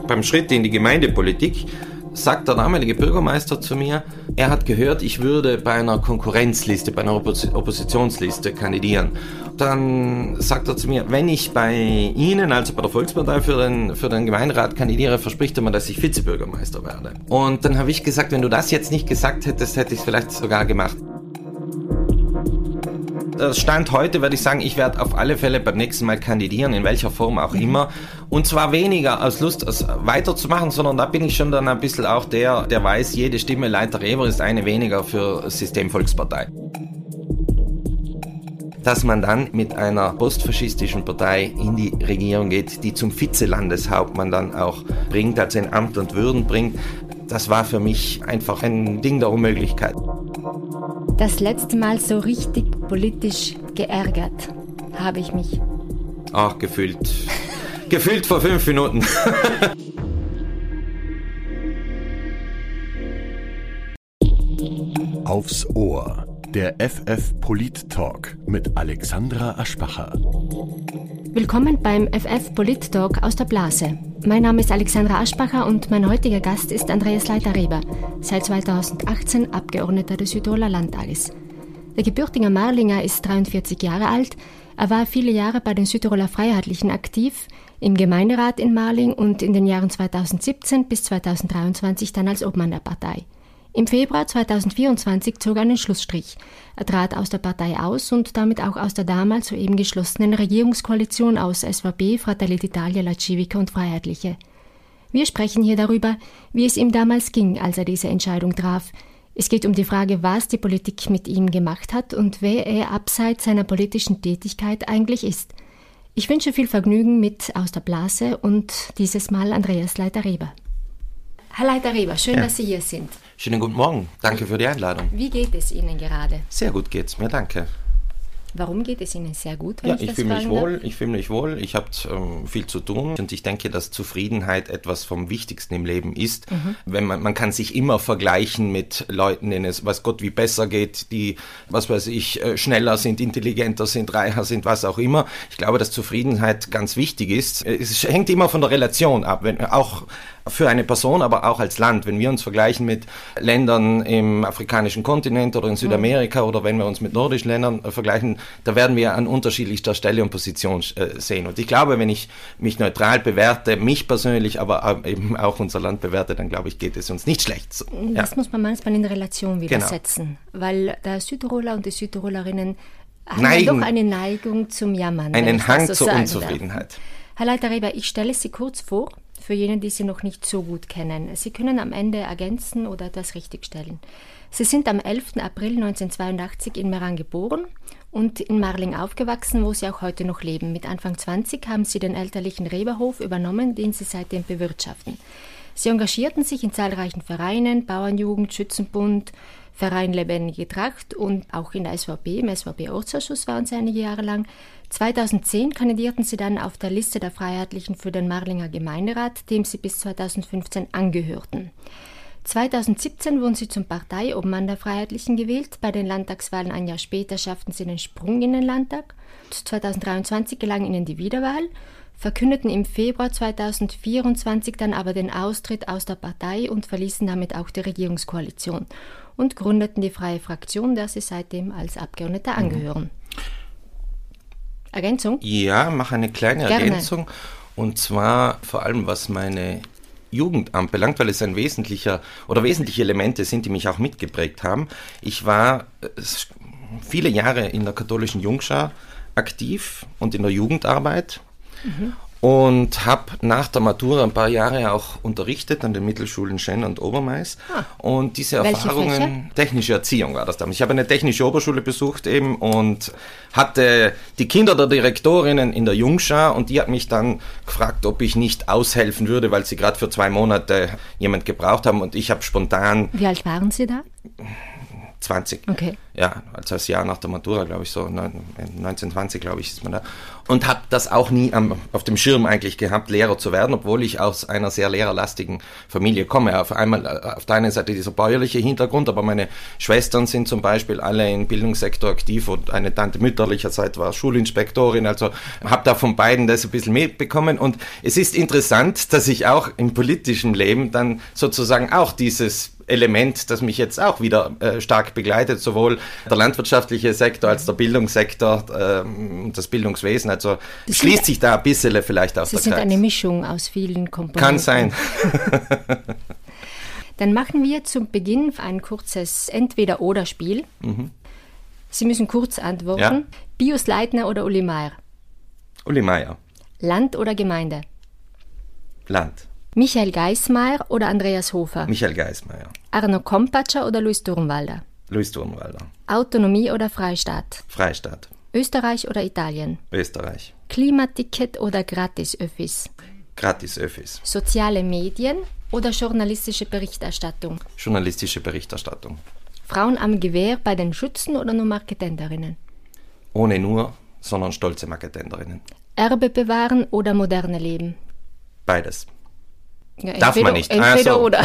Beim Schritt in die Gemeindepolitik sagt der damalige Bürgermeister zu mir, er hat gehört, ich würde bei einer Konkurrenzliste, bei einer Oppositionsliste kandidieren. Dann sagt er zu mir, wenn ich bei Ihnen, also bei der Volkspartei für den Gemeinderat kandidiere, verspricht er mir, dass ich Vizebürgermeister werde. Und dann habe ich gesagt, wenn du das jetzt nicht gesagt hättest, hätte ich es vielleicht sogar gemacht. Stand heute würde ich sagen, ich werde auf alle Fälle beim nächsten Mal kandidieren, in welcher Form auch immer. Und zwar weniger aus Lust, weiterzumachen, sondern da bin ich schon dann ein bisschen auch der weiß, jede Stimme Leiter Reber ist eine weniger für System Volkspartei. Dass man dann mit einer postfaschistischen Partei in die Regierung geht, die zum Vizelandeshauptmann dann auch bringt, also in Amt und Würden bringt, das war für mich einfach ein Ding der Unmöglichkeit. Das letzte Mal so richtig politisch geärgert habe ich mich. Ach, gefühlt vor 5 Minuten. Aufs Ohr. Der FF Polit Talk mit Alexandra Aschbacher. Willkommen beim FF Polit Talk aus der Blase. Mein Name ist Alexandra Aschbacher und mein heutiger Gast ist Andreas Leiter-Reber, seit 2018 Abgeordneter des Südtiroler Landtages. Der gebürtige Marlinger ist 43 Jahre alt. Er war viele Jahre bei den Südtiroler Freiheitlichen aktiv, im Gemeinderat in Marling und in den Jahren 2017 bis 2023 dann als Obmann der Partei. Im Februar 2024 zog er einen Schlussstrich. Er trat aus der Partei aus und damit auch aus der damals soeben geschlossenen Regierungskoalition aus SVP, Fratelli d'Italia, La Civica und Freiheitliche. Wir sprechen hier darüber, wie es ihm damals ging, als er diese Entscheidung traf. Es geht um die Frage, was die Politik mit ihm gemacht hat und wer er abseits seiner politischen Tätigkeit eigentlich ist. Ich wünsche viel Vergnügen mit Aus der Blase und dieses Mal Andreas Leiter-Reber. Herr Leiter-Reber, schön, dass Sie hier sind. Schönen guten Morgen, danke für die Einladung. Wie geht es Ihnen gerade? Sehr gut geht's mir, danke. Warum geht es Ihnen sehr gut, wenn Ja, ich das fühle mich fragen wohl, darf? ich fühle mich wohl, ich habe viel zu tun und ich denke, dass Zufriedenheit etwas vom Wichtigsten im Leben ist. Wenn man kann sich immer vergleichen mit Leuten, denen es, weiß Gott, wie besser geht, die, was weiß ich, schneller sind, intelligenter sind, reicher sind, was auch immer. Ich glaube, dass Zufriedenheit ganz wichtig ist. Es hängt immer von der Relation ab, auch für eine Person, aber auch als Land. Wenn wir uns vergleichen mit Ländern im afrikanischen Kontinent oder in Südamerika oder wenn wir uns mit nordischen Ländern vergleichen, da werden wir an unterschiedlichster Stelle und Position sehen. Und ich glaube, wenn ich mich neutral bewerte, mich persönlich, aber eben auch unser Land bewerte, dann glaube ich, geht es uns nicht schlecht. Das muss man manchmal in Relation wieder setzen, weil der Südtiroler und die Südtirolerinnen haben ja doch eine Neigung zum Jammern. Einen Hang zur Unzufriedenheit. Herr Leiter-Reber, ich stelle Sie kurz vor, für jene, die Sie noch nicht so gut kennen. Sie können am Ende ergänzen oder etwas richtigstellen. Sie sind am 11. April 1982 in Meran geboren und in Marling aufgewachsen, wo Sie auch heute noch leben. Mit Anfang 20 haben Sie den elterlichen Reberhof übernommen, den Sie seitdem bewirtschaften. Sie engagierten sich in zahlreichen Vereinen, Bauernjugend, Schützenbund, Verein Lebendige Tracht und auch in der SVP, im SVP-Ortsausschuss waren Sie einige Jahre lang. 2010 kandidierten Sie dann auf der Liste der Freiheitlichen für den Marlinger Gemeinderat, dem Sie bis 2015 angehörten. 2017 wurden Sie zum Parteiobmann der Freiheitlichen gewählt. Bei den Landtagswahlen ein Jahr später schafften Sie den Sprung in den Landtag. 2023 gelang Ihnen die Wiederwahl, verkündeten im Februar 2024 dann aber den Austritt aus der Partei und verließen damit auch die Regierungskoalition und gründeten die Freie Fraktion, der Sie seitdem als Abgeordneter angehören. Ergänzung? Ja, mache eine kleine Ergänzung. Und zwar vor allem, was meine Jugend anbelangt, weil es wesentliche Elemente sind, die mich auch mitgeprägt haben. Ich war viele Jahre in der katholischen Jungschar aktiv und in der Jugendarbeit. Und habe nach der Matura ein paar Jahre auch unterrichtet an den Mittelschulen Schenn und Obermais. Und diese Erfahrungen, technische Erziehung war das damals. Ich habe eine technische Oberschule besucht eben und hatte die Kinder der Direktorinnen in der Jungschar und die hat mich dann gefragt, ob ich nicht aushelfen würde, weil sie gerade für 2 Monate jemand gebraucht haben und ich habe spontan... Wie alt waren Sie da? 20. Okay. Ja, also das Jahr nach der Matura, glaube ich, so 1920, glaube ich, ist man da. Und habe das auch nie auf dem Schirm eigentlich gehabt, Lehrer zu werden, obwohl ich aus einer sehr lehrerlastigen Familie komme. Auf der einen Seite dieser bäuerliche Hintergrund, aber meine Schwestern sind zum Beispiel alle im Bildungssektor aktiv und eine Tante mütterlicherseits war Schulinspektorin, also habe da von beiden das ein bisschen mitbekommen. Und es ist interessant, dass ich auch im politischen Leben dann sozusagen auch dieses Element, das mich jetzt auch wieder stark begleitet, sowohl der landwirtschaftliche Sektor als der Bildungssektor, das Bildungswesen. Also schließt sich da ein bisschen vielleicht auch der Kreis. Sie sind eine Mischung aus vielen Komponenten. Kann sein. Dann machen wir zum Beginn ein kurzes Entweder-oder-Spiel. Sie müssen kurz antworten. Ja. Pius Leitner oder Uli Meier? Uli Meier. Land oder Gemeinde? Land. Michael Geismeier oder Andreas Hofer? Michael Geismeier. Arno Kompatscher oder Luis Durnwalder? Luis Durnwalder. Autonomie oder Freistaat? Freistaat. Österreich oder Italien? Österreich. Klimaticket oder Gratis-Öffis? Gratis-Öffis. Soziale Medien oder journalistische Berichterstattung? Journalistische Berichterstattung. Frauen am Gewehr bei den Schützen oder nur Marketenderinnen? Ohne nur, sondern stolze Marketenderinnen. Erbe bewahren oder moderne Leben? Beides. Ja, Darf man nicht. Entweder oder.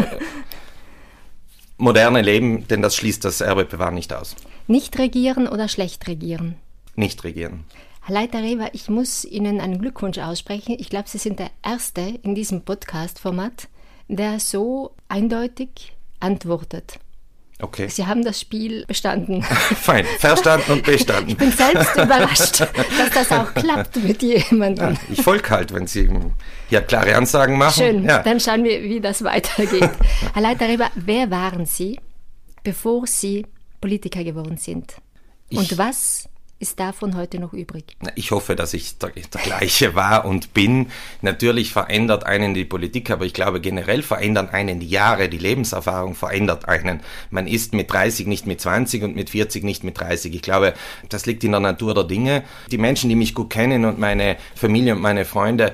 Moderne Leben, denn das schließt das Erbebewahren nicht aus. Nicht regieren oder schlecht regieren? Nicht regieren. Herr Leiter-Reber, ich muss Ihnen einen Glückwunsch aussprechen. Ich glaube, Sie sind der Erste in diesem Podcast-Format, der so eindeutig antwortet. Okay. Sie haben das Spiel bestanden. Fein, verstanden und bestanden. Ich bin selbst überrascht, dass das auch klappt mit jemandem. Ja, ich folge halt, wenn Sie hier klare Ansagen machen. Schön, ja. Dann schauen wir, wie das weitergeht. Herr Leiter-Reber, wer waren Sie, bevor Sie Politiker geworden sind? Und was ist davon heute noch übrig? Ich hoffe, dass ich der gleiche war und bin. Natürlich verändert einen die Politik, aber ich glaube, generell verändern einen die Jahre, die Lebenserfahrung verändert einen. Man ist mit 30 nicht mit 20 und mit 40 nicht mit 30. Ich glaube, das liegt in der Natur der Dinge. Die Menschen, die mich gut kennen und meine Familie und meine Freunde,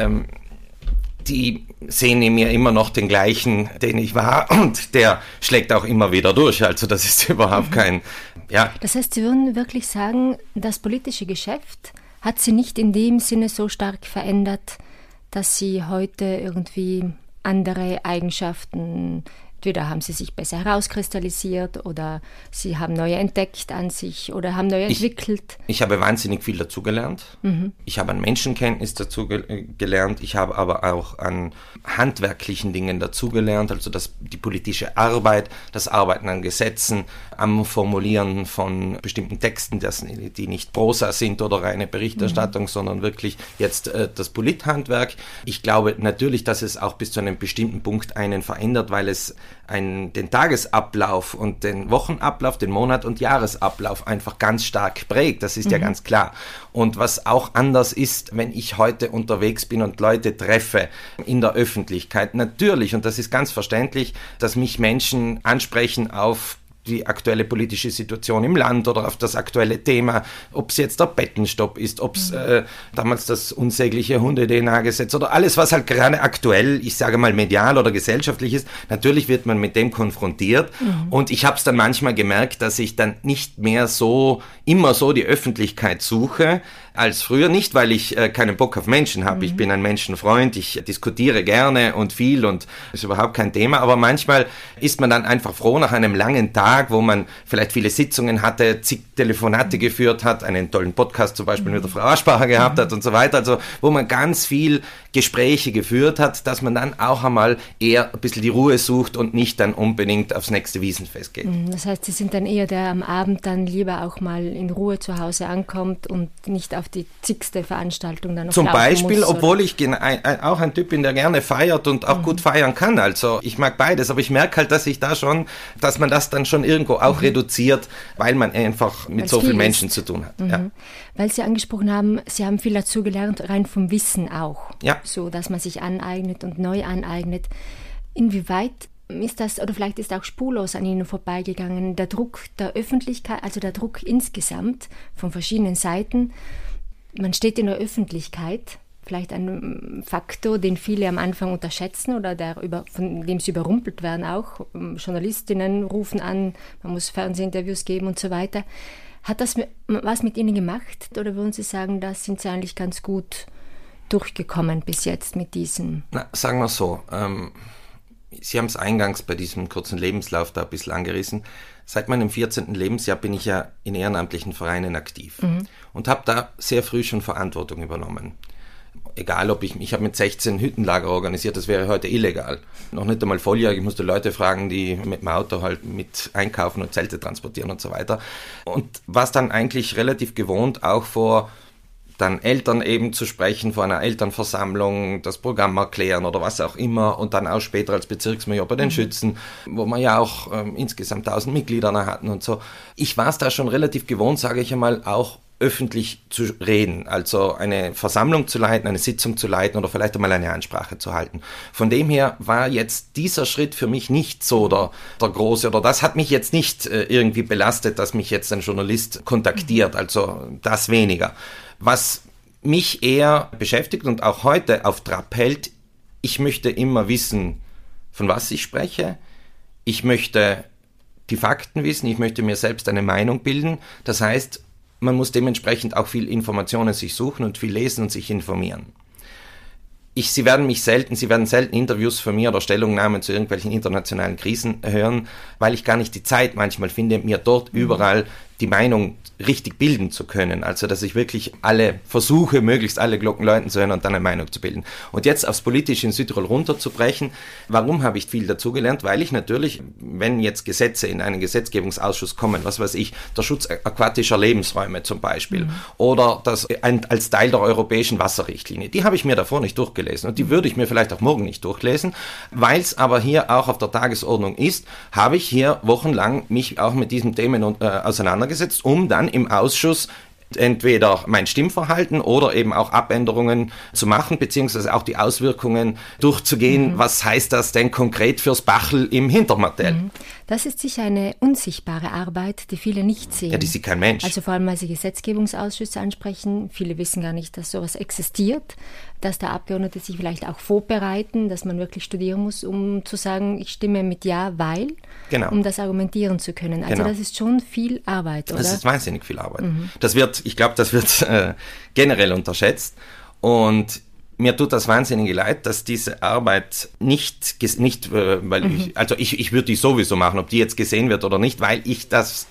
die sehen in mir immer noch den gleichen, den ich war, und der schlägt auch immer wieder durch. Also das ist überhaupt kein, ja. Das heißt, Sie würden wirklich sagen, das politische Geschäft hat Sie nicht in dem Sinne so stark verändert, dass Sie heute irgendwie andere Eigenschaften, entweder haben Sie sich besser herauskristallisiert oder Sie haben neue entdeckt an sich oder haben neue entwickelt. Ich habe wahnsinnig viel dazugelernt. Ich habe an Menschenkenntnis dazugelernt. Ich habe aber auch an handwerklichen Dingen dazugelernt. Also die politische Arbeit, das Arbeiten an Gesetzen, am Formulieren von bestimmten Texten, die nicht Prosa sind oder reine Berichterstattung, sondern wirklich jetzt das Polithandwerk. Ich glaube natürlich, dass es auch bis zu einem bestimmten Punkt einen verändert, weil es den Tagesablauf und den Wochenablauf, den Monat- und Jahresablauf einfach ganz stark prägt. Das ist ja ganz klar. Und was auch anders ist, wenn ich heute unterwegs bin und Leute treffe in der Öffentlichkeit, natürlich, und das ist ganz verständlich, dass mich Menschen ansprechen auf die aktuelle politische Situation im Land oder auf das aktuelle Thema, ob es jetzt der Bettenstopp ist, ob es damals das unsägliche Hunde-DNA-Gesetz oder alles, was halt gerade aktuell, ich sage mal medial oder gesellschaftlich ist, natürlich wird man mit dem konfrontiert. Und ich habe es dann manchmal gemerkt, dass ich dann nicht mehr immer so die Öffentlichkeit suche als früher. Nicht, weil ich keinen Bock auf Menschen habe. Ich bin ein Menschenfreund, ich diskutiere gerne und viel und ist überhaupt kein Thema. Aber manchmal ist man dann einfach froh nach einem langen Tag, wo man vielleicht viele Sitzungen hatte, zig Telefonate geführt hat, einen tollen Podcast zum Beispiel mit der Frau Aschbacher gehabt hat und so weiter. Also wo man ganz viel Gespräche geführt hat, dass man dann auch einmal eher ein bisschen die Ruhe sucht und nicht dann unbedingt aufs nächste Wiesenfest geht. Das heißt, Sie sind dann eher der am Abend dann lieber auch mal in Ruhe zu Hause ankommt und nicht auf die zigste Veranstaltung dann noch zum Beispiel, muss, obwohl ich auch ein Typ bin, der gerne feiert und auch gut feiern kann. Also ich mag beides, aber ich merke halt, dass man das dann schon irgendwo auch reduziert, weil man einfach mit so vielen Menschen zu tun hat. Ja. Weil Sie angesprochen haben, Sie haben viel dazu gelernt, rein vom Wissen auch. Ja. So, dass man sich aneignet und neu aneignet. Inwieweit ist das, oder vielleicht ist auch spurlos an Ihnen vorbeigegangen, der Druck der Öffentlichkeit, also der Druck insgesamt von verschiedenen Seiten? Man steht in der Öffentlichkeit, vielleicht ein Faktor, den viele am Anfang unterschätzen oder von dem sie überrumpelt werden auch. Journalistinnen rufen an, man muss Fernsehinterviews geben und so weiter. Hat das was mit Ihnen gemacht oder würden Sie sagen, da sind Sie eigentlich ganz gut durchgekommen bis jetzt mit diesem? Na, sagen wir so, Sie haben es eingangs bei diesem kurzen Lebenslauf da ein bisschen angerissen. Seit meinem 14. Lebensjahr bin ich ja in ehrenamtlichen Vereinen aktiv und habe da sehr früh schon Verantwortung übernommen. Egal, ob ich habe mit 16 Hüttenlager organisiert, das wäre heute illegal. Noch nicht einmal volljährig, ich musste Leute fragen, die mit dem Auto halt mit einkaufen und Zelte transportieren und so weiter. Und war es dann eigentlich relativ gewohnt, auch vor dann Eltern eben zu sprechen, vor einer Elternversammlung, das Programm erklären oder was auch immer und dann auch später als Bezirksmajor bei den Schützen, wo wir ja auch insgesamt 1000 Mitglieder hatten und so. Ich war es da schon relativ gewohnt, sage ich einmal, auch öffentlich zu reden, also eine Versammlung zu leiten, eine Sitzung zu leiten oder vielleicht einmal eine Ansprache zu halten. Von dem her war jetzt dieser Schritt für mich nicht so der große, oder das hat mich jetzt nicht irgendwie belastet, dass mich jetzt ein Journalist kontaktiert, also das weniger. Was mich eher beschäftigt und auch heute auf Trab hält, ich möchte immer wissen, von was ich spreche, ich möchte die Fakten wissen, ich möchte mir selbst eine Meinung bilden, das heißt, man muss dementsprechend auch viel Informationen sich suchen und viel lesen und sich informieren. Sie werden selten Interviews von mir oder Stellungnahmen zu irgendwelchen internationalen Krisen hören, weil ich gar nicht die Zeit manchmal finde, mir dort überall die Meinung richtig bilden zu können. Also, dass ich wirklich versuche, möglichst alle Glocken läuten zu hören und dann eine Meinung zu bilden. Und jetzt aufs Politische in Südtirol runterzubrechen, warum habe ich viel dazugelernt? Weil ich natürlich, wenn jetzt Gesetze in einen Gesetzgebungsausschuss kommen, was weiß ich, der Schutz aquatischer Lebensräume zum Beispiel, oder das als Teil der europäischen Wasserrichtlinie, die habe ich mir davor nicht durchgelesen und die würde ich mir vielleicht auch morgen nicht durchlesen. Weil es aber hier auch auf der Tagesordnung ist, habe ich hier wochenlang mich auch mit diesen Themen auseinandergesetzt, um dann im Ausschuss entweder mein Stimmverhalten oder eben auch Abänderungen zu machen, beziehungsweise auch die Auswirkungen durchzugehen. Was heißt das denn konkret fürs Bachl im Hintermartell? Das ist sicher eine unsichtbare Arbeit, die viele nicht sehen. Ja, die sieht kein Mensch. Also vor allem, weil Sie Gesetzgebungsausschüsse ansprechen. Viele wissen gar nicht, dass sowas existiert, dass da Abgeordnete sich vielleicht auch vorbereiten, dass man wirklich studieren muss, um zu sagen, ich stimme mit Ja, weil, um das argumentieren zu können. Also das ist schon viel Arbeit, oder? Das ist wahnsinnig viel Arbeit. Ich glaube, das wird generell unterschätzt. Und mir tut das wahnsinnige leid, dass diese Arbeit nicht weil ich würde die sowieso machen, ob die jetzt gesehen wird oder nicht, weil ich das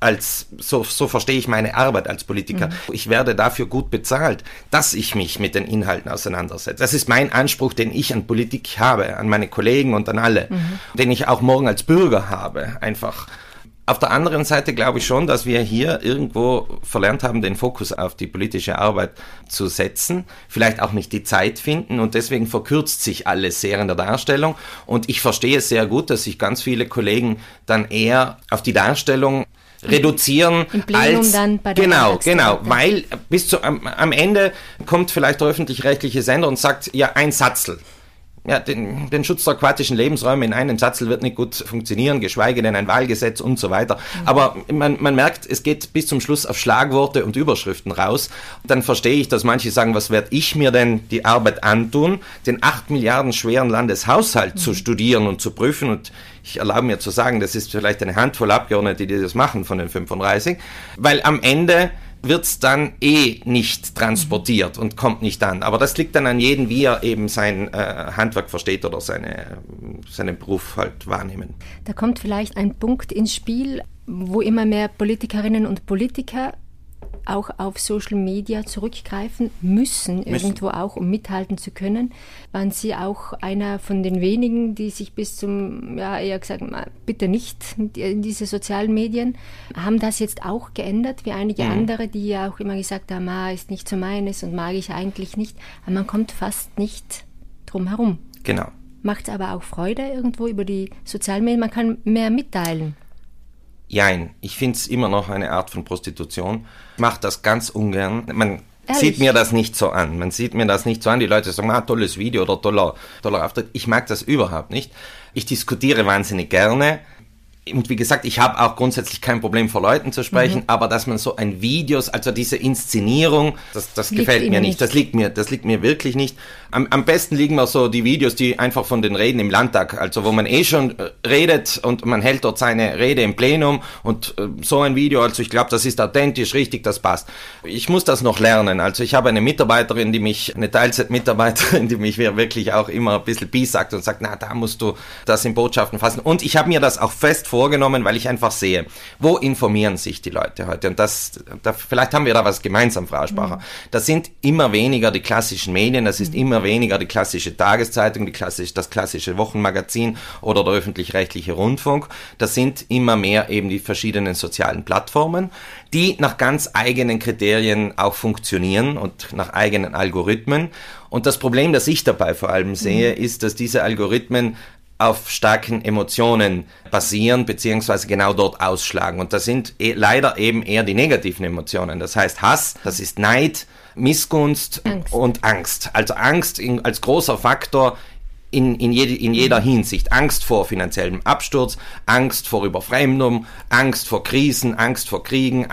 so verstehe ich meine Arbeit als Politiker. Ich werde dafür gut bezahlt, dass ich mich mit den Inhalten auseinandersetze. Das ist mein Anspruch, den ich an Politik habe, an meine Kollegen und an alle, den ich auch morgen als Bürger habe, einfach. Auf der anderen Seite glaube ich schon, dass wir hier irgendwo verlernt haben, den Fokus auf die politische Arbeit zu setzen, vielleicht auch nicht die Zeit finden und deswegen verkürzt sich alles sehr in der Darstellung und ich verstehe sehr gut, dass sich ganz viele Kollegen dann eher auf die Darstellung reduzieren im Plenum als dann bei der genau, weil am Ende kommt vielleicht der öffentlich-rechtliche Sender und sagt, ja, ein Satzl. Ja, den Schutz der aquatischen Lebensräume in einem Satzl wird nicht gut funktionieren, geschweige denn ein Wahlgesetz und so weiter. Aber man merkt, es geht bis zum Schluss auf Schlagworte und Überschriften raus. Dann verstehe ich, dass manche sagen, was werde ich mir denn die Arbeit antun, den 8 Milliarden schweren Landeshaushalt zu studieren und zu prüfen. Und ich erlaube mir zu sagen, das ist vielleicht eine Handvoll Abgeordnete, die das machen von den 35, weil am Ende wird's dann nicht transportiert und kommt nicht an. Aber das liegt dann an jedem, wie er eben sein Handwerk versteht oder seinen Beruf halt wahrnehmen. Da kommt vielleicht ein Punkt ins Spiel, wo immer mehr Politikerinnen und Politiker auch auf Social Media zurückgreifen müssen, irgendwo auch, um mithalten zu können. Waren Sie auch einer von den wenigen, die sich bis zum, eher gesagt, bitte nicht in diese sozialen Medien, haben das jetzt auch geändert, wie einige andere, die ja auch immer gesagt haben, ist nicht so meines und mag ich eigentlich nicht. Aber man kommt fast nicht drum herum. Genau. Macht es aber auch Freude irgendwo über die sozialen Medien, man kann mehr mitteilen. Jein, ich finde es immer noch eine Art von Prostitution. Ich mache das ganz ungern. Man sieht mir das nicht so an. Die Leute sagen, tolles Video oder toller Auftritt. Ich mag das überhaupt nicht. Ich diskutiere wahnsinnig gerne. Und wie gesagt, ich habe auch grundsätzlich kein Problem, vor Leuten zu sprechen, aber dass man so ein Videos, also diese Inszenierung, das gefällt mir nicht. Das liegt mir wirklich nicht. Am besten liegen mir so die Videos, die einfach von den Reden im Landtag, also wo man schon redet und man hält dort seine Rede im Plenum und so ein Video, also ich glaube, das ist authentisch, richtig, das passt. Ich muss das noch lernen. Also ich habe eine Teilzeit-Mitarbeiterin, die mich wirklich auch immer ein bisschen sagt und sagt, da musst du das in Botschaften fassen. Und ich habe mir das auch fest vorgenommen, weil ich einfach sehe, wo informieren sich die Leute heute? Und vielleicht haben wir da was gemeinsam, Frau Aschbacher. Das sind immer weniger die klassischen Medien, das ist immer weniger die klassische Tageszeitung, das klassische Wochenmagazin oder der öffentlich-rechtliche Rundfunk. Das sind immer mehr eben die verschiedenen sozialen Plattformen, die nach ganz eigenen Kriterien auch funktionieren und nach eigenen Algorithmen. Und das Problem, das ich dabei vor allem sehe, ist, dass diese Algorithmen auf starken Emotionen basieren, beziehungsweise genau dort ausschlagen. Und das sind leider eben eher die negativen Emotionen. Das heißt Hass, das ist Neid, Missgunst und Angst. Also Angst als großer Faktor in jeder Hinsicht. Angst vor finanziellem Absturz, Angst vor Überfremdung, Angst vor Krisen, Angst vor Kriegen,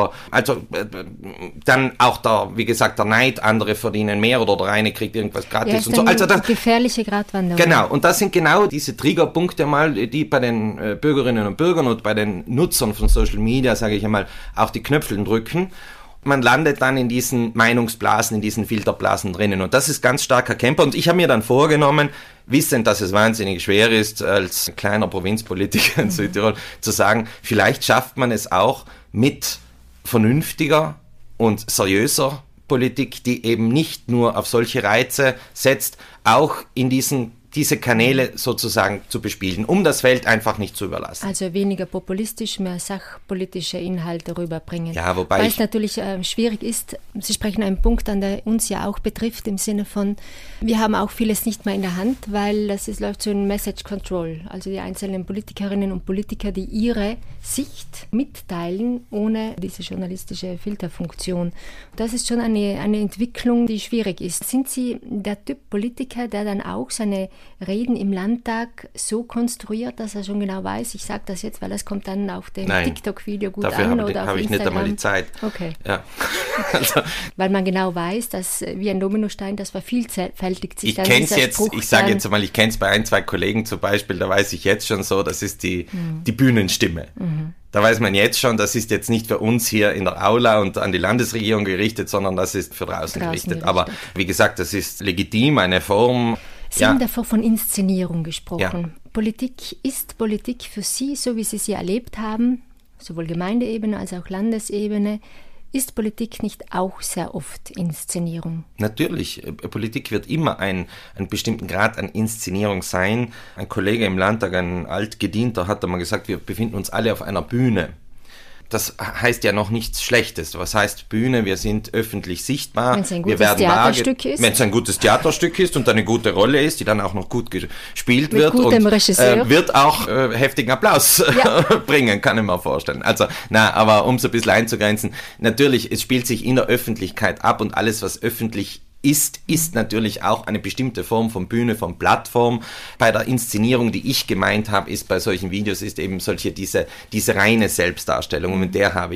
dann auch wie gesagt, der Neid, andere verdienen mehr oder der eine kriegt irgendwas gratis und so. Also das gefährliche Gratwanderung. Genau, und das sind genau diese Triggerpunkte mal, die bei den Bürgerinnen und Bürgern und bei den Nutzern von Social Media, sage ich einmal, auch die Knöpfchen drücken. Man landet dann in diesen Meinungsblasen, in diesen Filterblasen drinnen. Und das ist ganz starker Camper. Und ich habe mir dann vorgenommen, wissend, dass es wahnsinnig schwer ist, als kleiner Provinzpolitiker in Südtirol, zu sagen, vielleicht schafft man es auch mit vernünftiger und seriöser Politik, die eben nicht nur auf solche Reize setzt, auch in diese Kanäle sozusagen zu bespielen, um das Feld einfach nicht zu überlassen. Also weniger populistisch, mehr sachpolitische Inhalte rüberbringen. Ja, wobei es natürlich schwierig ist, Sie sprechen einen Punkt an, der uns ja auch betrifft, im Sinne von, wir haben auch vieles nicht mehr in der Hand, weil läuft so ein Message Control, also die einzelnen Politikerinnen und Politiker, die ihre Sicht mitteilen, ohne diese journalistische Filterfunktion. Das ist schon eine Entwicklung, die schwierig ist. Sind Sie der Typ Politiker, der dann auch seine Reden im Landtag so konstruiert, dass er schon genau weiß, ich sage das jetzt, weil das kommt dann auf dem TikTok-Video gut dafür an oder auf Instagram. habe ich nicht einmal die Zeit. Okay. Ja. Also, weil man genau weiß, dass wie ein Dominostein, das vervielfältigt sich dann. Ich sage jetzt mal, ich kenne es bei 1, 2 Kollegen zum Beispiel, da weiß ich jetzt schon so, das ist die Bühnenstimme. Da weiß man jetzt schon, das ist jetzt nicht für uns hier in der Aula und an die Landesregierung gerichtet, sondern das ist für draußen gerichtet. Aber wie gesagt, das ist legitim, eine Form. Sie haben davor von Inszenierung gesprochen. Ja. Ist Politik für Sie, so wie Sie sie erlebt haben, sowohl Gemeindeebene als auch Landesebene, ist Politik nicht auch sehr oft Inszenierung? Natürlich, Politik wird immer einen bestimmten Grad an Inszenierung sein. Ein Kollege im Landtag, ein Altgedienter, hat einmal gesagt, wir befinden uns alle auf einer Bühne. Das heißt ja noch nichts Schlechtes. Was heißt Bühne? Wir sind öffentlich sichtbar. Wenn es ein gutes Theaterstück ist. Wenn es ein gutes Theaterstück ist und eine gute Rolle ist, die dann auch noch gut gespielt wird. Mit gutem Regisseur. Wird auch heftigen Applaus bringen, kann ich mir vorstellen. Also, aber um so ein bisschen einzugrenzen, natürlich, es spielt sich in der Öffentlichkeit ab und alles, was öffentlich ist natürlich auch eine bestimmte Form von Bühne, von Plattform. Bei der Inszenierung, die ich gemeint habe, ist bei solchen Videos ist eben diese reine Selbstdarstellung. Und mit der hadere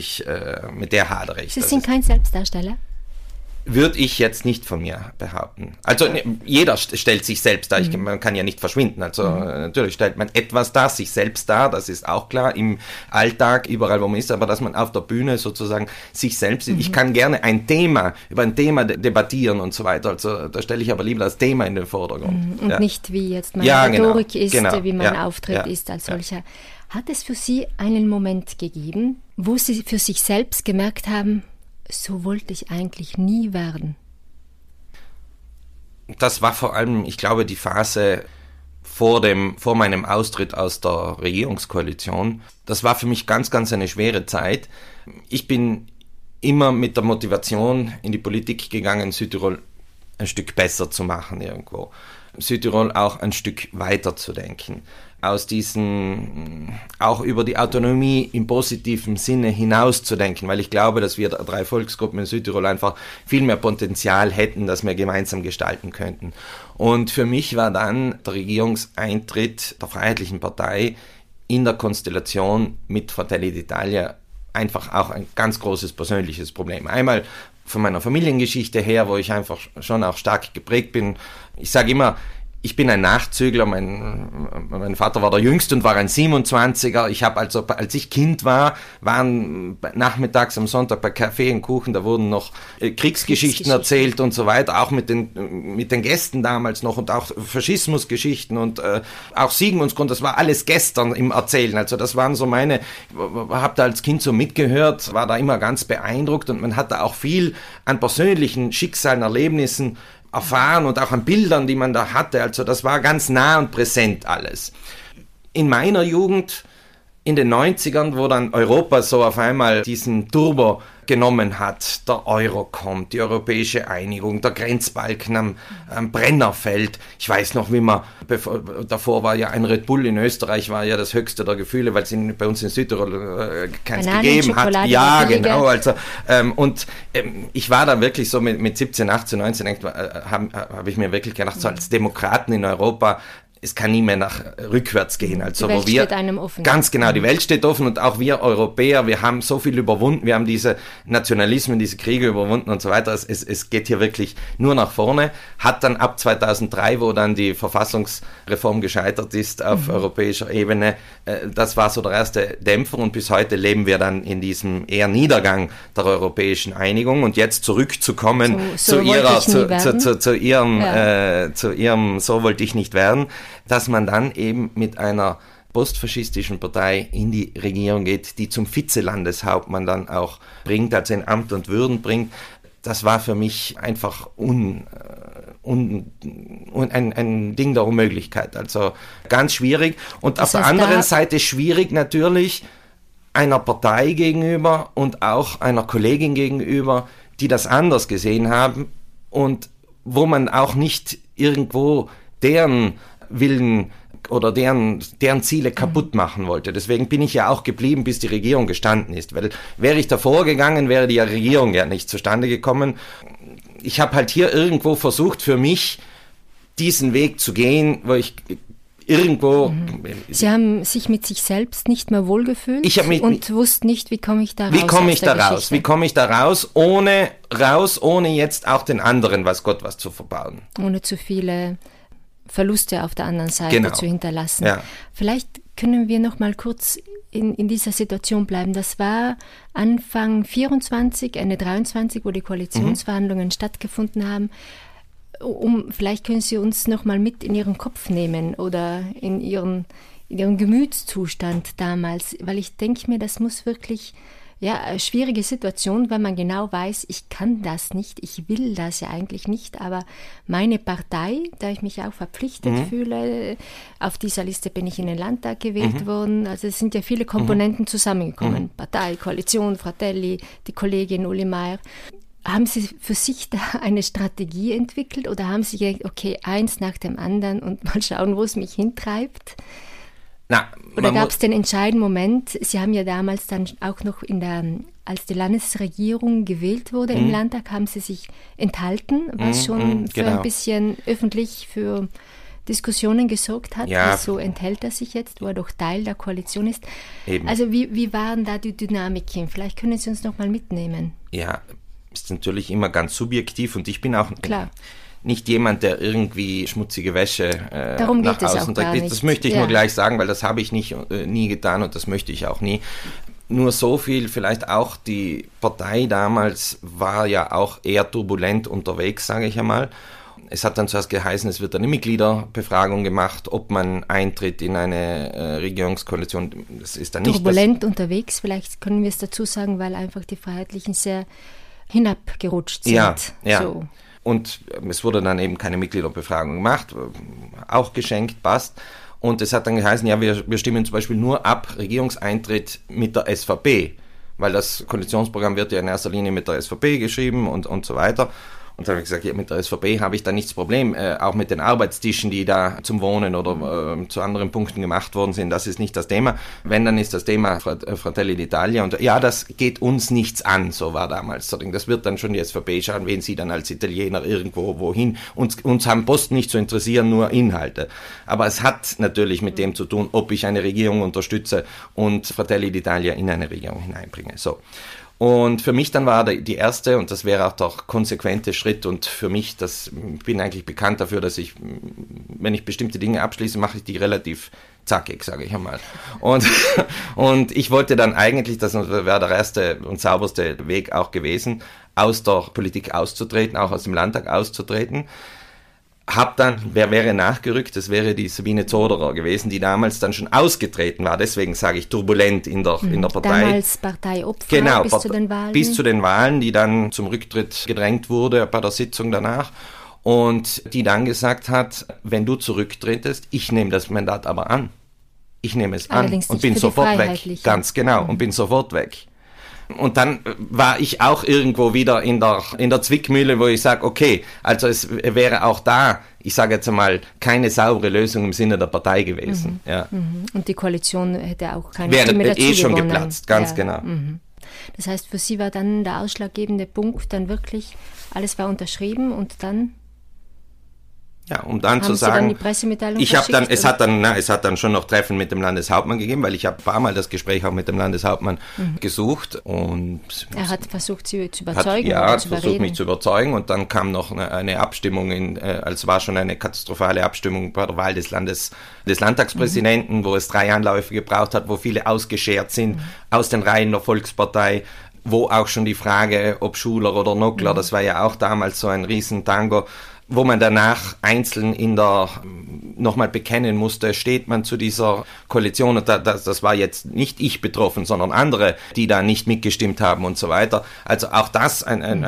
ich. Sie sind kein Selbstdarsteller? Würde ich jetzt nicht von mir behaupten. Also jeder stellt sich selbst dar, man kann ja nicht verschwinden. Also natürlich stellt man etwas dar, sich selbst dar, das ist auch klar, im Alltag, überall wo man ist, aber dass man auf der Bühne sozusagen sich selbst, ich kann gerne über ein Thema debattieren und so weiter, also da stelle ich aber lieber das Thema in den Vordergrund. Und nicht wie jetzt meine Rhetorik ist, wie mein Auftritt ist als solcher. Hat es für Sie einen Moment gegeben, wo Sie für sich selbst gemerkt haben, so wollte ich eigentlich nie werden? Das war vor allem, ich glaube, die Phase vor meinem Austritt aus der Regierungskoalition. Das war für mich ganz, ganz eine schwere Zeit. Ich bin immer mit der Motivation in die Politik gegangen, Südtirol ein Stück besser zu machen irgendwo. Südtirol auch ein Stück weiter zu denken. Auch über die Autonomie im positiven Sinne hinaus zu denken, weil ich glaube, dass wir 3 Volksgruppen in Südtirol einfach viel mehr Potenzial hätten, das wir gemeinsam gestalten könnten. Und für mich war dann der Regierungseintritt der Freiheitlichen Partei in der Konstellation mit Fratelli d'Italia einfach auch ein ganz großes persönliches Problem. Einmal von meiner Familiengeschichte her, wo ich einfach schon auch stark geprägt bin. Ich sage immer, ich bin ein Nachzügler, mein Vater war der Jüngste und war ein 27er. Ich habe also, als ich Kind war, waren nachmittags am Sonntag bei Kaffee und Kuchen, da wurden noch Kriegsgeschichten erzählt und so weiter, auch mit den Gästen damals noch und auch Faschismusgeschichten und auch Sigmundsgrund, das war alles gestern im Erzählen. Also das waren so habe da als Kind so mitgehört, war da immer ganz beeindruckt und man hat da auch viel an persönlichen Schicksalen, Erlebnissen erfahren und auch an Bildern, die man da hatte. Also das war ganz nah und präsent alles. In meiner Jugend, in den 90ern, wo dann Europa so auf einmal diesen Turbo genommen hat, der Euro kommt, die europäische Einigung, der Grenzbalken am Brennerfeld. Ich weiß noch, wie man, davor war ja ein Red Bull in Österreich, war ja das höchste der Gefühle, weil es bei uns in Südtirol keins gegeben hat. Ja, genau. Also, ich war dann wirklich so mit 17, 18, 19, habe ich mir wirklich gedacht, so als Demokraten in Europa, es kann nie mehr rückwärts gehen. Also, die Welt steht einem offen. Ganz genau, die Welt steht offen und auch wir Europäer, wir haben so viel überwunden, wir haben diese Nationalismen, diese Kriege überwunden und so weiter. Es geht hier wirklich nur nach vorne. Hat dann ab 2003, wo dann die Verfassungsreform gescheitert ist auf europäischer Ebene, das war so der erste Dämpfer und bis heute leben wir dann in diesem eher Niedergang der europäischen Einigung und jetzt zurückzukommen zu ihrem so wollte ich nicht werden, dass man dann eben mit einer postfaschistischen Partei in die Regierung geht, die zum Vizelandeshauptmann dann auch bringt, also in Amt und Würden bringt. Das war für mich einfach ein Ding der Unmöglichkeit, also ganz schwierig. Und auf der anderen Seite schwierig natürlich einer Partei gegenüber und auch einer Kollegin gegenüber, die das anders gesehen haben und wo man auch nicht irgendwo deren Willen oder deren Ziele kaputt machen wollte. Deswegen bin ich ja auch geblieben, bis die Regierung gestanden ist. Weil wäre ich davor gegangen, wäre die Regierung ja nicht zustande gekommen. Ich habe halt hier irgendwo versucht, für mich diesen Weg zu gehen, wo ich irgendwo... Sie haben sich mit sich selbst nicht mehr wohlgefühlt und wussten nicht, wie komme ich da raus? Wie komme ich da raus, ohne jetzt auch den anderen, weiß Gott, was zu verbauen. Ohne zu viele Verluste auf der anderen Seite zu hinterlassen. Ja. Vielleicht können wir noch mal kurz in dieser Situation bleiben. Das war Anfang 24, Ende 23, wo die Koalitionsverhandlungen stattgefunden haben. Vielleicht können Sie uns noch mal mit in Ihren Kopf nehmen oder in Ihren Gemütszustand damals, weil ich denke mir, das muss wirklich eine schwierige Situation, weil man genau weiß, ich kann das nicht, ich will das ja eigentlich nicht, aber meine Partei, da ich mich auch verpflichtet fühle, auf dieser Liste bin ich in den Landtag gewählt worden, also es sind ja viele Komponenten zusammengekommen, Partei, Koalition, Fratelli, die Kollegin Uli Meier. Haben Sie für sich da eine Strategie entwickelt oder haben Sie gesagt, okay, eins nach dem anderen und mal schauen, wo es mich hintreibt? Oder gab es den entscheidenden Moment? Sie haben ja damals dann auch noch als die Landesregierung gewählt wurde im Landtag, haben Sie sich enthalten, was schon für ein bisschen öffentlich für Diskussionen gesorgt hat. Ja. Wieso enthält er sich jetzt, wo er doch Teil der Koalition ist? Eben. Also wie waren da die Dynamiken? Vielleicht können Sie uns noch mal mitnehmen. Ja, ist natürlich immer ganz subjektiv und ich bin auch... Klar. Nicht jemand, der irgendwie schmutzige Wäsche Darum nach geht außen trägt. Das möchte ich nur gleich sagen, weil das habe ich nie getan und das möchte ich auch nie. Nur so viel, vielleicht auch die Partei damals war ja auch eher turbulent unterwegs, sage ich einmal. Es hat dann zuerst geheißen, es wird eine Mitgliederbefragung gemacht, ob man eintritt in eine Regierungskoalition. Das ist dann nicht turbulent unterwegs, vielleicht können wir es dazu sagen, weil einfach die Freiheitlichen sehr hinabgerutscht sind. Ja. So. Und es wurde dann eben keine Mitgliederbefragung gemacht, auch geschenkt, passt. Und es hat dann geheißen, ja, wir stimmen zum Beispiel nur ab Regierungseintritt mit der SVP, weil das Koalitionsprogramm wird ja in erster Linie mit der SVP geschrieben und so weiter. Und dann habe ich gesagt, ja, mit der SVP habe ich da nichts Problem, auch mit den Arbeitstischen, die da zum Wohnen oder zu anderen Punkten gemacht worden sind, das ist nicht das Thema. Wenn, dann ist das Thema Fratelli d'Italia und ja, das geht uns nichts an, so war damals. Das wird dann schon die SVP schauen, wen sie dann als Italiener irgendwo wohin. Uns haben Posten nicht zu interessieren, nur Inhalte. Aber es hat natürlich mit dem zu tun, ob ich eine Regierung unterstütze und Fratelli d'Italia in eine Regierung hineinbringe. So. Und für mich dann war die erste, und das wäre auch der konsequente Schritt, und für mich, ich bin eigentlich bekannt dafür, dass ich, wenn ich bestimmte Dinge abschließe, mache ich die relativ zackig, sage ich einmal. Und ich wollte dann eigentlich, das wäre der erste und sauberste Weg auch gewesen, aus der Politik auszutreten, auch aus dem Landtag auszutreten. Wer wäre nachgerückt? Das wäre die Sabine Zoderer gewesen, die damals dann schon ausgetreten war. Deswegen sage ich turbulent in der Partei. Damals Parteiopfer, genau, bis zu den Wahlen. Bis zu den Wahlen, die dann zum Rücktritt gedrängt wurde bei der Sitzung danach. Und die dann gesagt hat, wenn du zurücktretest, ich nehme das Mandat aber an. Ich nehme es allerdings an und bin sofort weg. Ganz genau, und bin sofort weg. Und dann war ich auch irgendwo wieder in der Zwickmühle, wo ich sage, okay, also es wäre auch da, ich sage jetzt einmal, keine saubere Lösung im Sinne der Partei gewesen. Ja. Und die Koalition hätte auch keine Stimme dazu gewonnen. Schon geplatzt, ganz genau. Das heißt, für Sie war dann der ausschlaggebende Punkt dann wirklich, alles war unterschrieben und dann... Ja, um dann haben zu sagen, Sie dann die Pressemitteilung es hat dann schon noch Treffen mit dem Landeshauptmann gegeben, weil ich habe ein paar Mal das Gespräch auch mit dem Landeshauptmann gesucht und er hat versucht, Sie zu überzeugen. Versucht mich zu überzeugen und dann kam noch eine Abstimmung es war schon eine katastrophale Abstimmung bei der Wahl des Landtagspräsidenten, wo es 3 Anläufe gebraucht hat, wo viele ausgeschert sind aus den Reihen der Volkspartei, wo auch schon die Frage, ob Schuler oder Nockler, das war ja auch damals so ein Riesentango, wo man danach einzeln nochmal bekennen musste, steht man zu dieser Koalition, und das war jetzt nicht ich betroffen, sondern andere, die da nicht mitgestimmt haben und so weiter. Also auch das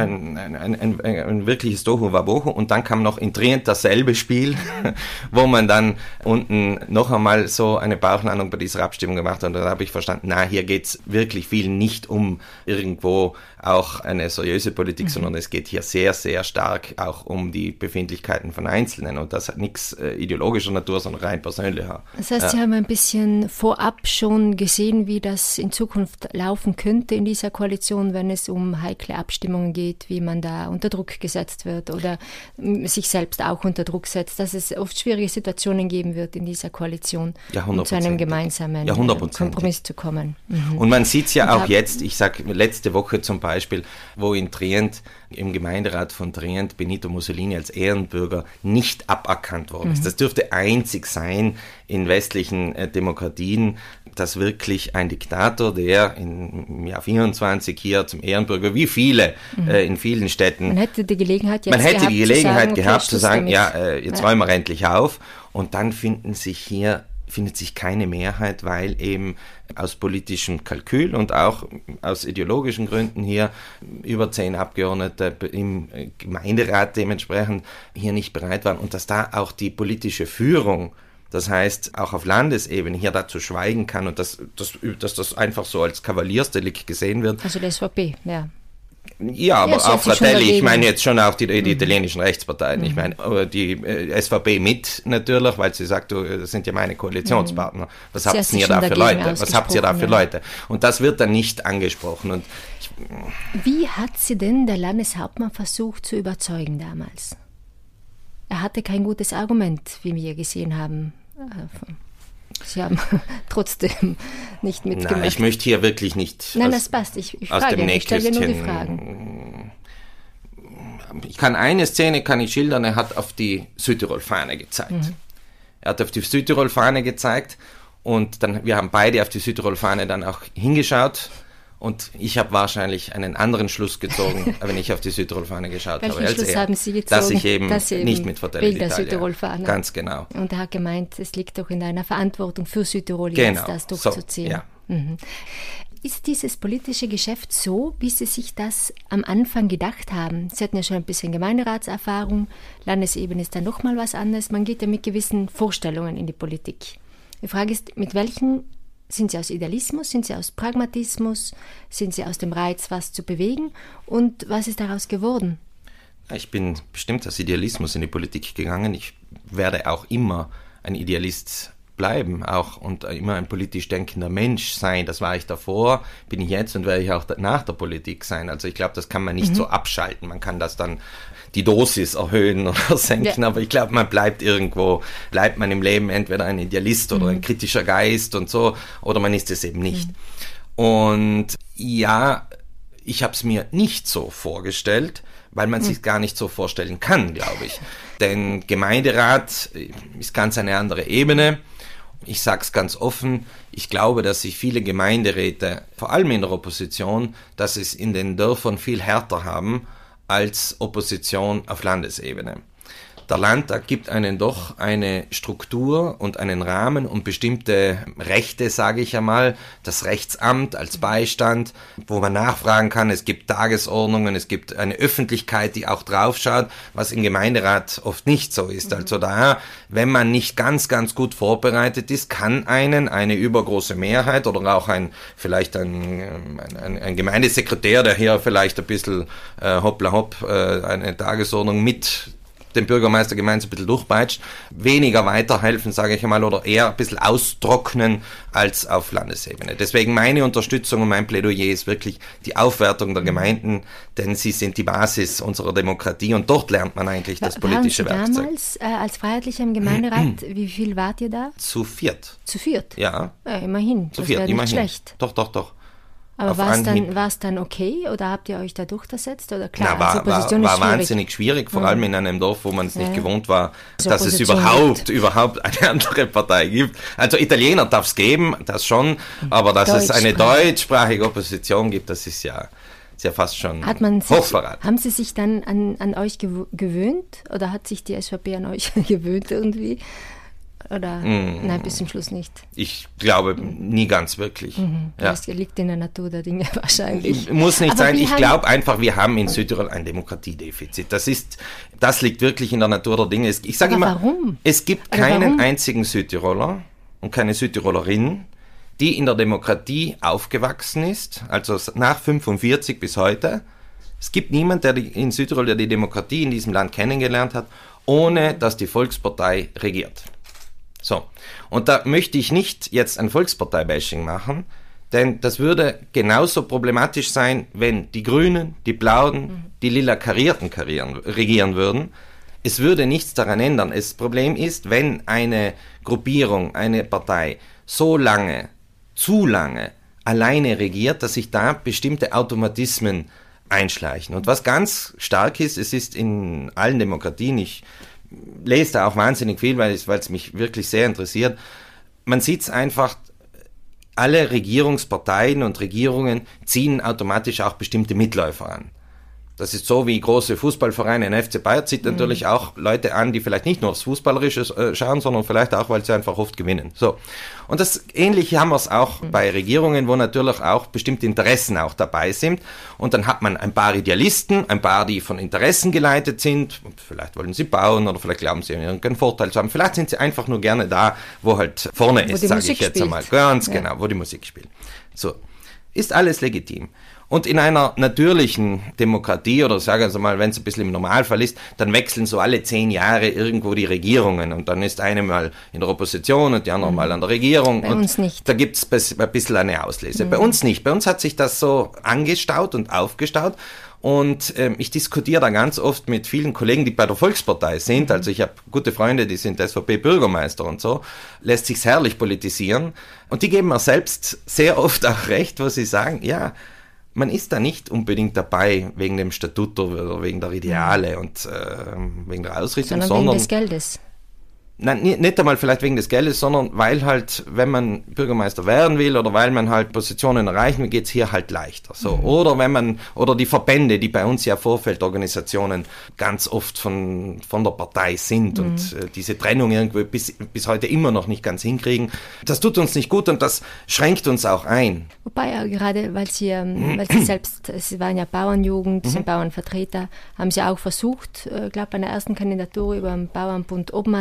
ein wirkliches Tohuwabohu. Und dann kam noch in Trient dasselbe Spiel, wo man dann unten noch einmal so eine Bauchlandung bei dieser Abstimmung gemacht hat. Und dann habe ich verstanden, hier geht's wirklich viel nicht um irgendwo auch eine seriöse Politik, sondern es geht hier sehr, sehr stark auch um die Befindlichkeiten von Einzelnen. Und das hat nichts ideologischer Natur, sondern rein persönlicher. Das heißt, Sie haben ein bisschen vorab schon gesehen, wie das in Zukunft laufen könnte in dieser Koalition, wenn es um heikle Abstimmungen geht, wie man da unter Druck gesetzt wird oder sich selbst auch unter Druck setzt, dass es oft schwierige Situationen geben wird in dieser Koalition, um zu einem gemeinsamen Kompromiss zu kommen. Und man sieht es ja auch jetzt, ich sage letzte Woche zum Beispiel, wo in Trient, im Gemeinderat von Trient, Benito Mussolini als Ehrenbürger nicht aberkannt worden ist. Das dürfte einzig sein in westlichen Demokratien, dass wirklich ein Diktator, der im Jahr 24 hier zum Ehrenbürger, wie viele in vielen Städten... Man hätte die Gelegenheit gehabt zu sagen, jetzt räumen wir endlich auf. Und dann findet sich keine Mehrheit, weil eben aus politischem Kalkül und auch aus ideologischen Gründen hier über 10 Abgeordnete im Gemeinderat dementsprechend hier nicht bereit waren und dass da auch die politische Führung, das heißt auch auf Landesebene, hier dazu schweigen kann und dass das einfach so als Kavaliersdelikt gesehen wird. Also der SVP, ja. Ja, aber auch Fratelli, ich meine jetzt schon auch die italienischen Rechtsparteien. Ich meine die SVP mit natürlich, weil sie sagt, das sind ja meine Koalitionspartner. Was habt ihr da für Leute? Und das wird dann nicht angesprochen. Und wie hat Sie denn der Landeshauptmann versucht zu überzeugen damals? Er hatte kein gutes Argument, wie wir gesehen haben. Sie haben trotzdem nicht mitgemacht. Nein, ich möchte hier wirklich nicht das passt. Ich frage, ich stelle nur die Fragen. Ich kann eine Szene schildern, er hat auf die Südtirol-Fahne gezeigt. Er hat auf die Südtirol-Fahne gezeigt und dann, wir haben beide auf die Südtirol-Fahne dann auch hingeschaut. Und ich habe wahrscheinlich einen anderen Schluss gezogen, wenn ich auf die Südtirol-Fahne geschaut habe. Welchen Schluss haben Sie gezogen? Dass ich eben nicht mit Fratelli d'Italia. Südtirol-Fahne. Ganz genau. Und er hat gemeint, es liegt doch in deiner Verantwortung für Südtirol jetzt, das durchzuziehen. Ja. Ist dieses politische Geschäft so, wie Sie sich das am Anfang gedacht haben? Sie hatten ja schon ein bisschen Gemeinderatserfahrung, Landesebene ist dann nochmal was anderes. Man geht ja mit gewissen Vorstellungen in die Politik. Die Frage ist, mit welchen... Sind Sie aus Idealismus, sind Sie aus Pragmatismus, sind Sie aus dem Reiz, was zu bewegen und was ist daraus geworden? Ich bin bestimmt als Idealismus in die Politik gegangen. Ich werde auch immer ein Idealist bleiben auch und immer ein politisch denkender Mensch sein. Das war ich davor, bin ich jetzt und werde ich auch nach der Politik sein. Also ich glaube, das kann man nicht so abschalten. Man kann das dann die Dosis erhöhen oder senken, aber ich glaube, man bleibt man im Leben entweder ein Idealist oder ein kritischer Geist und so, oder man ist es eben nicht. Und ja, ich habe es mir nicht so vorgestellt, weil man sich gar nicht so vorstellen kann, glaube ich. Denn Gemeinderat ist ganz eine andere Ebene. Ich sage es ganz offen, ich glaube, dass sich viele Gemeinderäte, vor allem in der Opposition, dass es in den Dörfern viel härter haben als Opposition auf Landesebene. Der Landtag gibt einen doch eine Struktur und einen Rahmen und bestimmte Rechte, sage ich einmal, das Rechtsamt als Beistand, wo man nachfragen kann, es gibt Tagesordnungen, es gibt eine Öffentlichkeit, die auch draufschaut, was im Gemeinderat oft nicht so ist. Also da, wenn man nicht ganz, ganz gut vorbereitet ist, kann eine übergroße Mehrheit oder auch vielleicht ein Gemeindesekretär, der hier vielleicht ein bisschen eine Tagesordnung mit den Bürgermeister gemeinsam ein bisschen durchpeitscht, weniger weiterhelfen, sage ich einmal, oder eher ein bisschen austrocknen als auf Landesebene. Deswegen meine Unterstützung und mein Plädoyer ist wirklich die Aufwertung der Gemeinden, denn sie sind die Basis unserer Demokratie und dort lernt man eigentlich das politische Werkzeug. Damals als Freiheitlicher im Gemeinderat, wie viel wart ihr da? Zu viert. Zu viert? Ja. Immerhin. Zu viert, immerhin. Schlecht. Doch. Aber war es dann okay oder habt ihr euch da durchgesetzt? Oder klar, war wahnsinnig schwierig, vor allem in einem Dorf, wo man es nicht gewohnt war, dass es überhaupt eine andere Partei gibt. Also Italiener darf es geben, das schon, aber dass es eine deutschsprachige Opposition gibt, das ist ja fast schon Hochverrat. Haben Sie sich dann an euch gewöhnt oder hat sich die SVP an euch gewöhnt irgendwie? Oder nein, bis zum Schluss nicht? Ich glaube, nie ganz wirklich. Das liegt in der Natur der Dinge wahrscheinlich. Muss nicht sein. Ich glaube einfach, wir haben in Südtirol ein Demokratiedefizit. Das liegt wirklich in der Natur der Dinge. Ich sage immer, warum? Es gibt keinen einzigen Südtiroler und keine Südtirolerin, die in der Demokratie aufgewachsen ist, also nach 1945 bis heute. Es gibt niemanden in Südtirol, der die Demokratie in diesem Land kennengelernt hat, ohne dass die Volkspartei regiert. So, und da möchte ich nicht jetzt ein Volkspartei-Bashing machen, denn das würde genauso problematisch sein, wenn die Grünen, die Blauen, die lila Karierten regieren würden. Es würde nichts daran ändern. Das Problem ist, wenn eine Gruppierung, eine Partei zu lange alleine regiert, dass sich da bestimmte Automatismen einschleichen. Und was ganz stark ist, es ist in allen Demokratien, ich lese da auch wahnsinnig viel, weil es mich wirklich sehr interessiert. Man sieht es einfach, alle Regierungsparteien und Regierungen ziehen automatisch auch bestimmte Mitläufer an. Das ist so wie große Fußballvereine, ein FC Bayern zieht natürlich auch Leute an, die vielleicht nicht nur aufs Fußballerische schauen, sondern vielleicht auch, weil sie einfach oft gewinnen. So. Und das Ähnliche haben wir es auch bei Regierungen, wo natürlich auch bestimmte Interessen auch dabei sind. Und dann hat man ein paar Idealisten, ein paar, die von Interessen geleitet sind. Und vielleicht wollen sie bauen oder vielleicht glauben sie, irgendeinen Vorteil zu haben. Vielleicht sind sie einfach nur gerne da, wo halt vorne ist, sage ich jetzt einmal. Ganz genau, wo die Musik spielt. So. Ist alles legitim. Und in einer natürlichen Demokratie, oder sagen wir mal, wenn es ein bisschen im Normalfall ist, dann wechseln so alle 10 Jahre irgendwo die Regierungen. Und dann ist eine mal in der Opposition und die andere mal an der Regierung. Bei uns nicht. Da gibt es ein bisschen eine Auslese. Bei uns nicht. Bei uns hat sich das so angestaut und aufgestaut. Und ich diskutiere da ganz oft mit vielen Kollegen, die bei der Volkspartei sind. Also ich habe gute Freunde, die sind SVP-Bürgermeister und so. Lässt sich's herrlich politisieren. Und die geben mir selbst sehr oft auch recht, wo sie sagen, ja, man ist da nicht unbedingt dabei wegen dem Statut oder wegen der Ideale und wegen der Ausrichtung, sondern wegen des Geldes. Nein, nicht einmal vielleicht wegen des Geldes, sondern weil halt, wenn man Bürgermeister werden will oder weil man halt Positionen erreichen will, geht's hier halt leichter. So. Oder die Verbände, die bei uns ja Vorfeldorganisationen ganz oft von der Partei sind und diese Trennung irgendwie bis heute immer noch nicht ganz hinkriegen. Das tut uns nicht gut und das schränkt uns auch ein. Wobei ja gerade, weil Sie selbst, Sie waren ja Bauernjugend, sind Bauernvertreter, haben Sie auch versucht, ich glaube bei der ersten Kandidatur über den Bauernbund Obmann,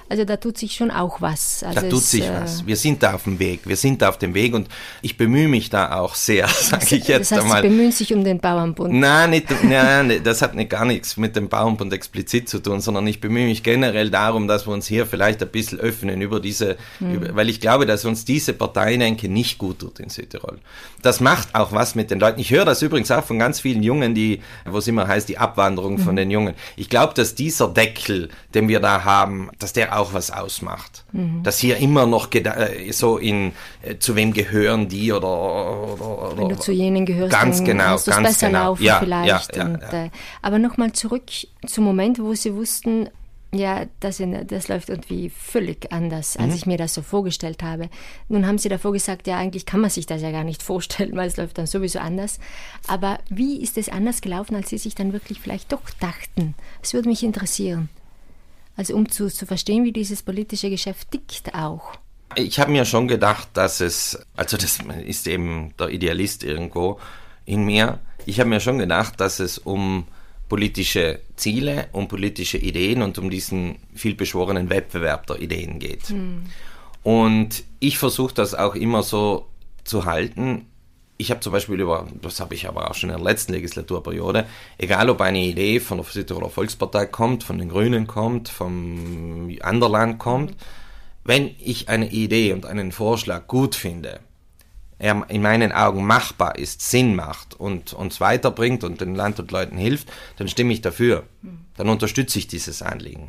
Also da tut sich schon auch was. Also da tut sich was. Wir sind da auf dem Weg. Wir sind da auf dem Weg und ich bemühe mich da auch sehr, sage ich jetzt einmal. Sie bemühen sich um den Bauernbund? Nein, das hat gar nichts mit dem Bauernbund explizit zu tun, sondern ich bemühe mich generell darum, dass wir uns hier vielleicht ein bisschen öffnen über weil ich glaube, dass uns diese Parteiendenke nicht gut tut in Südtirol. Das macht auch was mit den Leuten. Ich höre das übrigens auch von ganz vielen Jungen, wo es immer heißt, die Abwanderung von den Jungen. Ich glaube, dass dieser Deckel, den wir da haben, dass der auch was ausmacht. Dass hier immer noch zu wem gehören die oder wenn du zu jenen gehörst, ganz dann genau, musst du es ganz besser genau. laufen vielleicht. Aber nochmal zurück zum Moment, wo Sie wussten, ja, das läuft irgendwie völlig anders, als ich mir das so vorgestellt habe. Nun haben Sie davor gesagt, ja, eigentlich kann man sich das ja gar nicht vorstellen, weil es läuft dann sowieso anders. Aber wie ist es anders gelaufen, als Sie sich dann wirklich vielleicht doch dachten? Das würde mich interessieren. Also um zu verstehen, wie dieses politische Geschäft tickt auch. Ich habe mir schon gedacht, das ist eben der Idealist irgendwo in mir. Ich habe mir schon gedacht, dass es um politische Ziele, um politische Ideen und um diesen vielbeschworenen Wettbewerb der Ideen geht. Und ich versuche das auch immer so zu halten. Ich habe zum Beispiel das habe ich aber auch schon in der letzten Legislaturperiode, egal ob eine Idee von der Südtiroler Volkspartei kommt, von den Grünen kommt, vom Anderland kommt, wenn ich eine Idee und einen Vorschlag gut finde, er in meinen Augen machbar ist, Sinn macht und uns weiterbringt und den Land und Leuten hilft, dann stimme ich dafür. Dann unterstütze ich dieses Anliegen.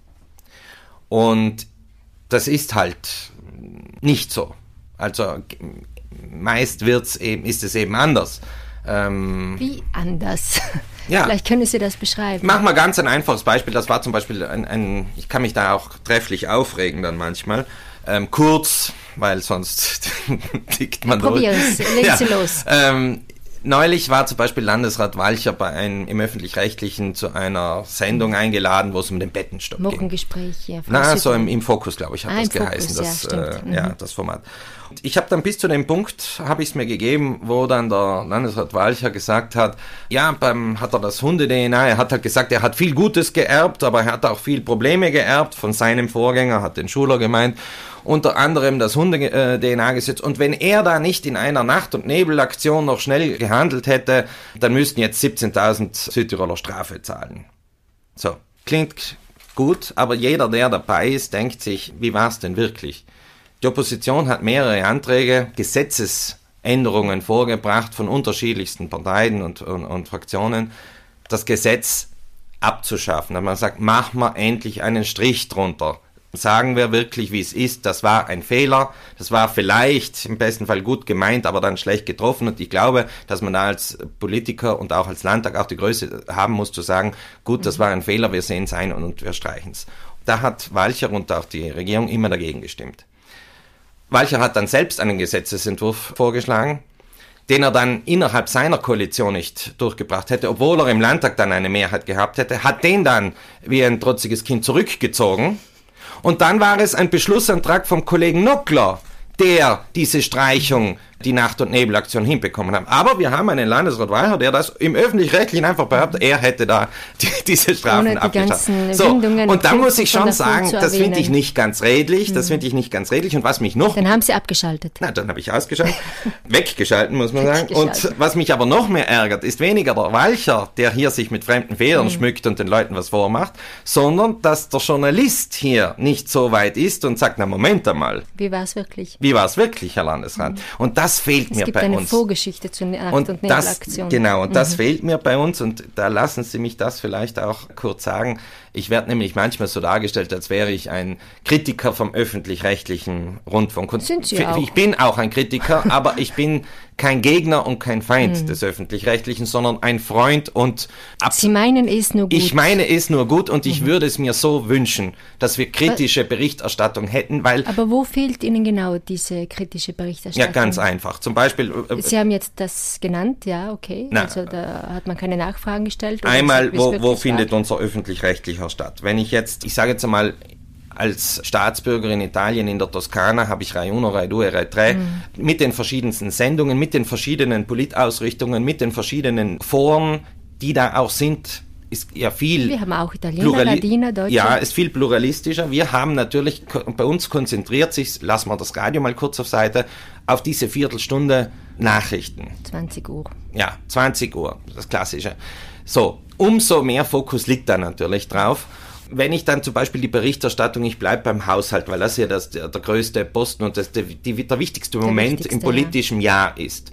Und das ist halt nicht so. Also meist ist es eben anders. Wie anders? Ja. Vielleicht können Sie das beschreiben. Mach mal ganz ein einfaches Beispiel. Das war zum Beispiel ich kann mich da auch trefflich aufregen dann manchmal. Kurz, weil sonst tickt man durch. Probier es, legen Sie los. Neulich war zum Beispiel Landesrat Walcher im Öffentlich-Rechtlichen zu einer Sendung eingeladen, wo es um den Bettenstopp ging. Wochengespräch, ja. So im Fokus, glaube ich, hat das geheißen, das Format. Ich habe dann bis zu dem Punkt, habe ich es mir gegeben, wo dann der Landesrat Walcher gesagt hat, ja, hat er das Hunde-DNA, er hat halt gesagt, er hat viel Gutes geerbt, aber er hat auch viel Probleme geerbt von seinem Vorgänger, hat den Schuler gemeint, unter anderem das Hunde-DNA-Gesetz. Und wenn er da nicht in einer Nacht- und Nebelaktion noch schnell gehandelt hätte, dann müssten jetzt 17.000 Südtiroler Strafe zahlen. So, klingt gut, aber jeder, der dabei ist, denkt sich, wie war es denn wirklich? Die Opposition hat mehrere Anträge, Gesetzesänderungen vorgebracht von unterschiedlichsten Parteien und Fraktionen, das Gesetz abzuschaffen. Man sagt, machen wir endlich einen Strich drunter. Sagen wir wirklich, wie es ist, das war ein Fehler, das war vielleicht im besten Fall gut gemeint, aber dann schlecht getroffen und ich glaube, dass man da als Politiker und auch als Landtag auch die Größe haben muss zu sagen, gut, das war ein Fehler, wir sehen es ein und wir streichen es. Da hat Walcher und auch die Regierung immer dagegen gestimmt. Walcher hat dann selbst einen Gesetzesentwurf vorgeschlagen, den er dann innerhalb seiner Koalition nicht durchgebracht hätte, obwohl er im Landtag dann eine Mehrheit gehabt hätte, hat den dann wie ein trotziges Kind zurückgezogen. Und dann war es ein Beschlussantrag vom Kollegen Nockler, der diese Streichung, die Nacht- und Nebelaktion hinbekommen hat. Aber wir haben einen Landesrat Walcher, der das im Öffentlich-Rechtlichen einfach behauptet, er hätte da diese Strafen abgeschafft. So, und da muss ich schon sagen, das finde ich nicht ganz redlich, Und was mich noch... Dann haben Sie abgeschaltet. Na, dann habe ich ausgeschaltet. Weggeschalten, muss man sagen. Und was mich aber noch mehr ärgert, ist weniger der Walcher, der hier sich mit fremden Federn schmückt und den Leuten was vormacht, sondern dass der Journalist hier nicht so weit ist und sagt, na Moment einmal. Wie war es wirklich? Wie war es wirklich, Herr Landesrat? Und das fehlt mir bei uns. Es gibt eine Vorgeschichte zur Nacht- und Nebelaktion. Genau, und das fehlt mir bei uns und da lassen Sie mich das vielleicht auch kurz sagen. Ich werde nämlich manchmal so dargestellt, als wäre ich ein Kritiker vom öffentlich-rechtlichen Rundfunk. Sind Sie auch? Ich bin auch ein Kritiker, aber ich bin kein Gegner und kein Feind des Öffentlich-Rechtlichen, sondern ein Freund und... Sie meinen es nur gut? Ich meine es nur gut und ich würde es mir so wünschen, dass wir kritische Berichterstattung hätten, weil... Aber wo fehlt Ihnen genau diese kritische Berichterstattung? Ja, ganz einfach. Zum Beispiel... Sie haben jetzt das genannt, ja, okay. Na, also da hat man keine Nachfragen gestellt. Einmal, wo findet unser öffentlich-rechtlicher statt? Wenn ich sage jetzt einmal, als Staatsbürger in Italien, in der Toskana, habe ich Rai 1, Rai 2, Rai 3, mit den verschiedensten Sendungen, mit den verschiedenen Politausrichtungen, mit den verschiedenen Foren, die da auch sind, ist ja viel... Wir haben auch Italiener, Ladiner, Deutsche. Ja, ist viel pluralistischer. Wir haben natürlich, bei uns konzentriert sich, lassen wir das Radio mal kurz auf Seite, auf diese Viertelstunde Nachrichten. 20 Uhr. Ja, 20 Uhr, das Klassische. So, umso mehr Fokus liegt da natürlich drauf. Wenn ich dann zum Beispiel die Berichterstattung, ich bleibe beim Haushalt, weil das ja der größte Posten und der wichtigste Moment im politischen Jahr ist.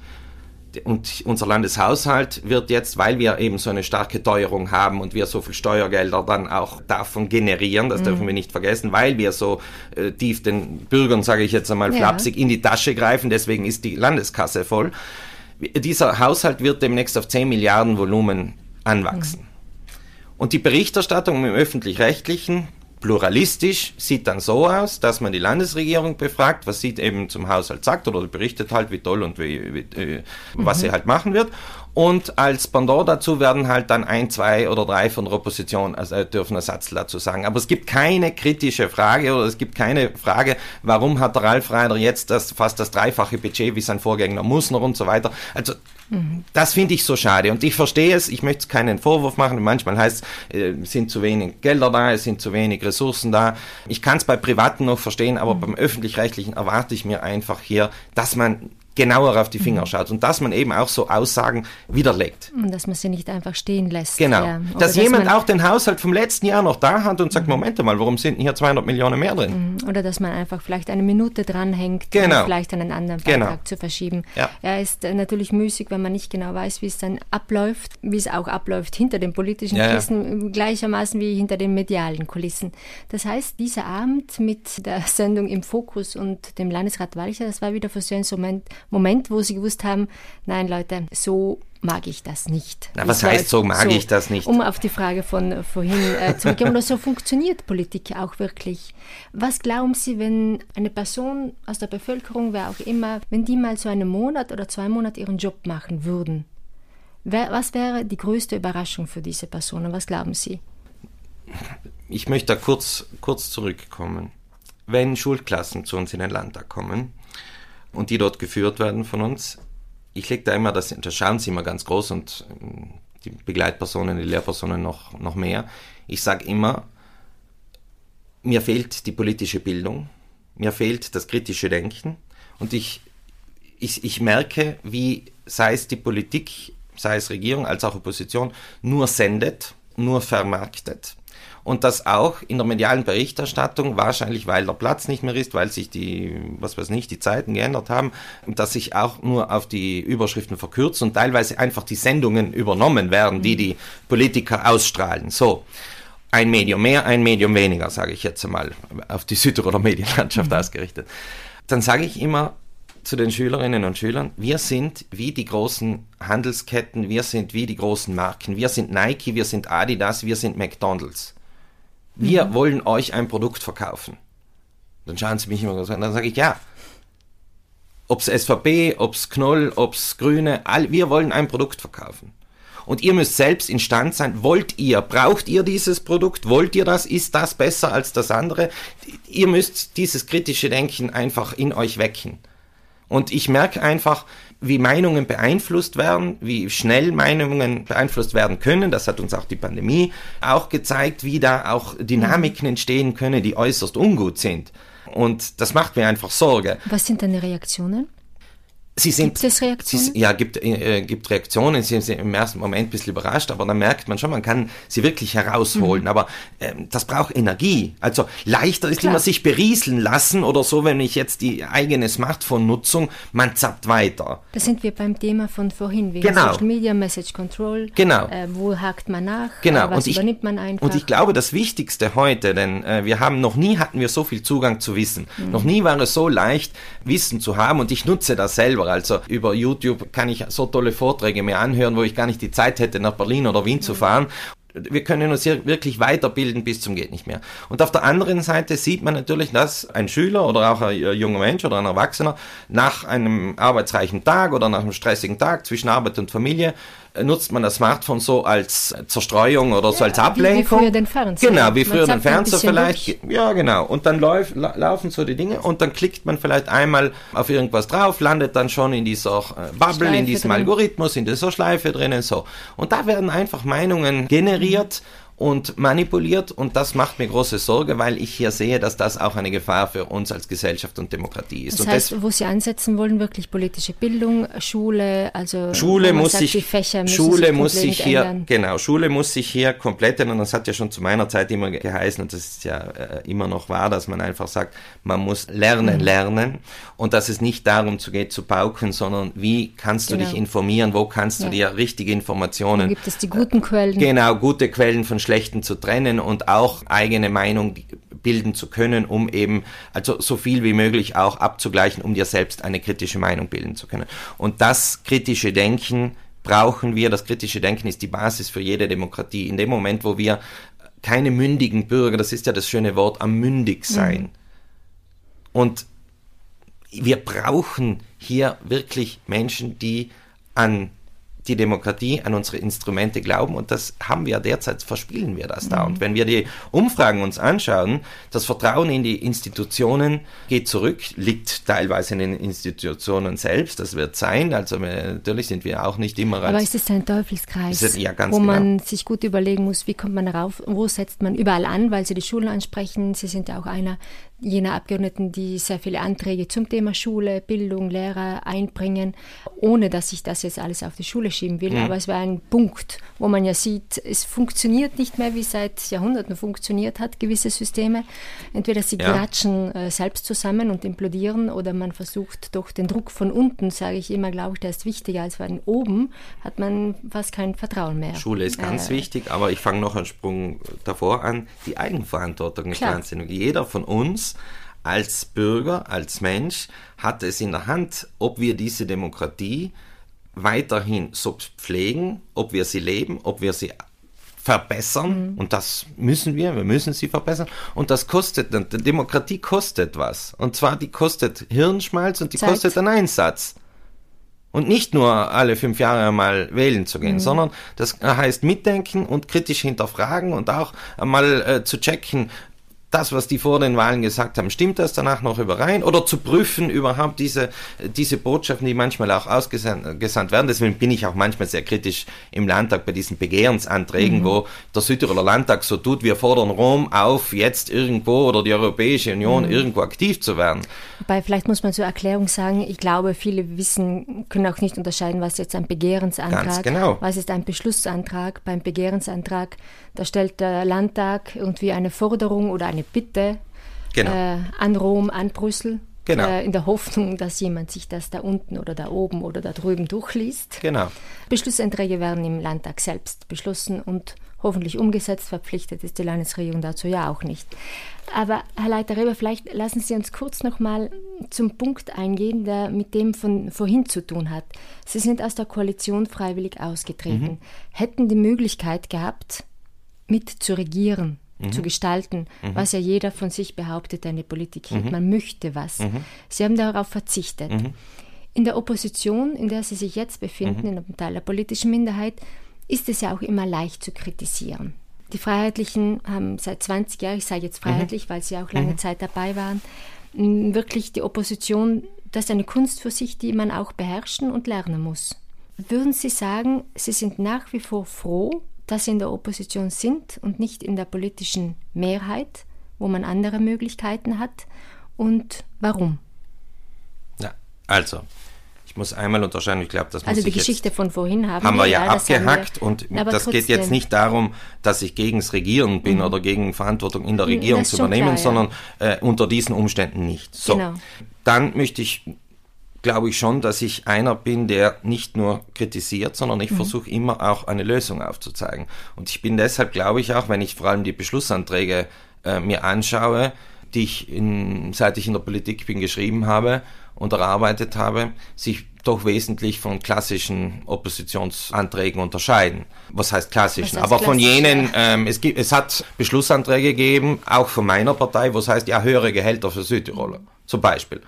Und unser Landeshaushalt wird jetzt, weil wir eben so eine starke Teuerung haben und wir so viel Steuergelder dann auch davon generieren, das dürfen wir nicht vergessen, weil wir so tief den Bürgern, sage ich jetzt einmal flapsig, in die Tasche greifen, deswegen ist die Landeskasse voll. Dieser Haushalt wird demnächst auf 10 Milliarden Volumen anwachsen. Und die Berichterstattung im Öffentlich-Rechtlichen, pluralistisch, sieht dann so aus, dass man die Landesregierung befragt, was sie eben zum Haushalt sagt oder berichtet halt, wie toll und was sie halt machen wird. Und als Pendant dazu werden halt dann 1, 2 oder 3 von der Opposition dürfen einen Satz dazu sagen. Aber es gibt keine kritische Frage oder es gibt keine Frage, warum hat der Ralf Raeder jetzt fast das dreifache Budget wie sein Vorgänger Mussner und so weiter. Also das finde ich so schade und ich verstehe es, ich möchte keinen Vorwurf machen, manchmal heißt es, sind zu wenig Gelder da, es sind zu wenig Ressourcen da. Ich kann es bei Privaten noch verstehen, aber beim Öffentlich-Rechtlichen erwarte ich mir einfach hier, dass man genauer auf die Finger schaut und dass man eben auch so Aussagen widerlegt. Und dass man sie nicht einfach stehen lässt. Genau. Ja. Dass jemand auch den Haushalt vom letzten Jahr noch da hat und sagt, Moment mal, warum sind denn hier 200 Millionen mehr drin? Oder dass man einfach vielleicht eine Minute dranhängt, um vielleicht einen anderen Beitrag zu verschieben. Ja. Er ist natürlich müßig, wenn man nicht genau weiß, wie es dann abläuft, wie es auch abläuft hinter den politischen Kulissen, gleichermaßen wie hinter den medialen Kulissen. Das heißt, dieser Abend mit der Sendung im Fokus und dem Landesrat Walcher, das war wieder für so ein Moment, wo sie gewusst haben, nein Leute, so mag ich das nicht. Na, was heißt, so mag ich das nicht? Um auf die Frage von vorhin zurückzukommen, oder so funktioniert Politik auch wirklich. Was glauben Sie, wenn eine Person aus der Bevölkerung, wer auch immer, wenn die mal so einen Monat oder 2 Monate ihren Job machen würden? Was wäre die größte Überraschung für diese Personen? Was glauben Sie? Ich möchte da kurz zurückkommen. Wenn Schulklassen zu uns in den Landtag kommen, und die dort geführt werden von uns. Ich lege da immer, das schauen sie immer ganz groß und die Begleitpersonen, die Lehrpersonen noch mehr. Ich sage immer, mir fehlt die politische Bildung, mir fehlt das kritische Denken und ich merke, wie sei es die Politik, sei es Regierung als auch Opposition, nur sendet, nur vermarktet. Und das auch in der medialen Berichterstattung, wahrscheinlich weil der Platz nicht mehr ist, weil sich die Zeiten geändert haben, dass sich auch nur auf die Überschriften verkürzen und teilweise einfach die Sendungen übernommen werden, die Politiker ausstrahlen. So, ein Medium mehr, ein Medium weniger, sage ich jetzt einmal, auf die Südtiroler Medienlandschaft ausgerichtet. Dann sage ich immer zu den Schülerinnen und Schülern, wir sind wie die großen Handelsketten, wir sind wie die großen Marken, wir sind Nike, wir sind Adidas, wir sind McDonald's. Wir wollen euch ein Produkt verkaufen. Dann schauen sie mich immer so an, dann sage ich, ja, ob es SVP, ob es Knoll, ob es Grüne, wir wollen ein Produkt verkaufen. Und ihr müsst selbst instand sein, braucht ihr dieses Produkt, wollt ihr das, ist das besser als das andere? Ihr müsst dieses kritische Denken einfach in euch wecken. Und ich merke einfach, wie Meinungen beeinflusst werden, wie schnell Meinungen beeinflusst werden können. Das hat uns auch die Pandemie auch gezeigt, wie da auch Dynamiken entstehen können, die äußerst ungut sind. Und das macht mir einfach Sorge. Was sind deine Reaktionen? Gibt es Reaktionen? Gibt Reaktionen. Sie sind im ersten Moment ein bisschen überrascht, aber dann merkt man schon, man kann sie wirklich herausholen. Aber das braucht Energie. Also leichter ist immer sich berieseln lassen oder so, wenn ich jetzt die eigene Smartphone-Nutzung, man zappt weiter. Da sind wir beim Thema von vorhin, wegen Social Media, Message Control. Genau. Wo hakt man nach? Was übernimmt man einfach? Und ich glaube, das Wichtigste heute, denn noch nie hatten wir so viel Zugang zu Wissen. Noch nie war es so leicht, Wissen zu haben und ich nutze das selber. Also über YouTube kann ich so tolle Vorträge mir anhören, wo ich gar nicht die Zeit hätte, nach Berlin oder Wien zu fahren. Wir können uns hier wirklich weiterbilden bis zum geht nicht mehr. Und auf der anderen Seite sieht man natürlich, dass ein Schüler oder auch ein junger Mensch oder ein Erwachsener nach einem arbeitsreichen Tag oder nach einem stressigen Tag zwischen Arbeit und Familie nutzt man das Smartphone so als Zerstreuung oder so als Ablenkung. Wie früher den Fernseher. Genau, wie früher den Fernseher vielleicht. Durch. Ja, genau. Und dann laufen so die Dinge und dann klickt man vielleicht einmal auf irgendwas drauf, landet dann schon in dieser Bubble, Schleife in diesem drin. Algorithmus, in dieser Schleife drinnen, so. Und da werden einfach Meinungen generiert und manipuliert, und das macht mir große Sorge, weil ich hier sehe, dass das auch eine Gefahr für uns als Gesellschaft und Demokratie ist. Das heißt, wo Sie ansetzen wollen, wirklich politische Bildung, Schule, also Schule muss sich, die Fächer Schule muss sich hier ändern. Genau, Schule muss sich hier komplett ändern. Das hat ja schon zu meiner Zeit immer geheißen, und das ist ja immer noch wahr, dass man einfach sagt, man muss lernen, und dass es nicht darum geht zu pauken, sondern wie kannst du dich informieren, wo kannst du dir richtige Informationen. Dann gibt es die guten Quellen. Genau, gute Quellen von schlechten zu trennen und auch eigene Meinung bilden zu können, um eben also so viel wie möglich auch abzugleichen, um dir selbst eine kritische Meinung bilden zu können. Und das kritische Denken brauchen wir. Das kritische Denken ist die Basis für jede Demokratie. In dem Moment, wo wir keine mündigen Bürger, das ist ja das schöne Wort, am mündig sein. Und wir brauchen hier wirklich Menschen, die an die Demokratie, an unsere Instrumente glauben, und das haben wir derzeit, verspielen wir das da. Und wenn wir die Umfragen uns anschauen, das Vertrauen in die Institutionen geht zurück, liegt teilweise in den Institutionen selbst, das wird sein, also natürlich sind wir auch nicht immer Aber ist es ein Teufelskreis, wo man sich gut überlegen muss, wie kommt man darauf, wo setzt man überall an, weil Sie die Schulen ansprechen, Sie sind ja auch einer jener Abgeordneten, die sehr viele Anträge zum Thema Schule, Bildung, Lehrer einbringen, ohne dass ich das jetzt alles auf die Schule schieben will. Aber es wäre ein Punkt, wo man ja sieht, es funktioniert nicht mehr, wie es seit Jahrhunderten funktioniert hat, gewisse Systeme. Entweder sie klatschen selbst zusammen und implodieren, oder man versucht doch den Druck von unten, sage ich immer, glaube ich, der ist wichtiger als von oben, hat man fast kein Vertrauen mehr. Schule ist ganz wichtig, aber ich fange noch einen Sprung davor an. Die Eigenverantwortung ist wahnsinnig. Jeder von uns als Bürger, als Mensch hat es in der Hand, ob wir diese Demokratie weiterhin so pflegen, ob wir sie leben, ob wir sie verbessern, und das müssen wir müssen sie verbessern, und das kostet, Demokratie kostet was, und zwar die kostet Hirnschmalz und die kostet einen Einsatz. Und nicht nur alle 5 Jahre mal wählen zu gehen, sondern das heißt mitdenken und kritisch hinterfragen und auch einmal zu checken, das, was die vor den Wahlen gesagt haben, stimmt das danach noch überein? Oder zu prüfen überhaupt diese Botschaften, die manchmal auch ausgesandt werden. Deswegen bin ich auch manchmal sehr kritisch im Landtag bei diesen Begehrensanträgen, wo der Südtiroler Landtag so tut, wir fordern Rom auf, jetzt irgendwo oder die Europäische Union irgendwo aktiv zu werden. Wobei, vielleicht muss man zur Erklärung sagen, ich glaube, viele können auch nicht unterscheiden, was jetzt ein Begehrensantrag, was ist ein Beschlussantrag. Beim Begehrensantrag, da stellt der Landtag irgendwie eine Forderung oder eine Bitte an Rom, an Brüssel, in der Hoffnung, dass jemand sich das da unten oder da oben oder da drüben durchliest. Genau. Beschlussanträge werden im Landtag selbst beschlossen und hoffentlich umgesetzt. Verpflichtet ist die Landesregierung dazu ja auch nicht. Aber Herr Leiter-Reber, vielleicht lassen Sie uns kurz noch mal zum Punkt eingehen, der mit dem von vorhin zu tun hat. Sie sind aus der Koalition freiwillig ausgetreten, hätten die Möglichkeit gehabt, mit zu regieren, zu gestalten, was ja jeder von sich behauptet, eine Politik. Man möchte was. Sie haben darauf verzichtet. In der Opposition, in der Sie sich jetzt befinden, in einem Teil der politischen Minderheit, ist es ja auch immer leicht zu kritisieren. Die Freiheitlichen haben seit 20 Jahren, ich sage jetzt freiheitlich, weil sie auch lange Zeit dabei waren, wirklich die Opposition, das ist eine Kunst für sich, die man auch beherrschen und lernen muss. Würden Sie sagen, Sie sind nach wie vor froh, dass Sie in der Opposition sind und nicht in der politischen Mehrheit, wo man andere Möglichkeiten hat? Und warum? Ja, also, ich muss einmal unterscheiden, ich glaube, das muss also die Geschichte von vorhin haben wir ja abgehackt, und das geht jetzt nicht darum, dass ich gegen das Regieren bin oder gegen Verantwortung in der Regierung zu übernehmen, sondern unter diesen Umständen nicht. So, genau. Dann möchte ich, glaube ich schon, dass ich einer bin, der nicht nur kritisiert, sondern ich versuche immer auch eine Lösung aufzuzeigen. Und ich bin deshalb, glaube ich auch, wenn ich vor allem die Beschlussanträge mir anschaue, die ich seit ich in der Politik bin geschrieben habe und erarbeitet habe, sich doch wesentlich von klassischen Oppositionsanträgen unterscheiden. Was heißt klassischen? Aber von jenen, es hat Beschlussanträge gegeben, auch von meiner Partei, wo es heißt, ja, höhere Gehälter für Südtiroler, zum Beispiel.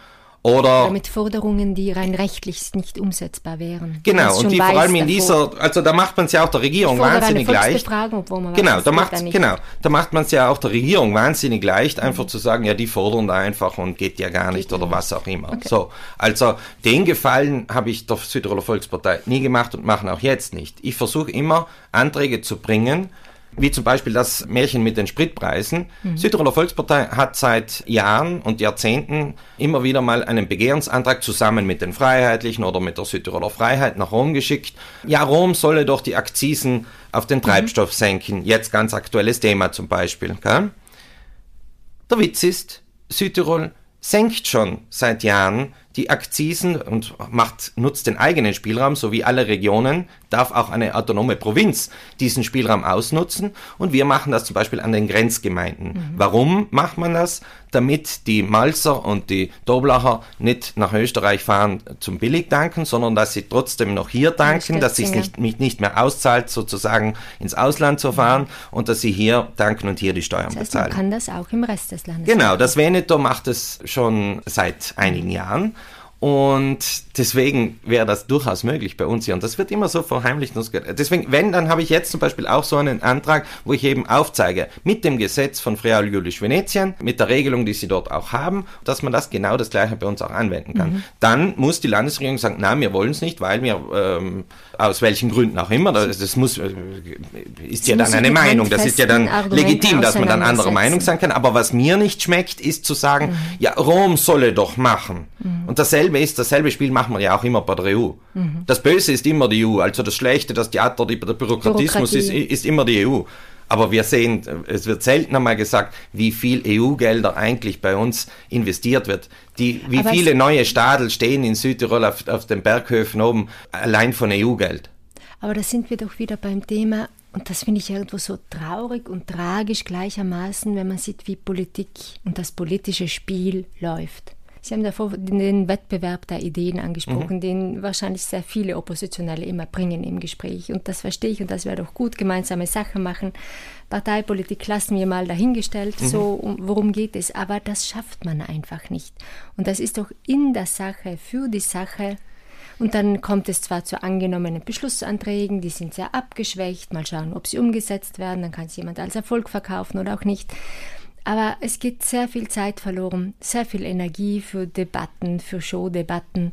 Oder mit Forderungen, die rein rechtlich nicht umsetzbar wären. Genau, und die vor allem in dieser, also da macht man es ja auch der Regierung wahnsinnig leicht. Genau, da macht man es ja auch der Regierung wahnsinnig leicht, einfach zu sagen, ja, die fordern da einfach und geht ja gar nicht oder was auch immer. Okay. So, also den Gefallen habe ich der Südtiroler Volkspartei nie gemacht und machen auch jetzt nicht. Ich versuche immer, Anträge zu bringen, wie zum Beispiel das Märchen mit den Spritpreisen. Südtiroler Volkspartei hat seit Jahren und Jahrzehnten immer wieder mal einen Begehrensantrag zusammen mit den Freiheitlichen oder mit der Südtiroler Freiheit nach Rom geschickt. Ja, Rom solle doch die Akzisen auf den Treibstoff senken. Jetzt ganz aktuelles Thema zum Beispiel. Gell? Der Witz ist, Südtirol senkt schon seit Jahren die Akzisen und nutzt den eigenen Spielraum, so wie alle Regionen, darf auch eine autonome Provinz diesen Spielraum ausnutzen und wir machen das zum Beispiel an den Grenzgemeinden. Warum macht man das? Damit die Malser und die Doblacher nicht nach Österreich fahren zum Billigtanken, sondern dass sie trotzdem noch hier tanken, dass es sich nicht mehr auszahlt, sozusagen ins Ausland zu fahren und dass sie hier tanken und hier die Steuern bezahlen. Man kann das auch im Rest des Landes. Genau, das Veneto macht es schon seit einigen Jahren. Und deswegen wäre das durchaus möglich bei uns hier. Und das wird immer so verheimlicht. Deswegen, dann habe ich jetzt zum Beispiel auch so einen Antrag, wo ich eben aufzeige, mit dem Gesetz von Friaul Julisch Venetien, mit der Regelung, die sie dort auch haben, dass man das genau das Gleiche bei uns auch anwenden kann. Dann muss die Landesregierung sagen, nein, wir wollen es nicht, weil wir, aus welchen Gründen auch immer, ist ja dann eine Meinung, das ist ja dann legitim, dass man dann anderer Meinung sein kann. Aber was mir nicht schmeckt, ist zu sagen, ja, Rom solle doch machen. Und dasselbe Spiel machen wir ja auch immer bei der EU. Das Böse ist immer die EU, also das Schlechte, das Theater, der Bürokratismus ist immer die EU. Aber wir sehen, es wird selten einmal gesagt, wie viel EU-Gelder eigentlich bei uns investiert wird. Wie viele neue Stadel stehen in Südtirol auf den Berghöfen oben, allein von EU-Geld. Aber da sind wir doch wieder beim Thema, und das finde ich irgendwo so traurig und tragisch gleichermaßen, wenn man sieht, wie Politik und das politische Spiel läuft. Sie haben davor den Wettbewerb der Ideen angesprochen, den wahrscheinlich sehr viele Oppositionelle immer bringen im Gespräch. Und das verstehe ich und das wäre doch gut, gemeinsame Sachen machen. Parteipolitik lassen wir mal dahingestellt, worum geht es? Aber das schafft man einfach nicht. Und das ist doch in der Sache, für die Sache. Und dann kommt es zwar zu angenommenen Beschlussanträgen, die sind sehr abgeschwächt, mal schauen, ob sie umgesetzt werden, dann kann es jemand als Erfolg verkaufen oder auch nicht. Aber es geht sehr viel Zeit verloren, sehr viel Energie für Debatten, für Showdebatten.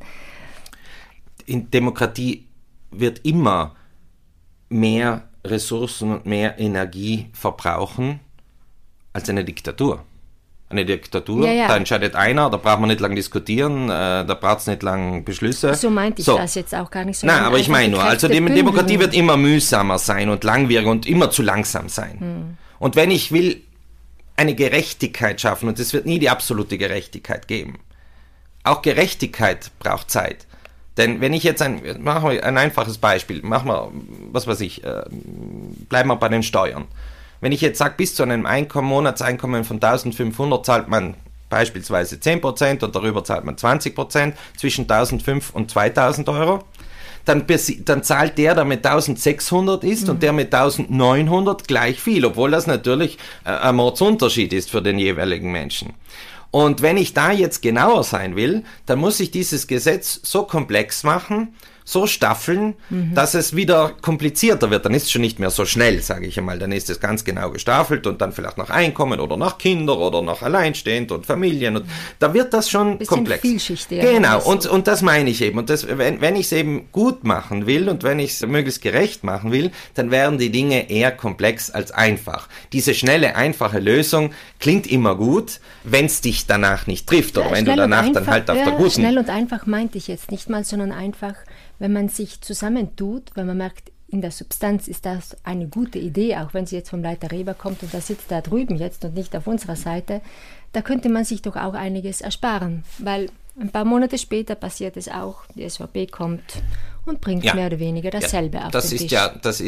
In Demokratie wird immer mehr Ressourcen und mehr Energie verbrauchen als eine Diktatur. Eine Diktatur, da entscheidet einer, da braucht man nicht lange diskutieren, da braucht es nicht lange Beschlüsse. So meinte ich das jetzt auch gar nicht so. Nein, aber ich meine nur, also die Demokratie wird immer mühsamer sein und langwieriger und immer zu langsam sein. Und wenn ich will, eine Gerechtigkeit schaffen, und es wird nie die absolute Gerechtigkeit geben. Auch Gerechtigkeit braucht Zeit. Denn wenn ich jetzt machen wir ein einfaches Beispiel, bleiben wir bei den Steuern. Wenn ich jetzt sage, bis zu einem Monatseinkommen von 1.500 zahlt man beispielsweise 10% und darüber zahlt man 20%, zwischen 1.500 und 2.000 Euro, dann zahlt der mit 1.600 ist und der mit 1.900 gleich viel, obwohl das natürlich ein Mordsunterschied ist für den jeweiligen Menschen. Und wenn ich da jetzt genauer sein will, dann muss ich dieses Gesetz so komplex machen, so staffeln, dass es wieder komplizierter wird. Dann ist es schon nicht mehr so schnell, sage ich einmal. Dann ist es ganz genau gestaffelt und dann vielleicht nach Einkommen oder nach Kinder oder nach Alleinstehend und Familien. Und da wird das schon komplex. Vielschichtiger. Genau, und das meine ich eben. Und das, wenn ich es eben gut machen will und wenn ich es möglichst gerecht machen will, dann werden die Dinge eher komplex als einfach. Diese schnelle, einfache Lösung klingt immer gut, wenn es dich danach nicht trifft oder wenn du danach einfach, dann halt auf der guten... Schnell und einfach meinte ich jetzt nicht mal, sondern einfach, wenn man sich zusammentut, wenn man merkt, in der Substanz ist das eine gute Idee, auch wenn sie jetzt vom Leiter Reber kommt und da sitzt da drüben jetzt und nicht auf unserer Seite, da könnte man sich doch auch einiges ersparen, weil ein paar Monate später passiert es auch, die SVP kommt und bringt mehr oder weniger dasselbe auf den Tisch.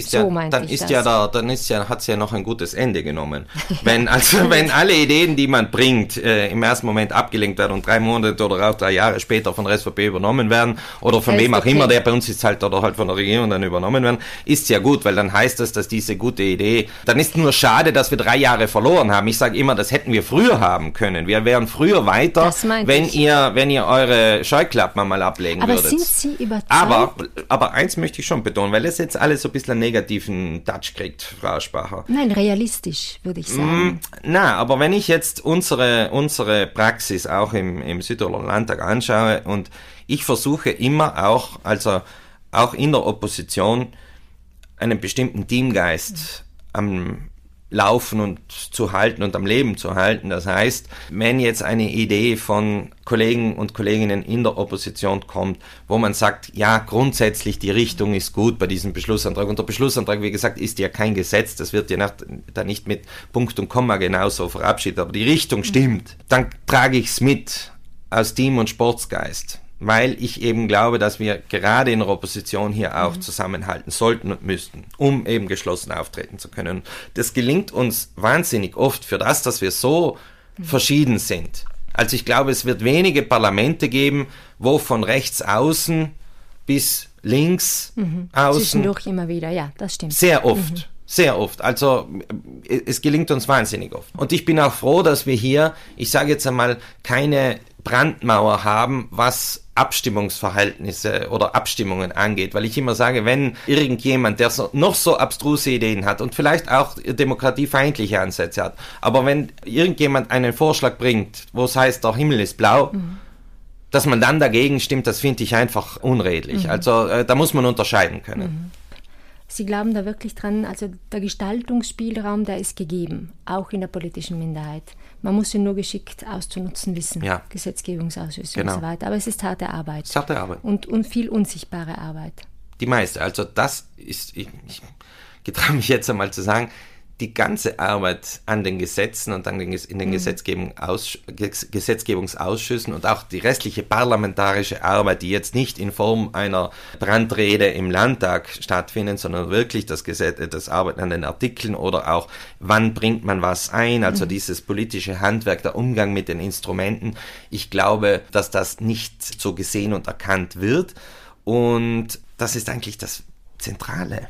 Hat es ja noch ein gutes Ende genommen. Wenn alle Ideen, die man bringt, im ersten Moment abgelenkt werden und 3 Monate oder auch 3 Jahre später von der SVP übernommen werden oder von wem auch immer, der bei uns ist oder halt von der Regierung dann übernommen werden, ist ja gut, weil dann heißt das, dass diese gute Idee, dann ist nur schade, dass wir 3 Jahre verloren haben. Ich sage immer, das hätten wir früher haben können. Wir wären früher weiter, wenn ihr eure Scheuklappen mal ablegen würdet. Aber sind Sie überzeugt? Aber eins möchte ich schon betonen, weil es jetzt alles so ein bisschen einen negativen Touch kriegt, Frau Aschbacher. Nein, realistisch, würde ich sagen. Aber wenn ich jetzt unsere Praxis auch im Südtiroler Landtag anschaue und ich versuche immer auch in der Opposition einen bestimmten Teamgeist am Laufen und zu halten und am Leben zu halten. Das heißt, wenn jetzt eine Idee von Kollegen und Kolleginnen in der Opposition kommt, wo man sagt, ja, grundsätzlich die Richtung ist gut bei diesem Beschlussantrag. Und der Beschlussantrag, wie gesagt, ist ja kein Gesetz. Das wird ja da nicht mit Punkt und Komma genauso verabschiedet. Aber die Richtung stimmt. Dann trage ich es mit aus Team- und Sportsgeist. Weil ich eben glaube, dass wir gerade in der Opposition hier auch zusammenhalten sollten und müssten, um eben geschlossen auftreten zu können. Das gelingt uns wahnsinnig oft für das, dass wir so verschieden sind. Also ich glaube, es wird wenige Parlamente geben, wo von rechts außen bis links außen... Zwischendurch immer wieder, ja, das stimmt. Sehr oft. Sehr oft. Also es gelingt uns wahnsinnig oft. Und ich bin auch froh, dass wir hier, ich sage jetzt einmal, keine Brandmauer haben, was Abstimmungsverhältnisse oder Abstimmungen angeht. Weil ich immer sage, wenn irgendjemand, der noch so abstruse Ideen hat und vielleicht auch demokratiefeindliche Ansätze hat, aber wenn irgendjemand einen Vorschlag bringt, wo es heißt, der Himmel ist blau, dass man dann dagegen stimmt, das finde ich einfach unredlich. Also da muss man unterscheiden können. Sie glauben da wirklich dran, also der Gestaltungsspielraum, der ist gegeben, auch in der politischen Minderheit. Man muss ihn nur geschickt auszunutzen wissen, Gesetzgebungsausschüsse und so weiter. Aber es ist harte Arbeit. Und viel unsichtbare Arbeit. Die meiste, also das ist, ich getraue mich jetzt einmal zu sagen, die ganze Arbeit an den Gesetzen und in den Gesetzgebungsausschüssen und auch die restliche parlamentarische Arbeit, die jetzt nicht in Form einer Brandrede im Landtag stattfindet, sondern wirklich das Arbeiten an den Artikeln oder auch, wann bringt man was ein, also dieses politische Handwerk, der Umgang mit den Instrumenten. Ich glaube, dass das nicht so gesehen und erkannt wird und das ist eigentlich das Zentrale.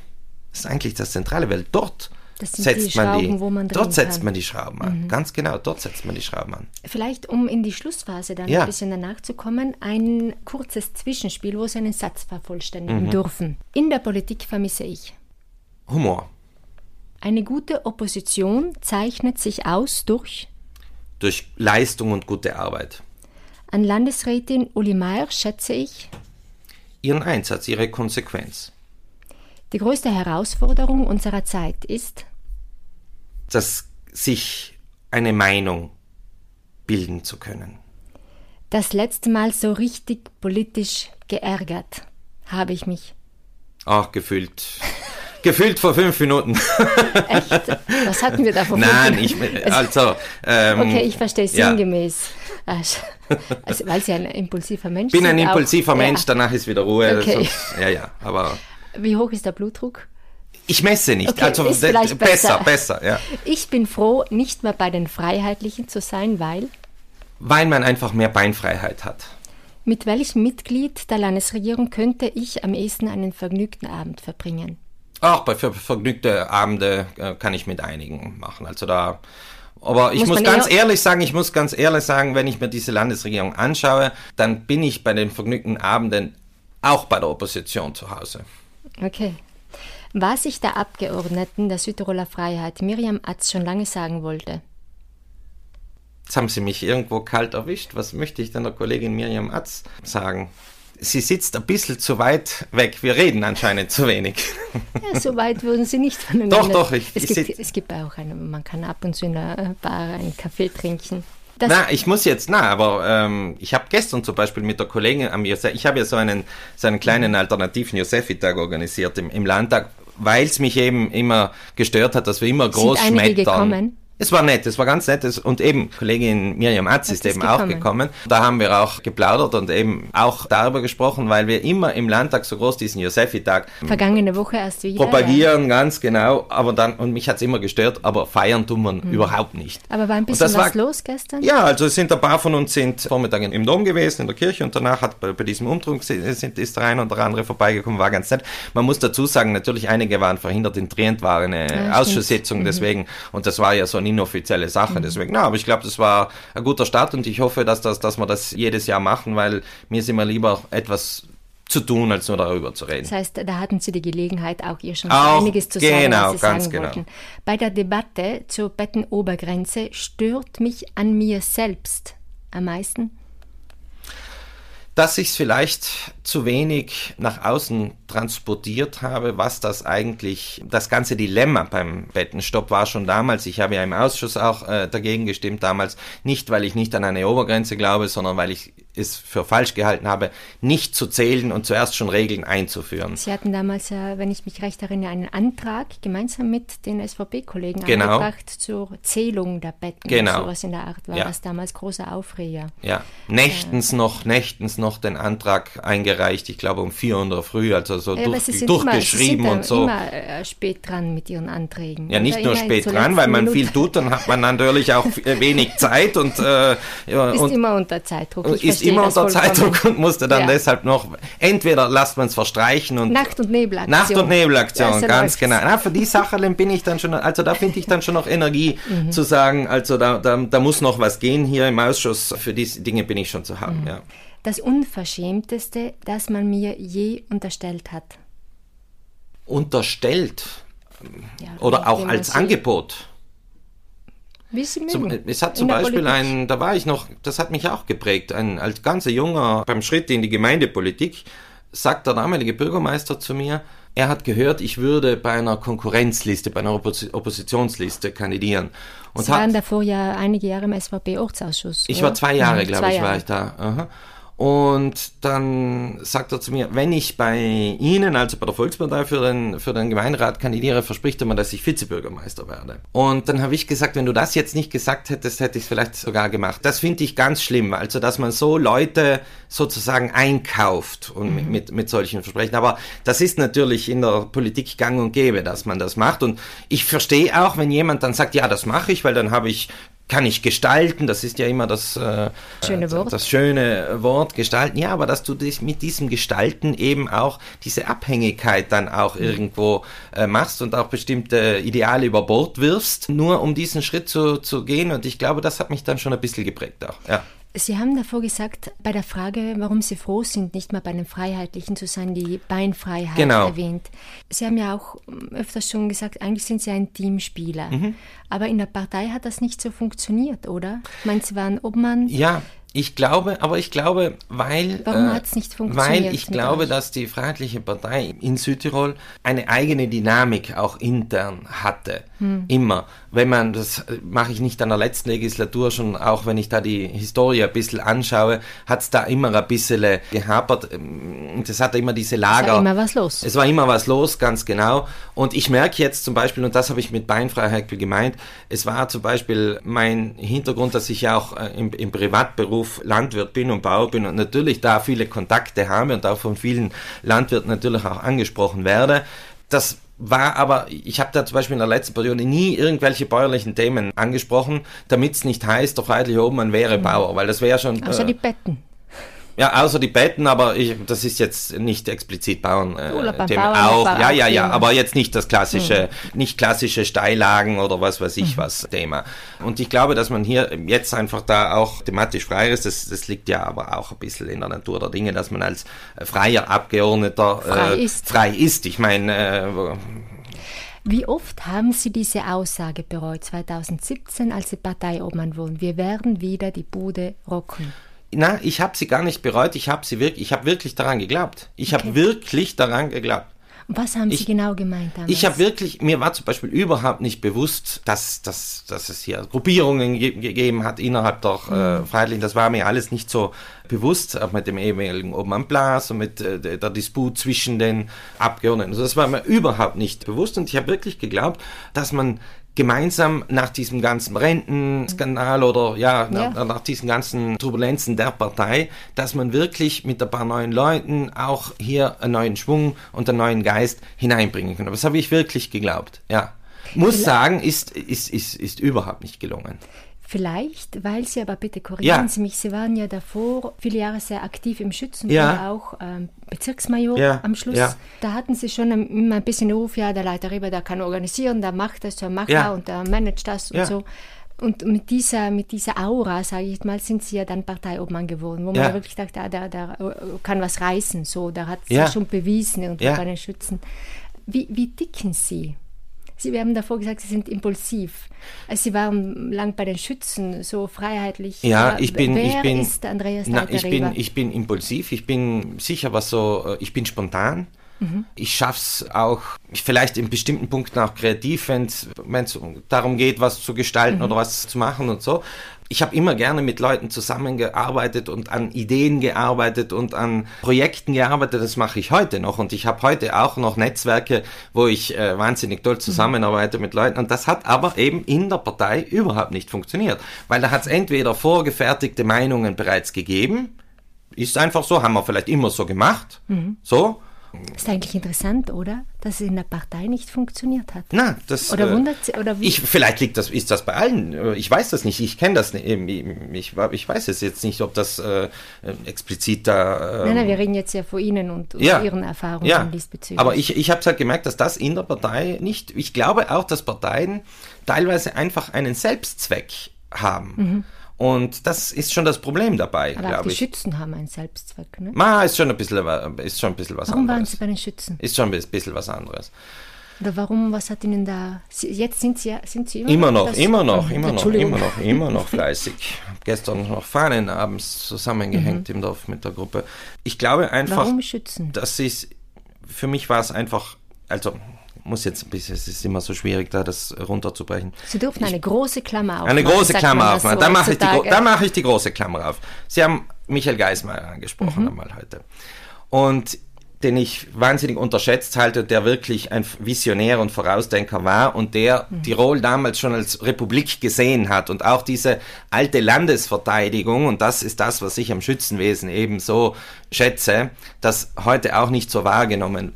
Weil dort setzt man die Schrauben an. Ganz genau, dort setzt man die Schrauben an. Vielleicht, um in die Schlussphase dann ein bisschen danach zu kommen, ein kurzes Zwischenspiel, wo Sie einen Satz vervollständigen dürfen. In der Politik vermisse ich Humor. Eine gute Opposition zeichnet sich aus durch Leistung und gute Arbeit. An Landesrätin Uli Meier schätze ich ihren Einsatz, ihre Konsequenz. Die größte Herausforderung unserer Zeit ist, dass sich eine Meinung bilden zu können. Das letzte Mal so richtig politisch geärgert habe ich mich. Ach, gefühlt vor 5 Minuten. Echt? Was hatten wir da vor 5 Minuten? Nein, okay, ich verstehe sinngemäß. Also, weil Sie ein impulsiver Mensch sind. Ich bin ein impulsiver Mensch, danach ist wieder Ruhe. Okay. Aber... Wie hoch ist der Blutdruck? Ich messe nicht, okay, also ist vielleicht besser, ja. Ich bin froh, nicht mehr bei den Freiheitlichen zu sein, weil man einfach mehr Beinfreiheit hat. Mit welchem Mitglied der Landesregierung könnte ich am ehesten einen vergnügten Abend verbringen? Ach, für vergnügte Abende kann ich mit einigen machen. Aber ich muss ganz ehrlich sagen, wenn ich mir diese Landesregierung anschaue, dann bin ich bei den vergnügten Abenden auch bei der Opposition zu Hause. Okay. Was ich der Abgeordneten der Südtiroler Freiheit Miriam Atz schon lange sagen wollte. Jetzt haben Sie mich irgendwo kalt erwischt. Was möchte ich denn der Kollegin Miriam Atz sagen? Sie sitzt ein bisschen zu weit weg. Wir reden anscheinend zu wenig. Ja, so weit würden Sie nicht voneinander. Doch. Es gibt auch man kann ab und zu in der Bar einen Kaffee trinken. Ich habe gestern zum Beispiel mit der Kollegin ich habe ja so einen kleinen alternativen Josefi-Tag organisiert im Landtag, weil es mich eben immer gestört hat, dass wir immer groß schmettern. Sind einige gekommen? Es war nett, es war ganz nett. Und eben, Kollegin Miriam Atz ist eben auch gekommen. Da haben wir auch geplaudert und eben auch darüber gesprochen, weil wir immer im Landtag so groß diesen Josefi-Tag vergangene Woche erst wieder propagieren, ganz genau. Aber dann, und mich hat es immer gestört, aber feiern tun wir überhaupt nicht. Aber war ein bisschen was los gestern? Ja, also es sind ein paar von uns sind Vormittag im Dom gewesen, in der Kirche, und danach hat bei diesem Umtrunk ist der eine oder andere vorbeigekommen, war ganz nett. Man muss dazu sagen, natürlich einige waren verhindert, in Trient war eine Ausschusssitzung, deswegen, und das war ja so eine inoffizielle Sache, deswegen, aber ich glaube, das war ein guter Start und ich hoffe, dass wir das jedes Jahr machen, weil mir ist immer lieber etwas zu tun, als nur darüber zu reden. Das heißt, da hatten Sie die Gelegenheit, auch ihr schon einiges zu sagen, was Sie sagen wollten. Bei der Debatte zur Bettenobergrenze stört mich an mir selbst am meisten, dass ich es vielleicht zu wenig nach außen transportiert habe, was das eigentlich, das ganze Dilemma beim Bettenstopp war schon damals. Ich habe ja im Ausschuss auch dagegen gestimmt damals, nicht weil ich nicht an eine Obergrenze glaube, sondern weil ich es für falsch gehalten habe, nicht zu zählen und zuerst schon Regeln einzuführen. Sie hatten damals, wenn ich mich recht erinnere, einen Antrag gemeinsam mit den SVP-Kollegen eingebracht zur Zählung der Betten. Genau. Sowas in der Art war das damals großer Aufreger. Ja, nächtens noch den Antrag eingereicht, ich glaube um 4 Uhr in der Früh, also so durchgeschrieben und so. Sie sind immer spät dran mit Ihren Anträgen. Ja, nicht nur spät dran, weil man viel tut, dann hat man natürlich auch wenig Zeit und ist immer unter Zeitdruck. Ist immer unter Zeitdruck und musste dann deshalb noch, entweder lasst man es verstreichen und Nacht- und Nebelaktion, ganz genau. Na, für die Sache bin ich dann schon, also da finde ich dann schon noch Energie zu sagen, also da muss noch was gehen hier im Ausschuss, für diese Dinge bin ich schon zu haben, ja. Das Unverschämteste, das man mir je unterstellt hat. Unterstellt? Ja, oder auch als Angebot? Wie Sie mögen. Es hat zum Beispiel da war ich noch, das hat mich auch geprägt, als ganzer Junger beim Schritt in die Gemeindepolitik, sagt der damalige Bürgermeister zu mir, er hat gehört, ich würde bei einer Konkurrenzliste, bei einer Oppositionsliste kandidieren. Und Sie waren davor ja einige Jahre im SVP-Ortsausschuss. Ich war 2 Jahre, glaube ich, war ich da. Aha. Und dann sagt er zu mir, wenn ich bei Ihnen, also bei der Volkspartei für den Gemeinderat kandidiere, verspricht er mir, dass ich Vizebürgermeister werde. Und dann habe ich gesagt, wenn du das jetzt nicht gesagt hättest, hätte ich es vielleicht sogar gemacht. Das finde ich ganz schlimm, also dass man so Leute sozusagen einkauft und mit solchen Versprechen. Aber das ist natürlich in der Politik gang und gäbe, dass man das macht. Und ich verstehe auch, wenn jemand dann sagt, ja, das mache ich, weil dann kann ich gestalten, das ist ja immer das schöne Wort, gestalten. Ja, aber dass du mit diesem Gestalten eben auch diese Abhängigkeit dann auch irgendwo machst und auch bestimmte Ideale über Bord wirfst, nur um diesen Schritt zu gehen. Und ich glaube, das hat mich dann schon ein bisschen geprägt auch, ja. Sie haben davor gesagt, bei der Frage, warum Sie froh sind, nicht mal bei den Freiheitlichen zu sein, die Beinfreiheit erwähnt. Sie haben ja auch öfters schon gesagt, eigentlich sind Sie ein Teamspieler. Aber in der Partei hat das nicht so funktioniert, oder? Ich meine, Sie waren Obmann. Ja, ich glaube, weil... Warum hat es nicht funktioniert? Weil ich glaube, dass die Freiheitliche Partei in Südtirol eine eigene Dynamik auch intern hatte. Immer. Das mache ich nicht an der letzten Legislatur schon, auch wenn ich da die Historie ein bisschen anschaue, hat es da immer ein bisschen gehapert. Es hatte immer diese Lager. Es war immer was los. Es war immer was los, ganz genau. Und ich merke jetzt zum Beispiel, und das habe ich mit Beinfreiheit gemeint, es war zum Beispiel mein Hintergrund, dass ich ja auch im Privatberuf Landwirt bin und Bauer bin und natürlich da viele Kontakte habe und auch von vielen Landwirten natürlich auch angesprochen werde. Das war aber, ich habe da zum Beispiel in der letzten Periode nie irgendwelche bäuerlichen Themen angesprochen, damit es nicht heißt, der freiheitliche Obmann wäre Bauer, weil das wäre schon... Außer die Betten. Ja, außer die Betten, aber das ist jetzt nicht explizit Bauern-Thema. Auch, aber jetzt nicht das klassische, nicht klassische Steillagen oder was weiß ich was Thema. Und ich glaube, dass man hier jetzt einfach da auch thematisch frei ist, das liegt ja aber auch ein bisschen in der Natur der Dinge, dass man als freier Abgeordneter frei ist. Ich meine... Wie oft haben Sie diese Aussage bereut, 2017, als Sie Parteiobmann wurden? Wir werden wieder die Bude rocken. Na, ich habe sie gar nicht bereut, ich habe wirklich daran geglaubt. Ich habe wirklich daran geglaubt. Was haben Sie genau gemeint damals? Mir war zum Beispiel überhaupt nicht bewusst, dass es hier Gruppierungen gegeben hat innerhalb der Freiheitlichen. Das war mir alles nicht so bewusst, auch mit dem ehemaligen Obmann Blas und mit der Disput zwischen den Abgeordneten. Also das war mir überhaupt nicht bewusst und ich habe wirklich geglaubt, dass man gemeinsam nach diesem ganzen Rentenskandal oder nach diesen ganzen Turbulenzen der Partei, dass man wirklich mit ein paar neuen Leuten auch hier einen neuen Schwung und einen neuen Geist hineinbringen kann. Aber das habe ich wirklich geglaubt, ja. Muss sagen, ist überhaupt nicht gelungen. Vielleicht, weil Sie, aber bitte korrigieren Sie mich, Sie waren ja davor viele Jahre sehr aktiv im Schützenbund, auch Bezirksmajor am Schluss. Ja. Da hatten Sie schon immer ein bisschen den Ruf, der Leiter Rieber, der kann organisieren, der macht das, der Macher und der managt das und so. Und mit dieser Aura, sage ich mal, sind Sie ja dann Parteiobmann geworden, wo man wirklich dachte, der kann was reißen, so, der hat sich schon bewiesen und bei den Schützen. Wie ticken Sie? Sie haben davor gesagt, Sie sind impulsiv. Sie waren lang bei den Schützen, so freiheitlich. Ja, ich bin Andreas Leiter-Rieber? Ich bin impulsiv, ich bin sicher ich bin spontan. Ich schaff's auch, vielleicht in bestimmten Punkten auch kreativ, wenn es darum geht, was zu gestalten oder was zu machen und so. Ich habe immer gerne mit Leuten zusammengearbeitet und an Ideen gearbeitet und an Projekten gearbeitet. Das mache ich heute noch. Und ich habe heute auch noch Netzwerke, wo ich wahnsinnig toll zusammenarbeite mit Leuten. Und das hat aber eben in der Partei überhaupt nicht funktioniert. Weil da hat es entweder vorgefertigte Meinungen bereits gegeben. Ist einfach so, haben wir vielleicht immer so gemacht. So. Ist eigentlich interessant, oder? Dass es in der Partei nicht funktioniert hat. Na, das... Oder wundert Sie, oder wie? Vielleicht ist das bei allen. Ich weiß das nicht, ich kenne das nicht. Ich weiß es jetzt nicht, ob das explizit da... Nein, wir reden jetzt ja von Ihnen und Ihren Erfahrungen diesbezüglich. Aber ich habe halt gemerkt, dass das in der Partei nicht... Ich glaube auch, dass Parteien teilweise einfach einen Selbstzweck haben. Und das ist schon das Problem dabei, glaube ich. Aber die Schützen haben einen Selbstzweck, ne? Ist schon ein bisschen was anderes. Warum waren Sie bei den Schützen? Ist schon ein bisschen was anderes. Oder warum, was hat Ihnen da... Jetzt sind Sie immer noch fleißig. Gestern noch Fahnen abends zusammengehängt im Dorf mit der Gruppe. Ich glaube einfach... Warum Schützen? Für mich war es einfach... Also... muss jetzt ein bisschen, es ist immer so schwierig, da das runterzubrechen. Sie dürfen eine große Klammer aufmachen. Eine große Klammer aufmachen, da mache ich die große Klammer auf. Sie haben Michael Geismar angesprochen einmal heute. Und den ich wahnsinnig unterschätzt halte, der wirklich ein Visionär und Vorausdenker war und der Tirol damals schon als Republik gesehen hat und auch diese alte Landesverteidigung, und das ist das, was ich am Schützenwesen eben so schätze, das heute auch nicht so wahrgenommen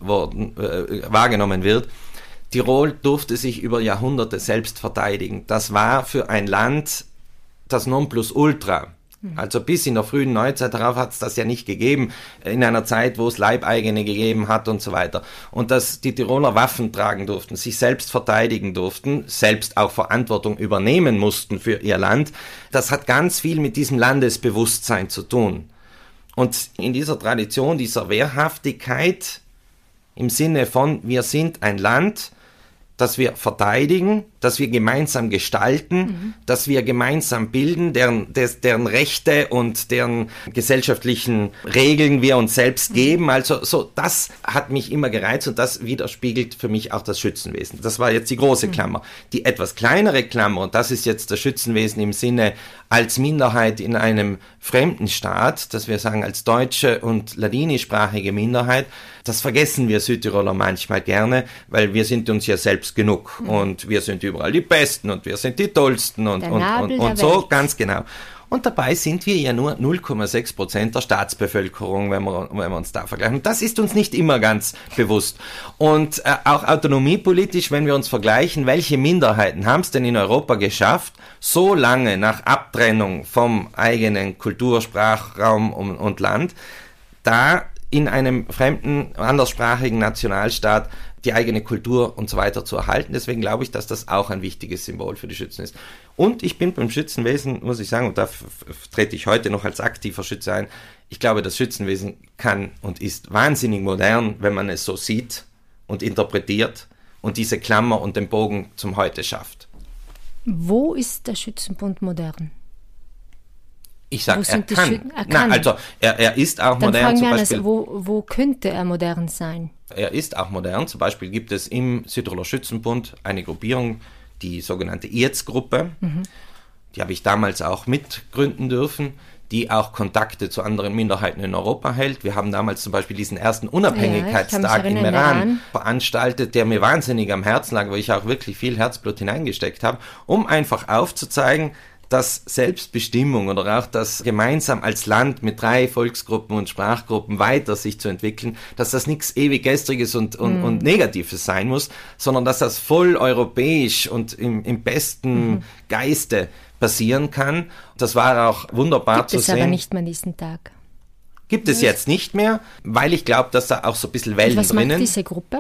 wird. Tirol durfte sich über Jahrhunderte selbst verteidigen. Das war für ein Land das Nonplusultra. Also bis in der frühen Neuzeit, darauf hat es das ja nicht gegeben, in einer Zeit, wo es Leibeigene gegeben hat und so weiter. Und dass die Tiroler Waffen tragen durften, sich selbst verteidigen durften, selbst auch Verantwortung übernehmen mussten für ihr Land, das hat ganz viel mit diesem Landesbewusstsein zu tun. Und in dieser Tradition, dieser Wehrhaftigkeit im Sinne von, wir sind ein Land, das wir verteidigen, das wir gemeinsam gestalten, dass wir gemeinsam bilden, deren Rechte und deren gesellschaftlichen Regeln wir uns selbst geben. Also so, das hat mich immer gereizt und das widerspiegelt für mich auch das Schützenwesen. Das war jetzt die große Klammer. Die etwas kleinere Klammer, und das ist jetzt das Schützenwesen im Sinne als Minderheit in einem fremden Staat, dass wir sagen als deutsche und ladinischsprachige Minderheit, das vergessen wir Südtiroler manchmal gerne, weil wir sind uns ja selbst genug und wir sind überall die Besten und wir sind die Tollsten und so, ganz genau. Und dabei sind wir ja nur 0,6% der Staatsbevölkerung, wenn wir uns da vergleichen. Das ist uns nicht immer ganz bewusst. Und auch autonomiepolitisch, wenn wir uns vergleichen, welche Minderheiten haben es denn in Europa geschafft, so lange nach Abtrennung vom eigenen Kultursprachraum und Land, da in einem fremden, anderssprachigen Nationalstaat die eigene Kultur und so weiter zu erhalten. Deswegen glaube ich, dass das auch ein wichtiges Symbol für die Schützen ist. Und ich bin beim Schützenwesen, muss ich sagen, und da trete ich heute noch als aktiver Schütze ein, ich glaube, das Schützenwesen kann und ist wahnsinnig modern, wenn man es so sieht und interpretiert und diese Klammer und den Bogen zum Heute schafft. Wo ist der Schützenbund modern? Ich sage, er kann. Er ist auch dann modern. Zum Beispiel, wo könnte er modern sein? Er ist auch modern. Zum Beispiel gibt es im Südtiroler Schützenbund eine Gruppierung, die sogenannte IEZ-Gruppe. Die habe ich damals auch mitgründen dürfen. die auch Kontakte zu anderen Minderheiten in Europa hält. Wir haben damals zum Beispiel diesen ersten Unabhängigkeitstag in Meran veranstaltet, der mir wahnsinnig am Herzen lag, wo ich auch wirklich viel Herzblut hineingesteckt habe, um einfach aufzuzeigen, dass Selbstbestimmung oder auch das gemeinsam als Land mit 3 Volksgruppen und Sprachgruppen weiter sich zu entwickeln, dass das nichts ewig Gestriges und Negatives sein muss, sondern dass das voll europäisch und im besten Geiste passieren kann. Das war auch wunderbar zu sehen. Gibt es aber nicht mehr diesen Tag. Gibt es jetzt nicht mehr, weil ich glaube, dass da auch so ein bisschen Wellen drinnen. Was macht diese Gruppe?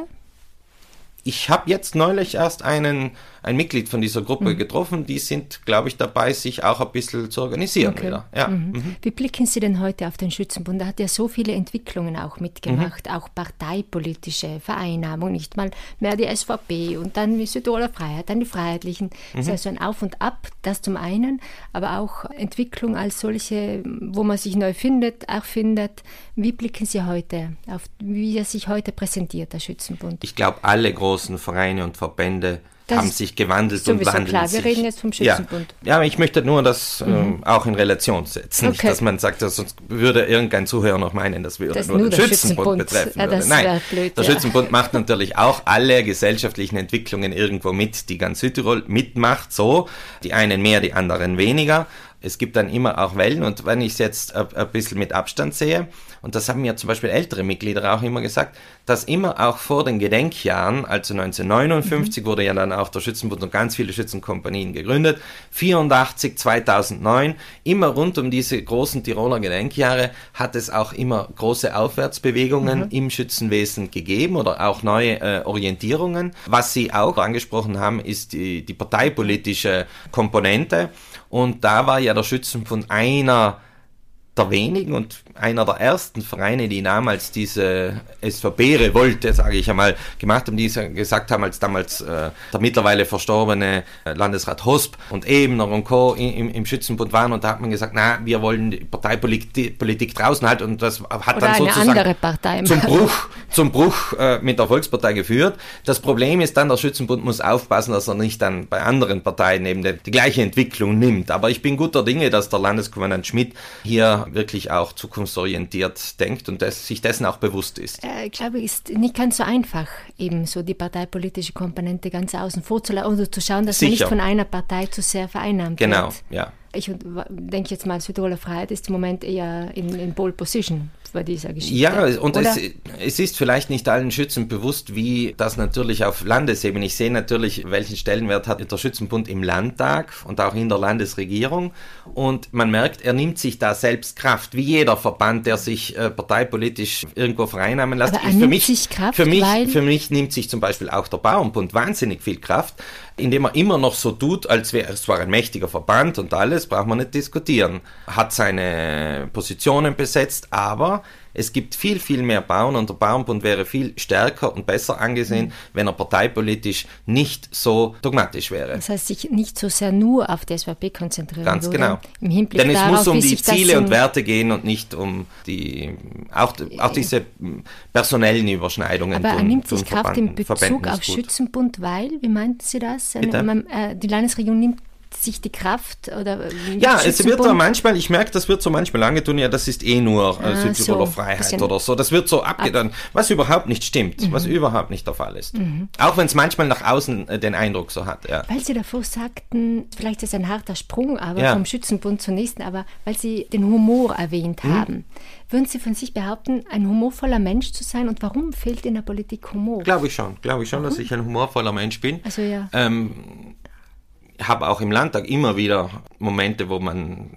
Ich habe jetzt neulich erst ein Mitglied von dieser Gruppe getroffen, die sind, glaube ich, dabei, sich auch ein bisschen zu organisieren wieder. Ja. Wie blicken Sie denn heute auf den Schützenbund? Er hat ja so viele Entwicklungen auch mitgemacht, auch parteipolitische Vereinnahmung, nicht mal mehr die SVP und dann die Südtiroler Freiheit, dann die Freiheitlichen. Das ist ja so ein Auf und Ab, das zum einen, aber auch Entwicklung als solche, wo man sich neu findet, auch findet. Wie blicken Sie heute auf, wie er sich heute präsentiert, der Schützenbund? Ich glaube, alle großen Vereine und Verbände haben sich gewandelt und wandeln klar. sich. Wir reden jetzt vom Schützenbund. Ja, ich möchte nur das auch in Relation setzen. Nicht, dass man sagt, sonst würde irgendein Zuhörer noch meinen, das würde nur den Schützenbund betreffen. Ja, Nein, blöd, der Schützenbund macht natürlich auch alle gesellschaftlichen Entwicklungen irgendwo mit, die ganz Südtirol mitmacht. So, die einen mehr, die anderen weniger. Es gibt dann immer auch Wellen und wenn ich es jetzt ein bisschen mit Abstand sehe, und das haben mir zum Beispiel ältere Mitglieder auch immer gesagt, dass immer auch vor den Gedenkjahren, also 1959 wurde ja dann auch der Schützenbund und ganz viele Schützenkompanien gegründet, 84, 2009, immer rund um diese großen Tiroler Gedenkjahre hat es auch immer große Aufwärtsbewegungen im Schützenwesen gegeben oder auch neue Orientierungen. Was Sie auch angesprochen haben, ist die parteipolitische Komponente. Und da war ja der Schützenbund einer der wenigen und einer der ersten Vereine, die damals diese SVP-Revolte, sage ich einmal, gemacht haben, die gesagt haben, als damals der mittlerweile verstorbene Landesrat Hosp und Ebner und Co. im Schützenbund waren und da hat man gesagt, na, wir wollen die Parteipolitik draußen halten und das hat oder dann sozusagen andere Partei zum Bruch mit der Volkspartei geführt. Das Problem ist dann, der Schützenbund muss aufpassen, dass er nicht dann bei anderen Parteien eben die gleiche Entwicklung nimmt. Aber ich bin guter Dinge, dass der Landeskommandant Schmidt hier wirklich auch zukunftsorientiert denkt und sich dessen auch bewusst ist. Ich glaube, es ist nicht ganz so einfach, eben so die parteipolitische Komponente ganz außen vor zu lassen oder zu schauen, dass man nicht von einer Partei zu sehr vereinnahmt wird. Genau, ja. Ich denke jetzt mal, Südtiroler Freiheit ist im Moment eher in Pole Position bei dieser Geschichte. Ja, und es ist vielleicht nicht allen Schützen bewusst, wie das natürlich auf Landesebene, ich sehe natürlich, welchen Stellenwert hat der Schützenbund im Landtag und auch in der Landesregierung und man merkt, er nimmt sich da selbst Kraft, wie jeder Verband, der sich parteipolitisch irgendwo vereinnahmen lässt. Aber er nimmt sich Kraft, für mich nimmt sich zum Beispiel auch der Bauernbund wahnsinnig viel Kraft, indem er immer noch so tut, als wäre es zwar ein mächtiger Verband und alles, braucht man nicht diskutieren, hat seine Positionen besetzt, aber es gibt viel, viel mehr Bauern und der Bauernbund wäre viel stärker und besser angesehen, wenn er parteipolitisch nicht so dogmatisch wäre. Das heißt, sich nicht so sehr nur auf die SVP konzentrieren Ganz würde, genau. Im Hinblick Denn es darauf, muss um die sich Ziele und Werte gehen und nicht um auch diese personellen Überschneidungen. Aber er nimmt sich Kraft in Bezug auf Schützenbund, weil, wie meinten Sie das? Die Landesregierung nimmt sich die Kraft oder ja, es wird so manchmal, ich merke, das wird so manchmal angetan, ja, das ist nur Südtiroler Freiheit oder so, das wird so abgetan, was überhaupt nicht stimmt, was überhaupt nicht der Fall ist. Auch wenn es manchmal nach außen den Eindruck so hat, ja. Weil Sie davor sagten, vielleicht ist es ein harter Sprung, aber vom Schützenbund zum nächsten, aber weil Sie den Humor erwähnt haben, würden Sie von sich behaupten, ein humorvoller Mensch zu sein und warum fehlt in der Politik Humor? Glaube ich schon, dass ich ein humorvoller Mensch bin. Also ja. Habe auch im Landtag immer wieder Momente, wo man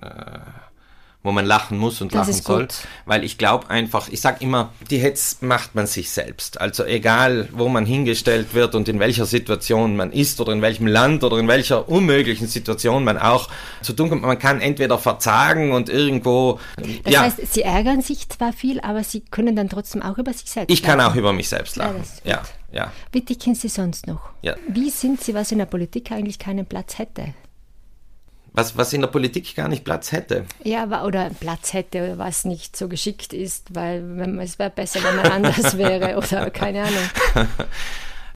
lachen muss und lachen soll, weil ich glaube einfach, ich sage immer, die Hetz macht man sich selbst, also egal, wo man hingestellt wird und in welcher Situation man ist oder in welchem Land oder in welcher unmöglichen Situation man auch zu tun kommt, man kann entweder verzagen und irgendwo... Das heißt, Sie ärgern sich zwar viel, aber Sie können dann trotzdem auch über sich selbst lachen. Ich kann auch über mich selbst lachen, ja. Wie dicken Sie sonst noch? Ja. Wie sind Sie, was in der Politik eigentlich keinen Platz hätte? Was in der Politik gar nicht Platz hätte. Ja, oder Platz hätte, was nicht so geschickt ist, weil es wäre besser, wenn man anders wäre oder keine Ahnung.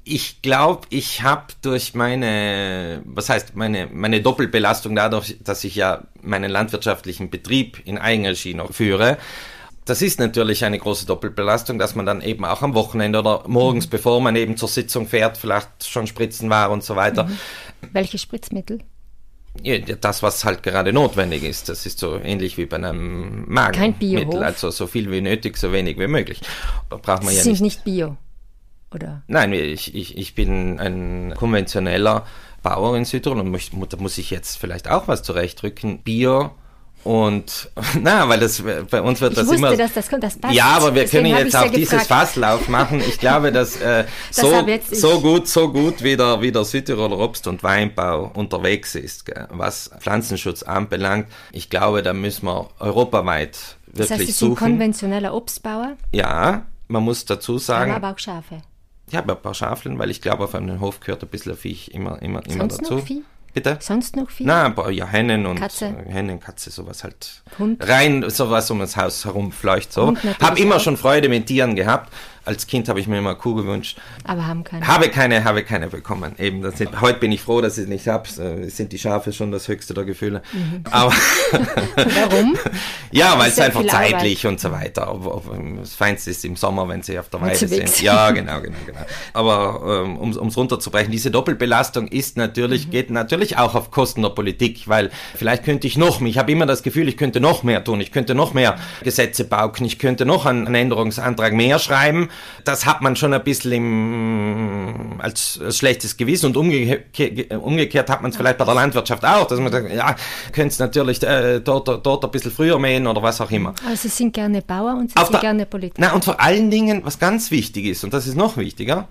Ich glaube, ich habe durch meine Doppelbelastung dadurch, dass ich ja meinen landwirtschaftlichen Betrieb in Eigenregie noch führe, das ist natürlich eine große Doppelbelastung, dass man dann eben auch am Wochenende oder morgens, bevor man eben zur Sitzung fährt, vielleicht schon spritzen war und so weiter. Welche Spritzmittel? Ja, das, was halt gerade notwendig ist. Das ist so ähnlich wie bei einem Magenmittel. Kein Biohof? Also so viel wie nötig, so wenig wie möglich. Da braucht man Sie ja sind nicht Bio, oder? Nein, ich bin ein konventioneller Bauer in Südtirol und da muss ich jetzt vielleicht auch was zurechtrücken. Bio und, weil das, bei uns wird das immer... Ich wusste, dass das passt. Ja, aber wir Deswegen können jetzt auch dieses gefragt. Fasslauf machen. Ich glaube, dass so gut wie der Südtiroler Obst- und Weinbau unterwegs ist, was Pflanzenschutz anbelangt. Ich glaube, da müssen wir europaweit wirklich suchen. Das heißt, Sie sind konventioneller Obstbauer? Ja, man muss dazu sagen... Aber auch Schafe? Ich habe ein paar Schafeln, weil ich glaube, auf einem Hof gehört ein bisschen Viech immer Sonst dazu. Noch Vieh? Bitte? Sonst noch Vieh? Nein, ein paar Hennen und Katze. Katze, sowas halt. Hund? Rein sowas um das Haus herumfleucht so. Hund natürlich Habe immer auch. schon Freude mit Tieren gehabt. Als Kind habe ich mir immer eine Kuh gewünscht. Aber haben keine. Habe keine bekommen. Eben, heute bin ich froh, dass ich es nicht habe. Sind die Schafe schon das höchste der Gefühle. Aber Warum? ja, weil es Sehr einfach viel zeitlich Arbeit. und so weiter. Das Feinste ist im Sommer, wenn sie auf der Weide sie weg sind. sind. Ja, genau. Aber um es runterzubrechen, diese Doppelbelastung geht natürlich auch auf Kosten der Politik, weil vielleicht könnte ich habe immer das Gefühl, ich könnte noch mehr tun, ich könnte noch mehr Gesetze pauken, ich könnte noch einen Änderungsantrag mehr schreiben. Das hat man schon ein bisschen als schlechtes Gewissen und umgekehrt hat man es vielleicht bei der Landwirtschaft auch, dass man sagt, ja, könnt es natürlich dort ein bisschen früher mähen oder was auch immer. Also Sie sind gerne Bauer und Sie sind gerne Politiker. Und vor allen Dingen, was ganz wichtig ist, und das ist noch wichtiger,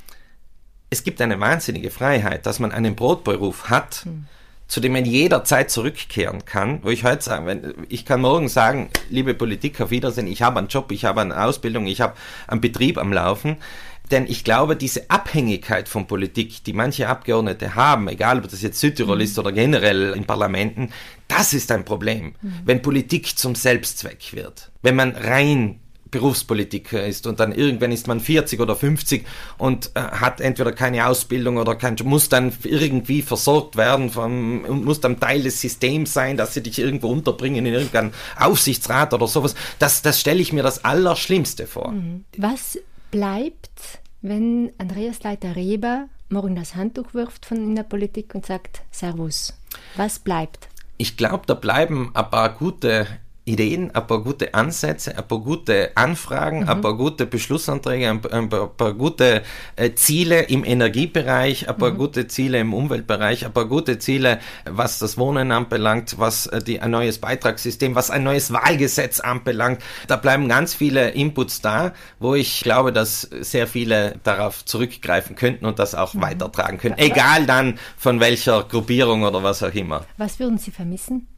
es gibt eine wahnsinnige Freiheit, dass man einen Brotberuf hat, zu dem man jederzeit zurückkehren kann, wo ich heute sage, ich kann morgen sagen, liebe Politik, auf Wiedersehen, ich habe einen Job, ich habe eine Ausbildung, ich habe einen Betrieb am Laufen, denn ich glaube, diese Abhängigkeit von Politik, die manche Abgeordnete haben, egal ob das jetzt Südtirol ist oder generell in Parlamenten, das ist ein Problem, wenn Politik zum Selbstzweck wird, wenn man rein Berufspolitiker ist und dann irgendwann ist man 40 oder 50 und hat entweder keine Ausbildung oder muss dann irgendwie versorgt werden und muss dann Teil des Systems sein, dass sie dich irgendwo unterbringen in irgendeinen Aufsichtsrat oder sowas. Das stelle ich mir das Allerschlimmste vor. Was bleibt, wenn Andreas Leiter-Reber morgen das Handtuch wirft in der Politik und sagt, Servus? Was bleibt? Ich glaube, da bleiben ein paar gute Ideen, ein paar gute Ansätze, ein paar gute Anfragen, ein paar gute Beschlussanträge, ein paar gute Ziele im Energiebereich, ein paar gute Ziele im Umweltbereich, ein paar gute Ziele, was das Wohnen anbelangt, was ein neues Beitragssystem, was ein neues Wahlgesetz anbelangt. Da bleiben ganz viele Inputs da, wo ich glaube, dass sehr viele darauf zurückgreifen könnten und das auch weitertragen können. Egal dann von welcher Gruppierung oder was auch immer. Was würden Sie vermissen?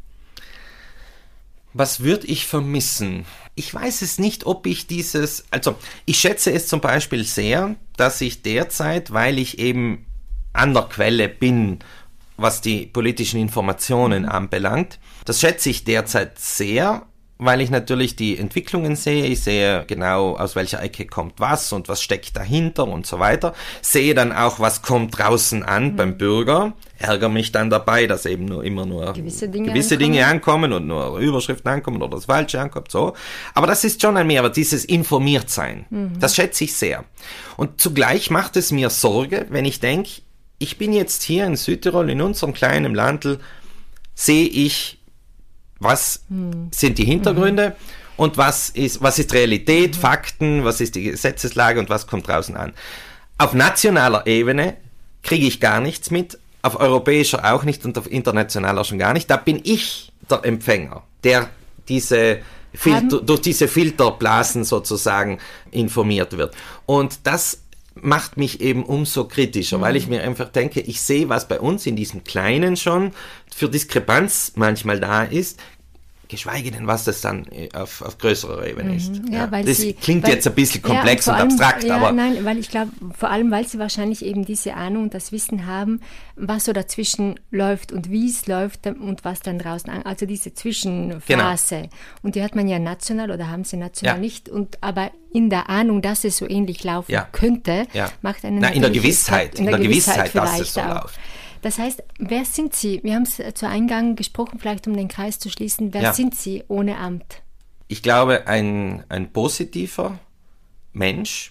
Was würde ich vermissen? Ich weiß es nicht, ob ich ich schätze es zum Beispiel sehr, dass ich derzeit, weil ich eben an der Quelle bin, was die politischen Informationen anbelangt, das schätze ich derzeit sehr, weil ich natürlich die Entwicklungen sehe, ich sehe genau, aus welcher Ecke kommt was und was steckt dahinter und so weiter, sehe dann auch, was kommt draußen an beim Bürger, ärgere mich dann dabei, dass eben immer nur gewisse Dinge ankommen und nur Überschriften ankommen oder das Falsche ankommt, so. Aber das ist schon ein Mehrwert, dieses Informiertsein, das schätze ich sehr. Und zugleich macht es mir Sorge, wenn ich denke, ich bin jetzt hier in Südtirol, in unserem kleinen Landl, sehe ich, was sind die Hintergründe und was ist Realität, Fakten, was ist die Gesetzeslage und was kommt draußen an. Auf nationaler Ebene kriege ich gar nichts mit, auf europäischer auch nicht und auf internationaler schon gar nicht. Da bin ich der Empfänger, der durch diese Filterblasen sozusagen informiert wird. Und das macht mich eben umso kritischer, weil ich mir einfach denke, ich sehe, was bei uns in diesem Kleinen schon für Diskrepanz manchmal da ist. geschweige denn, was das dann auf größerer Ebene ist. Ja, weil das klingt jetzt ein bisschen komplex und abstrakt, aber... Nein, weil ich glaube, vor allem, weil sie wahrscheinlich eben diese Ahnung und das Wissen haben, was so dazwischen läuft und wie es läuft und was dann draußen, also diese Zwischenphase. Genau. Und die hat man ja national oder haben sie national nicht, aber in der Ahnung, dass es so ähnlich laufen könnte, macht einen in der Gewissheit, dass es so auch. läuft. Das heißt, wer sind Sie? Wir haben es zu Eingang gesprochen, vielleicht um den Kreis zu schließen. Wer sind Sie ohne Amt? Ich glaube, ein positiver Mensch,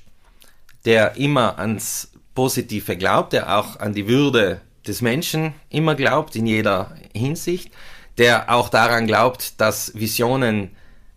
der immer ans Positive glaubt, der auch an die Würde des Menschen immer glaubt, in jeder Hinsicht, der auch daran glaubt, dass Visionen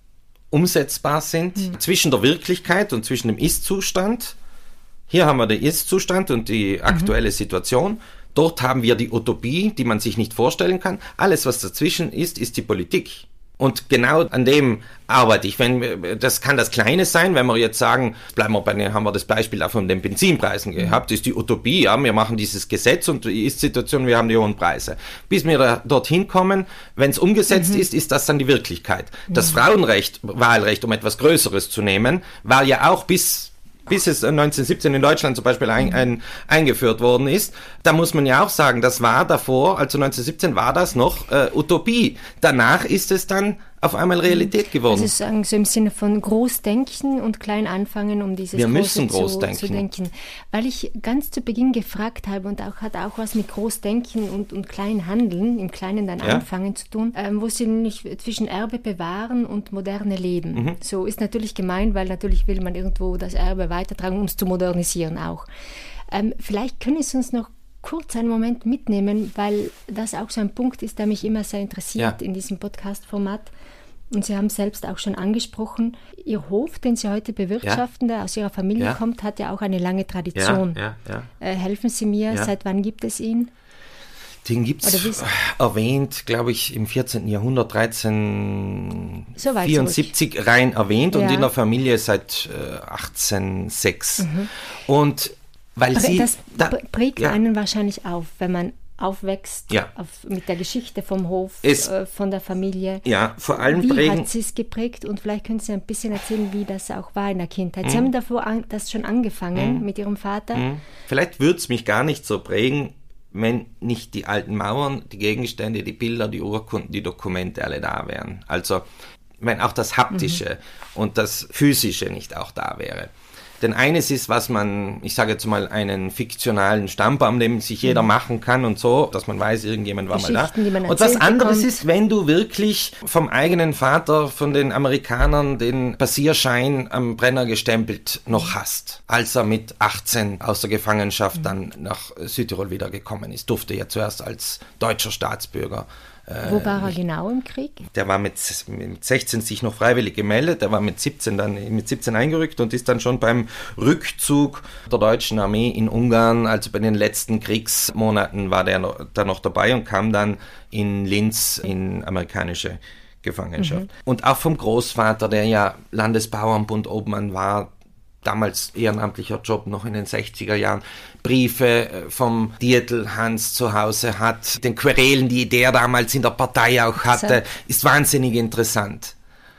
umsetzbar sind zwischen der Wirklichkeit und zwischen dem Ist-Zustand. Hier haben wir den Ist-Zustand und die aktuelle Situation. Dort haben wir die Utopie, die man sich nicht vorstellen kann. Alles, was dazwischen ist die Politik. Und genau an dem arbeite ich. Das kann das Kleine sein, wenn wir jetzt sagen, haben wir das Beispiel auch von den Benzinpreisen gehabt, ist die Utopie, wir machen dieses Gesetz und die Ist-Situation, wir haben die hohen Preise. Bis wir dorthin kommen, wenn es umgesetzt ist das dann die Wirklichkeit. Das Frauenrecht, Wahlrecht, um etwas Größeres zu nehmen, war ja auch bis es 1917 in Deutschland zum Beispiel eingeführt worden ist, da muss man ja auch sagen, das war davor, also 1917 war das noch Utopie. Danach ist es dann auf einmal Realität geworden. Also sagen so im Sinne von Großdenken und klein anfangen, um dieses Große zu denken. Weil ich ganz zu Beginn gefragt habe und hat auch was mit Großdenken und klein Handeln, im Kleinen dann anfangen zu tun, wo sie nicht zwischen Erbe bewahren und moderne Leben. So ist natürlich gemein, weil natürlich will man irgendwo das Erbe weitertragen, um es zu modernisieren auch. Vielleicht können Sie uns noch kurz einen Moment mitnehmen, weil das auch so ein Punkt ist, der mich immer sehr interessiert in diesem Podcast-Format. Und Sie haben selbst auch schon angesprochen, Ihr Hof, den Sie heute bewirtschaften, der aus Ihrer Familie kommt, hat ja auch eine lange Tradition. Helfen Sie mir, seit wann gibt es ihn? Den gibt es erwähnt, glaube ich, im 14. Jahrhundert, 1374 rein erwähnt und in der Familie seit 1806. Und weil das prägt einen wahrscheinlich auf, wenn man aufwächst mit der Geschichte vom Hof, von der Familie. Ja, vor allem Wie hat sie es geprägt? Und vielleicht können Sie ein bisschen erzählen, wie das auch war in der Kindheit. Sie haben davor das schon angefangen mit Ihrem Vater. Vielleicht würde es mich gar nicht so prägen, wenn nicht die alten Mauern, die Gegenstände, die Bilder, die Urkunden, die Dokumente alle da wären. Also wenn auch das Haptische und das Physische nicht auch da wäre. Denn eines ist, was man, ich sage jetzt mal, einen fiktionalen Stammbaum, den sich jeder machen kann und so, dass man weiß, irgendjemand war mal da. Und was anderes ist, wenn du wirklich vom eigenen Vater, von den Amerikanern, den Passierschein am Brenner gestempelt noch hast, als er mit 18 aus der Gefangenschaft dann nach Südtirol wiedergekommen ist. Durfte ja zuerst als deutscher Staatsbürger. Wo war er genau im Krieg? Der war mit 16 sich noch freiwillig gemeldet, der war mit 17 eingerückt und ist dann schon beim Rückzug der deutschen Armee in Ungarn, also bei den letzten Kriegsmonaten war der da noch dabei und kam dann in Linz in amerikanische Gefangenschaft. Und auch vom Großvater, der ja Landesbauernbund Obmann war, damals ehrenamtlicher Job noch in den 60er Jahren, Briefe vom Dietl Hans zu Hause hat, den Querelen, die der damals in der Partei auch hatte, ist wahnsinnig interessant.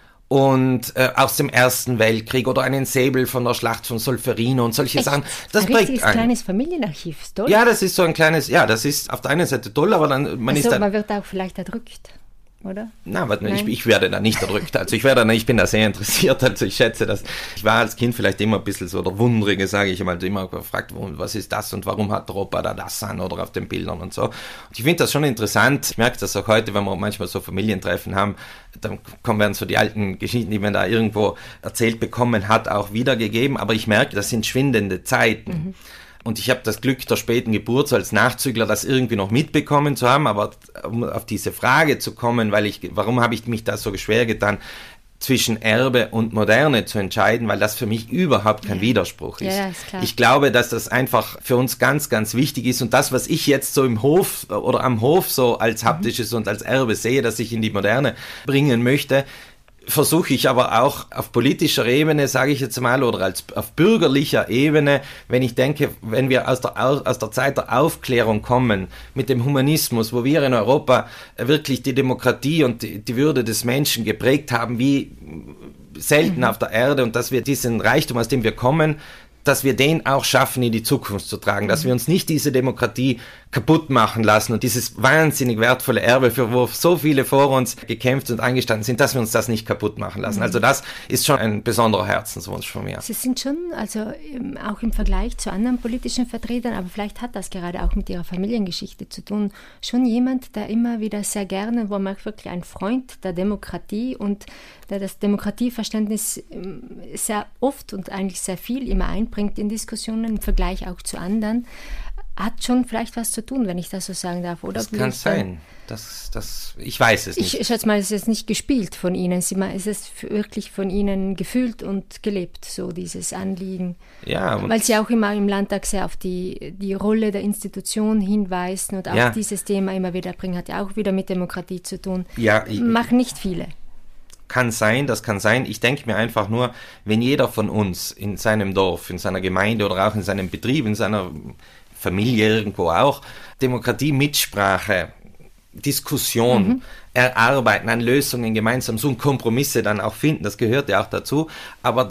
Und aus dem Ersten Weltkrieg oder einen Säbel von der Schlacht von Solferino und solche Sachen. Das prägt einen. Ein kleines Familienarchiv, ist toll. Ja, das ist so ein kleines, das ist auf der einen Seite toll, aber dann man wird auch vielleicht erdrückt. Oder? Ich werde da nicht erdrückt. Also ich bin da sehr interessiert. Also ich schätze das. Ich war als Kind vielleicht immer ein bisschen so der Wundrige, sage ich mal, immer gefragt, was ist das und warum hat der Opa da das an oder auf den Bildern und so. Und ich finde das schon interessant. Ich merke das auch heute, wenn wir manchmal so Familientreffen haben, dann werden so die alten Geschichten, die man da irgendwo erzählt bekommen hat, auch wiedergegeben. Aber ich merke, das sind schwindende Zeiten. Und ich habe das Glück der späten Geburt, so als Nachzügler, das irgendwie noch mitbekommen zu haben, aber um auf diese Frage zu kommen, warum habe ich mich da so schwer getan, zwischen Erbe und Moderne zu entscheiden, weil das für mich überhaupt kein Widerspruch ist. Ja, ist klar. Ich glaube, dass das einfach für uns ganz, ganz wichtig ist und das, was ich jetzt so im Hof oder am Hof so als Haptisches und als Erbe sehe, dass ich in die Moderne bringen möchte, versuche ich aber auch auf politischer Ebene, sage ich jetzt mal, oder auf bürgerlicher Ebene, wenn ich denke, wenn wir aus der Zeit der Aufklärung kommen, mit dem Humanismus, wo wir in Europa wirklich die Demokratie und die Würde des Menschen geprägt haben, wie selten auf der Erde, und dass wir diesen Reichtum, aus dem wir kommen, dass wir den auch schaffen, in die Zukunft zu tragen, dass wir uns nicht diese Demokratie kaputt machen lassen und dieses wahnsinnig wertvolle Erbe, für wo so viele vor uns gekämpft und eingestanden sind, dass wir uns das nicht kaputt machen lassen. Also das ist schon ein besonderer Herzenswunsch von mir. Sie sind schon, also auch im Vergleich zu anderen politischen Vertretern, aber vielleicht hat das gerade auch mit Ihrer Familiengeschichte zu tun, schon jemand, der immer wieder sehr gerne, wo man wirklich ein Freund der Demokratie und der das Demokratieverständnis sehr oft und eigentlich sehr viel immer einbringt in Diskussionen, im Vergleich auch zu anderen, hat schon vielleicht was zu tun, wenn ich das so sagen darf, oder? Das kann sein. Ich weiß es nicht. Ich schätze mal, es ist nicht gespielt von Ihnen. Es ist wirklich von Ihnen gefühlt und gelebt, so dieses Anliegen. Ja. Weil Sie auch immer im Landtag sehr auf die Rolle der Institution hinweisen und auch dieses Thema immer wieder bringen, hat ja auch wieder mit Demokratie zu tun. Ja. Machen nicht viele. Kann sein, das kann sein. Ich denke mir einfach nur, wenn jeder von uns in seinem Dorf, in seiner Gemeinde oder auch in seinem Betrieb, in seiner Familie irgendwo auch, Demokratie, Mitsprache, Diskussion, erarbeiten, an Lösungen gemeinsam suchen, Kompromisse dann auch finden, das gehört ja auch dazu, aber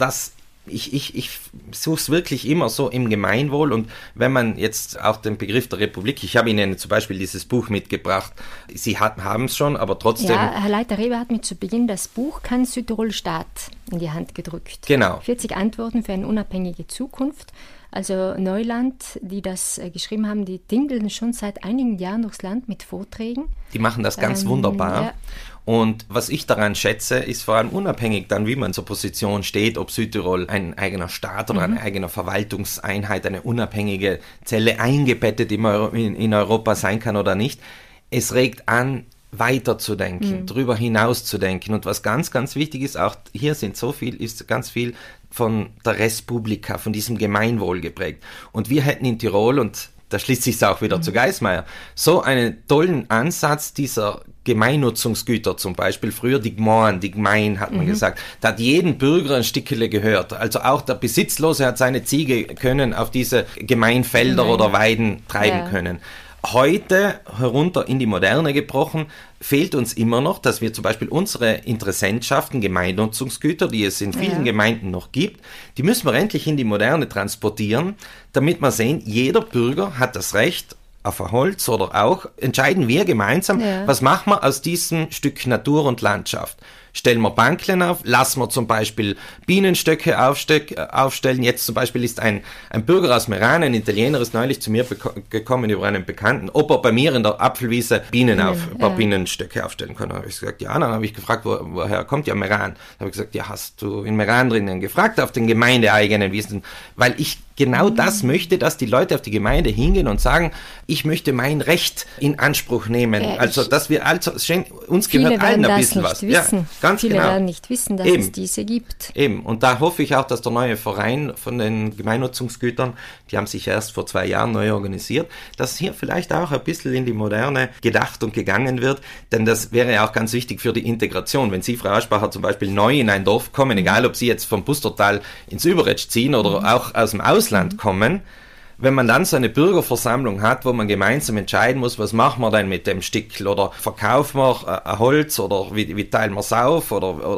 ich suche es wirklich immer so im Gemeinwohl, und wenn man jetzt auch den Begriff der Republik, ich habe Ihnen zum Beispiel dieses Buch mitgebracht, Sie haben es schon, aber trotzdem... Ja, Herr Leiter-Reber hat mir zu Beginn das Buch Kann Südtirol Staat in die Hand gedrückt. Genau. 40 Antworten für eine unabhängige Zukunft. Also Neuland, die das geschrieben haben, die dingeln schon seit einigen Jahren durchs Land mit Vorträgen. Die machen das ganz wunderbar. Ja. Und was ich daran schätze, ist vor allem unabhängig dann, wie man zur Position steht, ob Südtirol ein eigener Staat oder eine eigene Verwaltungseinheit, eine unabhängige Zelle eingebettet in Europa sein kann oder nicht. Es regt an, weiterzudenken, darüber hinaus zu denken. Und was ganz, ganz wichtig ist, auch hier ist ganz viel von der Respublika, von diesem Gemeinwohl geprägt. Und wir hätten in Tirol, und da schließt sich es auch wieder zu Geismeier, so einen tollen Ansatz dieser Gemeinnutzungsgüter, zum Beispiel früher die Gemein, hat man gesagt. Da hat jeden Bürger ein Stückele gehört. Also auch der Besitzlose hat seine Ziege können auf diese Gemeinfelder oder Weiden treiben können. Heute, herunter in die Moderne gebrochen, fehlt uns immer noch, dass wir zum Beispiel unsere Interessentschaften, Gemeinnutzungsgüter, die es in vielen Gemeinden noch gibt, die müssen wir endlich in die Moderne transportieren, damit wir sehen, jeder Bürger hat das Recht auf ein Holz, oder auch entscheiden wir gemeinsam, was machen wir aus diesem Stück Natur und Landschaft. Stellen wir Banklen auf, lassen wir zum Beispiel Bienenstöcke aufstellen. Jetzt zum Beispiel ist ein Bürger aus Meran, ein Italiener, ist neulich zu mir gekommen über einen Bekannten, ob er bei mir in der Apfelwiese ein paar Bienenstöcke aufstellen kann. Da habe ich gesagt, ja. Dann habe ich gefragt, woher kommt ja Meran? Da habe ich gesagt, ja, hast du in Meran drinnen gefragt, auf den gemeindeeigenen Wiesen? Weil ich genau das möchte, dass die Leute auf die Gemeinde hingehen und sagen, ich möchte mein Recht in Anspruch nehmen. Also, dass wir uns gehört allen ein bisschen was. Ja, ganz viele genau. werden nicht wissen, dass es diese gibt. Eben. Und da hoffe ich auch, dass der neue Verein von den Gemeinnutzungsgütern, die haben sich erst vor 2 Jahren neu organisiert, dass hier vielleicht auch ein bisschen in die Moderne gedacht und gegangen wird, denn das wäre ja auch ganz wichtig für die Integration. Wenn Sie, Frau Aschbacher, zum Beispiel neu in ein Dorf kommen, egal ob Sie jetzt vom Pustertal ins Überetsch ziehen oder auch aus dem Ausland kommen, wenn man dann so eine Bürgerversammlung hat, wo man gemeinsam entscheiden muss, was machen wir denn mit dem Stickel, oder verkaufen wir ein Holz, oder wie teilen wir es auf,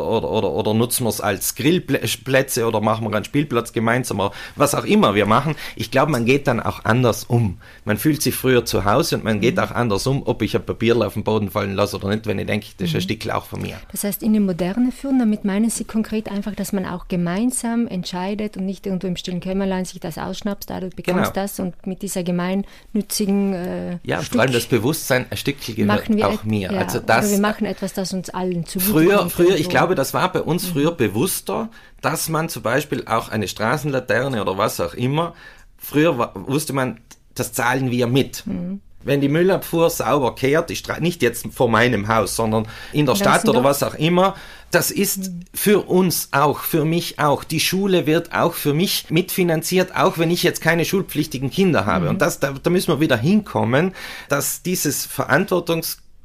oder nutzen wir es als Grillplätze, oder machen wir einen Spielplatz gemeinsam, oder was auch immer wir machen. Ich glaube, man geht dann auch anders um. Man fühlt sich früher zu Hause und man geht auch anders um, ob ich ein Papierl auf den Boden fallen lasse oder nicht, wenn ich denke, das ist ein Stickel auch von mir. Das heißt, in die Moderne führen, damit meinen Sie konkret einfach, dass man auch gemeinsam entscheidet und nicht irgendwo im stillen Kämmerlein sich das ausschnappt, da du bekommst das, und mit dieser gemeinnützigen vor allem das Bewusstsein, ein Stückchen gehört auch mir. Ja, also das, wir machen etwas, das uns allen zugute kommt. Früher, ich glaube, das war bei uns früher bewusster, dass man zum Beispiel auch eine Straßenlaterne oder was auch immer, früher wusste man, das zahlen wir mit. Wenn die Müllabfuhr sauber kehrt, nicht jetzt vor meinem Haus, sondern in der Stadt oder was auch immer, das ist für uns auch, für mich auch. Die Schule wird auch für mich mitfinanziert, auch wenn ich jetzt keine schulpflichtigen Kinder habe. Und da müssen wir wieder hinkommen, dass dieses Verantwortungsbewusstsein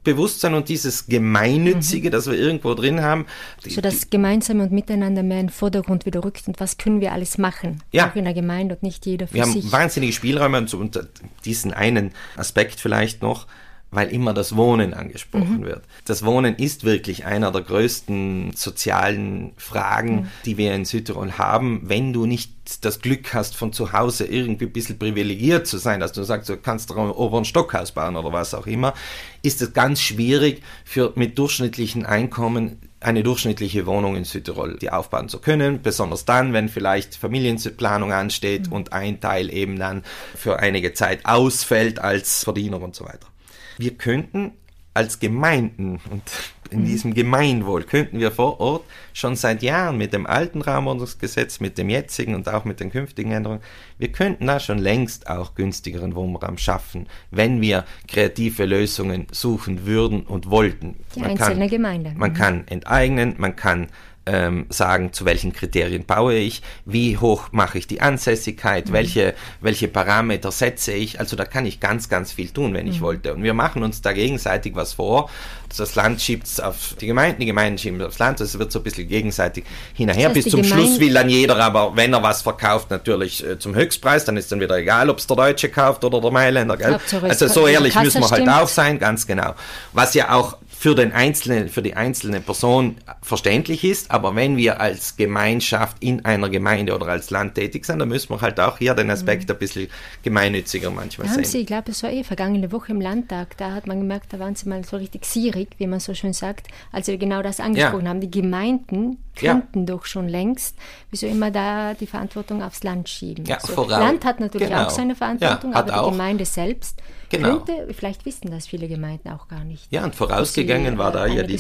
Bewusstsein und dieses Gemeinnützige, das wir irgendwo drin haben. So das Gemeinsame und Miteinander mehr in den Vordergrund wieder rückt und was können wir alles machen, auch in der Gemeinde und nicht jeder für sich. Wir haben wahnsinnige Spielräume und diesen einen Aspekt vielleicht noch, weil immer das Wohnen angesprochen wird. Das Wohnen ist wirklich einer der größten sozialen Fragen, die wir in Südtirol haben. Wenn du nicht das Glück hast, von zu Hause irgendwie ein bisschen privilegiert zu sein, dass du sagst, du kannst ein oberen Stockhaus bauen oder was auch immer, ist es ganz schwierig mit durchschnittlichen Einkommen eine durchschnittliche Wohnung in Südtirol die aufbauen zu können, besonders dann, wenn vielleicht Familienplanung ansteht und ein Teil eben dann für einige Zeit ausfällt als Verdiener und so weiter. Wir könnten als Gemeinden und in diesem Gemeinwohl könnten wir vor Ort schon seit Jahren mit dem alten Raumordnungsgesetz, mit dem jetzigen und auch mit den künftigen Änderungen, wir könnten da schon längst auch günstigeren Wohnraum schaffen, wenn wir kreative Lösungen suchen würden und wollten. Die einzelne Gemeinde. Man kann enteignen, man kann sagen, zu welchen Kriterien baue ich, wie hoch mache ich die Ansässigkeit, welche Parameter setze ich. Also da kann ich ganz, ganz viel tun, wenn ich wollte. Und wir machen uns da gegenseitig was vor. Das Land schiebt es auf die Gemeinden schieben es aufs Land. Das wird so ein bisschen gegenseitig hinterher. Bis zum Schluss will dann jeder, aber wenn er was verkauft, natürlich zum Höchstpreis. Dann ist dann wieder egal, ob es der Deutsche kauft oder der Mailänder. Gell? Also so ehrlich müssen wir halt auch sein, ganz genau. Was ja auch für die einzelne Person verständlich ist, aber wenn wir als Gemeinschaft in einer Gemeinde oder als Land tätig sind, dann müssen wir halt auch hier den Aspekt ein bisschen gemeinnütziger manchmal sehen. Ich glaube, es war vergangene Woche im Landtag, da hat man gemerkt, da waren sie mal so richtig sierig, wie man so schön sagt, als wir genau das angesprochen haben. Die Gemeinden könnten doch schon längst, wieso immer da die Verantwortung aufs Land schieben. Ja, so, Land hat natürlich auch seine Verantwortung, aber die Gemeinde selbst könnte, vielleicht wissen das viele Gemeinden auch gar nicht. Ja, und vorausgegangen war da ja die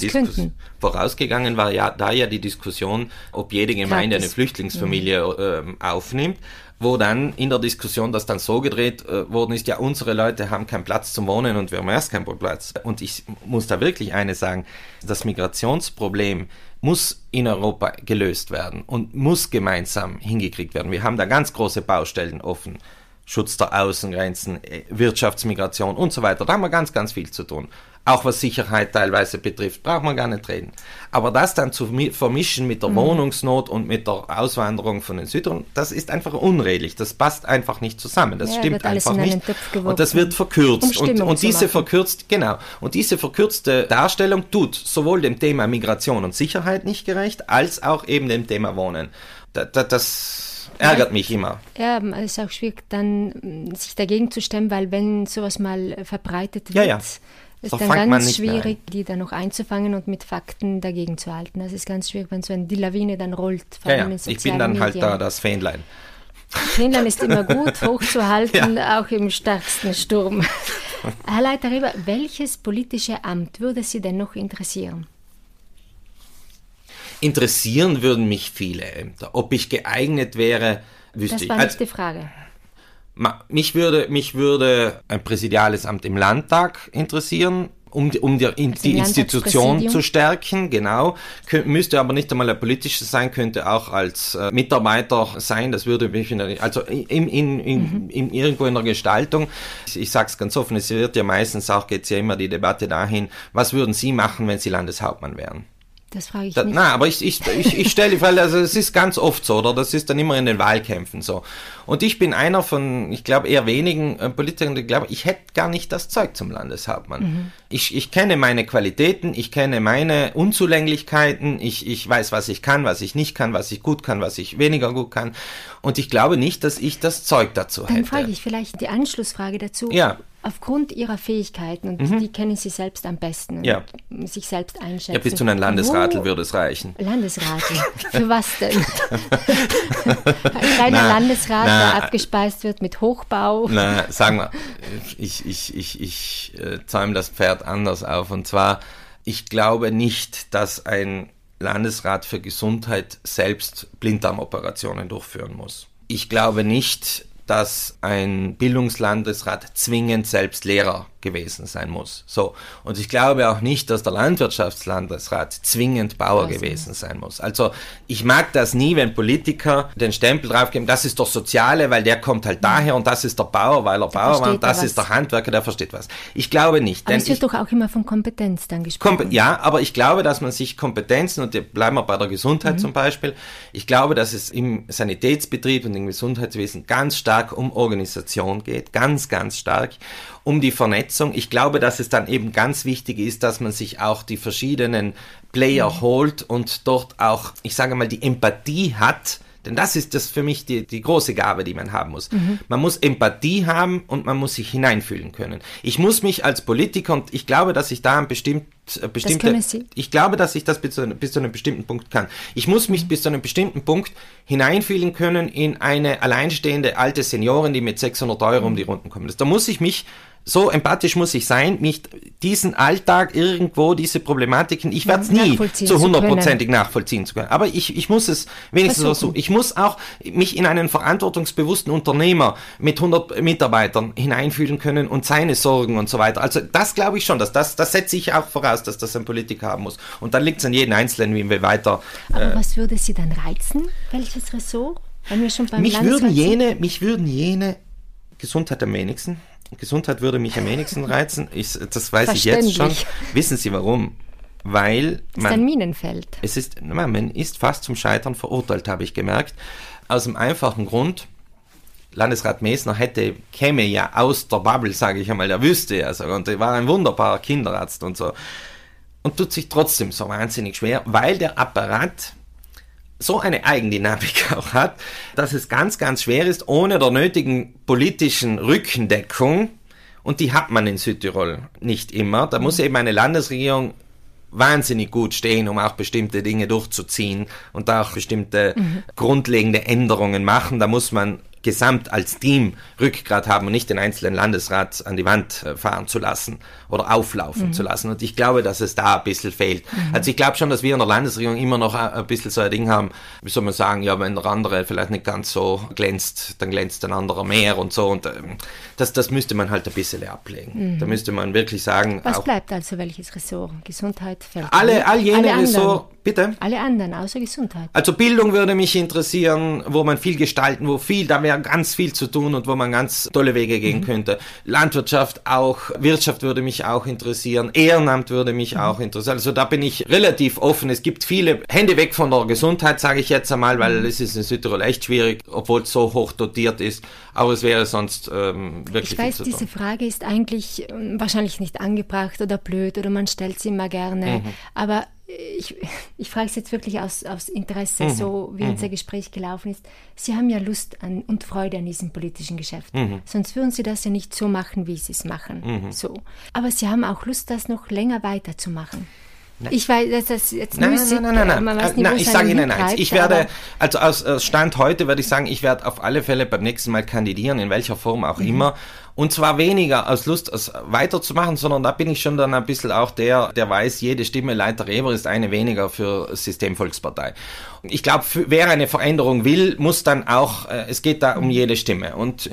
Diskussion, ob jede Gemeinde eine Flüchtlingsfamilie aufnimmt, wo dann in der Diskussion das dann so gedreht worden ist, ja, unsere Leute haben keinen Platz zum Wohnen und wir haben erst keinen Platz. Und ich muss da wirklich eines sagen, das Migrationsproblem muss in Europa gelöst werden und muss gemeinsam hingekriegt werden. Wir haben da ganz große Baustellen offen. Schutz der Außengrenzen, Wirtschaftsmigration und so weiter. Da haben wir ganz, ganz viel zu tun. Auch was Sicherheit teilweise betrifft, braucht man gar nicht reden. Aber das dann zu vermischen mit der Wohnungsnot und mit der Auswanderung von den Südtirol, das ist einfach unredlich. Das passt einfach nicht zusammen. Das stimmt einfach nicht. Und das wird verkürzt. Und diese verkürzte Darstellung tut sowohl dem Thema Migration und Sicherheit nicht gerecht, als auch eben dem Thema Wohnen. Das ärgert mich immer. Ja, es ist auch schwierig, dann sich dagegen zu stemmen, weil wenn sowas mal verbreitet wird, ist dann ganz schwierig, die dann noch einzufangen und mit Fakten dagegen zu halten. Das ist ganz schwierig, wenn so die Lawine dann rollt. Ich bin dann halt da das Fähnlein. Fähnlein ist immer gut, hochzuhalten, auch im stärksten Sturm. Herr Leiter Rieber, welches politische Amt würde Sie denn noch interessieren? Interessieren würden mich viele Ämter. Ob ich geeignet wäre, wüsste ich. Das war nicht die Frage. Mich würde ein präsidiales Amt im Landtag interessieren, um die Institution zu stärken, genau. Müsste aber nicht einmal ein politisches sein, könnte auch als Mitarbeiter sein. Das würde mich irgendwo in der Gestaltung. Ich sage es ganz offen, es wird ja meistens auch, geht es ja immer die Debatte dahin, was würden Sie machen, wenn Sie Landeshauptmann wären? Das frage ich nicht. Nein, aber ich stelle die Frage, also es ist ganz oft so, oder das ist dann immer in den Wahlkämpfen so. Und ich bin einer von, ich glaube, eher wenigen Politikern, die glauben, ich hätte gar nicht das Zeug zum Landeshauptmann. Ich kenne meine Qualitäten, ich kenne meine Unzulänglichkeiten, ich weiß, was ich kann, was ich nicht kann, was ich gut kann, was ich weniger gut kann. Und ich glaube nicht, dass ich das Zeug dazu hätte. Dann frage ich vielleicht die Anschlussfrage dazu. Ja. Aufgrund Ihrer Fähigkeiten, und die kennen Sie selbst am besten, und sich selbst einschätzen. Ja, bis zu einem Landesratl würde es reichen. Landesratl? Für was denn? Ein kleiner Landesrat, der abgespeist wird mit Hochbau. Sagen wir, ich zäume das Pferd anders auf. Und zwar, ich glaube nicht, dass ein Landesrat für Gesundheit selbst Blinddarmoperationen durchführen muss. Ich glaube nicht, dass ein Bildungslandesrat zwingend selbst Lehrer gewesen sein muss. So. Und ich glaube auch nicht, dass der Landwirtschaftslandesrat zwingend Bauer gewesen sein muss. Also ich mag das nie, wenn Politiker den Stempel draufgeben, das ist der Soziale, weil der kommt halt daher, und das ist der Bauer, weil er Bauer war, und das ist der Handwerker, der versteht was. Ich glaube nicht. Aber es wird doch auch immer von Kompetenz dann gesprochen. Ja, aber ich glaube, dass man sich Kompetenzen, und bleiben wir bei der Gesundheit zum Beispiel, ich glaube, dass es im Sanitätsbetrieb und im Gesundheitswesen ganz stark um Organisation geht, ganz, ganz stark um die Vernetzung. Ich glaube, dass es dann eben ganz wichtig ist, dass man sich auch die verschiedenen Player holt und dort auch, ich sage mal, die Empathie hat. Denn das ist das für mich die große Gabe, die man haben muss. Man muss Empathie haben und man muss sich hineinfühlen können. Ich muss mich als Politiker, und ich glaube, dass ich da ich glaube, dass ich das bis zu einem bestimmten Punkt kann. Ich muss mich bis zu einem bestimmten Punkt hineinfühlen können in eine alleinstehende alte Seniorin, die mit 600 € um die Runden kommt. Da muss ich mich, so empathisch muss ich sein, mich diesen Alltag irgendwo, diese Problematiken, ich werde es nie zu 100%ig nachvollziehen zu können. Aber ich muss es wenigstens versuchen. Ich muss auch mich in einen verantwortungsbewussten Unternehmer mit 100 Mitarbeitern hineinfühlen können und seine Sorgen und so weiter. Also das glaube ich schon, das setze ich auch voraus, dass das ein Politiker haben muss. Und dann liegt es an jedem Einzelnen, wie wir weiter... Aber was würde Sie dann reizen? Welches Ressort? Wenn wir schon beim mich würden jene Gesundheit am wenigsten. Gesundheit würde mich am wenigsten reizen. Das weiß ich jetzt schon. Wissen Sie warum? Weil man... Das ist ein Minenfeld. Man ist fast zum Scheitern verurteilt, habe ich gemerkt. Aus dem einfachen Grund, Landesrat Mesner käme ja aus der Bubble, sage ich einmal, der wüsste ja sogar, und er war ein wunderbarer Kinderarzt und so. Und tut sich trotzdem so wahnsinnig schwer, weil der Apparat so eine Eigendynamik auch hat, dass es ganz, ganz schwer ist, ohne der nötigen politischen Rückendeckung, und die hat man in Südtirol nicht immer, da muss eben eine Landesregierung wahnsinnig gut stehen, um auch bestimmte Dinge durchzuziehen und auch bestimmte grundlegende Änderungen machen. Da muss man gesamt als Team Rückgrat haben und nicht den einzelnen Landesrat an die Wand fahren zu lassen oder auflaufen zu lassen. Und ich glaube, dass es da ein bisschen fehlt. Also ich glaube schon, dass wir in der Landesregierung immer noch ein bisschen so ein Ding haben, wie soll man sagen, ja, wenn der andere vielleicht nicht ganz so glänzt, dann glänzt ein anderer mehr und so. Und das müsste man halt ein bisschen ablegen. Da müsste man wirklich sagen... Was bleibt also, welches Ressort? Gesundheit fällt... All jene Ressort... Bitte? Alle anderen, außer Gesundheit. Also Bildung würde mich interessieren, wo man viel gestalten, da wäre ganz viel zu tun und wo man ganz tolle Wege gehen könnte. Landwirtschaft auch, Wirtschaft würde mich auch interessieren, Ehrenamt würde mich auch interessieren. Also da bin ich relativ offen. Es gibt viele Hände weg von der Gesundheit, sage ich jetzt einmal, weil es ist in Südtirol echt schwierig, obwohl es so hoch dotiert ist. Aber es wäre sonst wirklich Ich weiß, diese Frage ist eigentlich wahrscheinlich nicht angebracht oder blöd oder man stellt sie immer gerne, aber ich frage es jetzt wirklich aus Interesse, so wie unser Gespräch gelaufen ist. Sie haben ja Lust und Freude an diesem politischen Geschäft. Sonst würden Sie das ja nicht so machen, wie Sie es machen. So. Aber Sie haben auch Lust, das noch länger weiterzumachen. Nein. Ich weiß, dass das jetzt müßig, nein, ich sage Ihnen eins. Ich werde, also aus Stand heute würde ich sagen, ich werde auf alle Fälle beim nächsten Mal kandidieren, in welcher Form auch immer. Und zwar weniger aus Lust, es weiterzumachen, sondern da bin ich schon dann ein bisschen auch der weiß, jede Stimme Leiter Reber ist eine weniger für Systemvolkspartei. Ich glaube, wer eine Veränderung will, muss dann auch, es geht da um jede Stimme. Und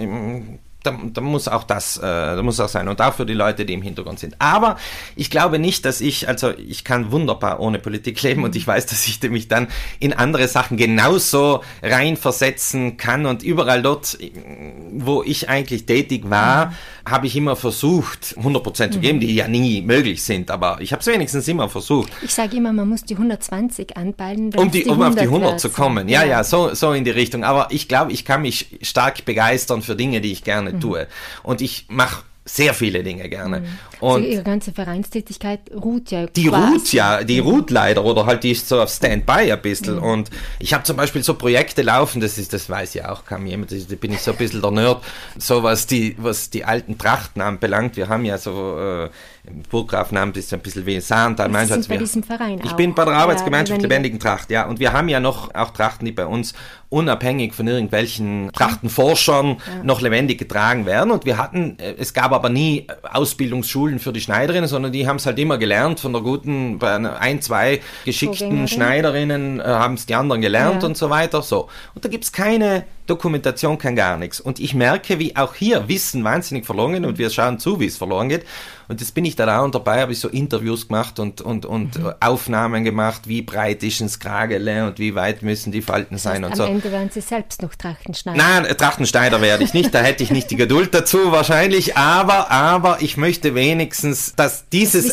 da muss auch da muss auch sein. Und auch für die Leute, die im Hintergrund sind. Aber ich glaube nicht, dass ich kann wunderbar ohne Politik leben und ich weiß, dass ich mich dann in andere Sachen genauso reinversetzen kann und überall dort, wo ich eigentlich tätig war, habe ich immer versucht, 100% zu geben, die ja nie möglich sind, aber ich habe es wenigstens immer versucht. Ich sage immer, man muss die 120 anpeilen, um auf die 100 zu kommen. Ja, so in die Richtung. Aber ich glaube, ich kann mich stark begeistern für Dinge, die ich gerne tue. Und ich mache sehr viele Dinge gerne. Und also Ihre ganze Vereinstätigkeit ruht ja Die ruht leider, oder halt die ist so auf Standby ein bisschen. Und ich habe zum Beispiel so Projekte laufen, das weiß ja auch kaum jemand, da bin ich so ein bisschen der Nerd, so was die alten Trachten anbelangt. Wir haben ja so Burggrafenamt ist ein bisschen wie Saartal. Sie sind bei diesem Verein Ich bin bei der Arbeitsgemeinschaft Lebendigen Tracht, ja. Und wir haben ja noch auch Trachten, die bei uns unabhängig von irgendwelchen Trachtenforschern noch lebendig getragen werden. Und es gab aber nie Ausbildungsschulen für die Schneiderinnen, sondern die haben es halt immer gelernt von der guten, bei 1, 2 geschickten Schneiderinnen haben es die anderen gelernt und so weiter. So. Und da gibt es keine Dokumentation kann gar nichts. Und ich merke, wie auch hier Wissen wahnsinnig verloren geht und wir schauen zu, wie es verloren geht. Und jetzt bin ich da und dabei, habe ich so Interviews gemacht und Aufnahmen gemacht, wie breit ist ein Kragele und wie weit müssen die Falten sein und so. Am Ende werden Sie selbst noch Trachtenschneider. Nein, Trachtenschneider werde ich nicht, da hätte ich nicht die Geduld dazu wahrscheinlich, aber ich möchte wenigstens, dass dieses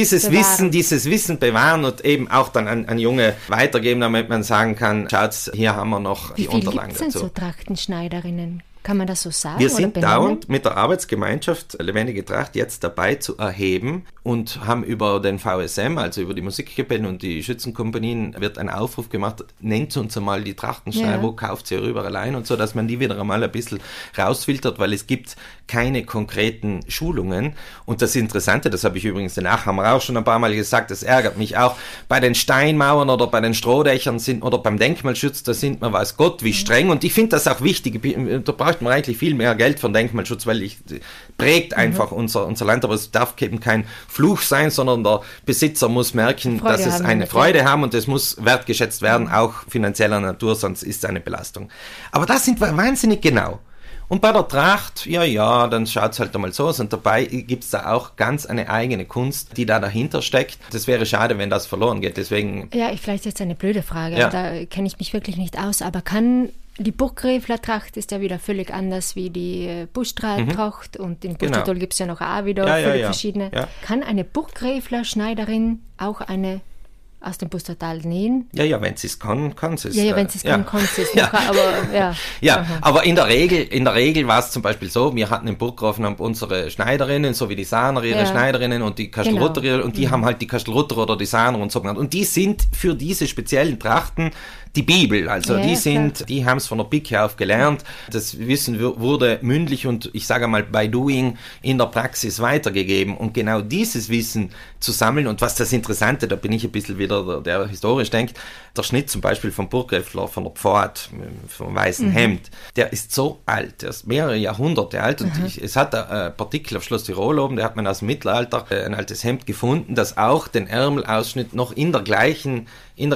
Wissen bewahren und eben auch dann an Junge weitergeben, damit man sagen kann, schaut, hier haben wir noch die Unterlagen dazu. Wie viele gibt es denn so Trachtenschneiderinnen? Kann man das so sagen? Wir sind dauernd mit der Arbeitsgemeinschaft Lebendige Tracht jetzt dabei zu erheben und haben über den VSM, also über die Musikkapellen und die Schützenkompanien, wird ein Aufruf gemacht, nennt uns einmal die Trachtenschneider, wo kauft sie überall ein und so, dass man die wieder einmal ein bisschen rausfiltert, weil es gibt keine konkreten Schulungen. Und das Interessante, das habe ich übrigens danach, haben wir auch schon ein paar Mal gesagt, das ärgert mich auch, bei den Steinmauern oder bei den Strohdächern oder beim Denkmalschutz, da sind wir, weiß Gott, wie streng. Und ich finde das auch wichtig, da braucht man eigentlich viel mehr Geld für den Denkmalschutz, weil prägt einfach unser Land, aber es darf eben kein Fluch sein, sondern der Besitzer muss merken, dass es eine Freude haben und es muss wertgeschätzt werden, auch finanzieller Natur, sonst ist es eine Belastung. Aber das sind wir wahnsinnig genau. Und bei der Tracht, dann schaut es halt einmal so aus. Und dabei gibt es da auch ganz eine eigene Kunst, die da dahinter steckt. Das wäre schade, wenn das verloren geht. Deswegen. Ja, vielleicht jetzt eine blöde Frage, da kenne ich mich wirklich nicht aus. Aber kann die Burggräfler Tracht ist ja wieder völlig anders wie die Buschtra-Tracht und in Buschtra gibt es ja noch auch wieder völlig verschiedene. Ja. Kann eine Burggräfler Schneiderin auch eine aus dem Bustertal nähen? Ja, wenn sie es kann sie es. Ja, wenn sie es kann sie es. Aber in der Regel war es zum Beispiel so, wir hatten im Burggrafenamt unsere Schneiderinnen, so wie die Sahner ihre Schneiderinnen und die Kastelrutter und die haben halt die Kastelrutter oder die Sahner und so genannt. Und die sind für diese speziellen Trachten die Bibel, also die haben es von der Pike auf gelernt. Das Wissen wurde mündlich und ich sage mal by doing in der Praxis weitergegeben und genau dieses Wissen zu sammeln und was das Interessante, da bin ich ein bisschen wieder der historisch denkt, der Schnitt zum Beispiel vom Burggräfler, von der Pfad, vom weißen Hemd, der ist so alt, der ist mehrere Jahrhunderte alt und es hat ein Partikel auf Schloss Tirol oben, der hat man aus dem Mittelalter ein altes Hemd gefunden, das auch den Ärmelausschnitt noch in der gleichen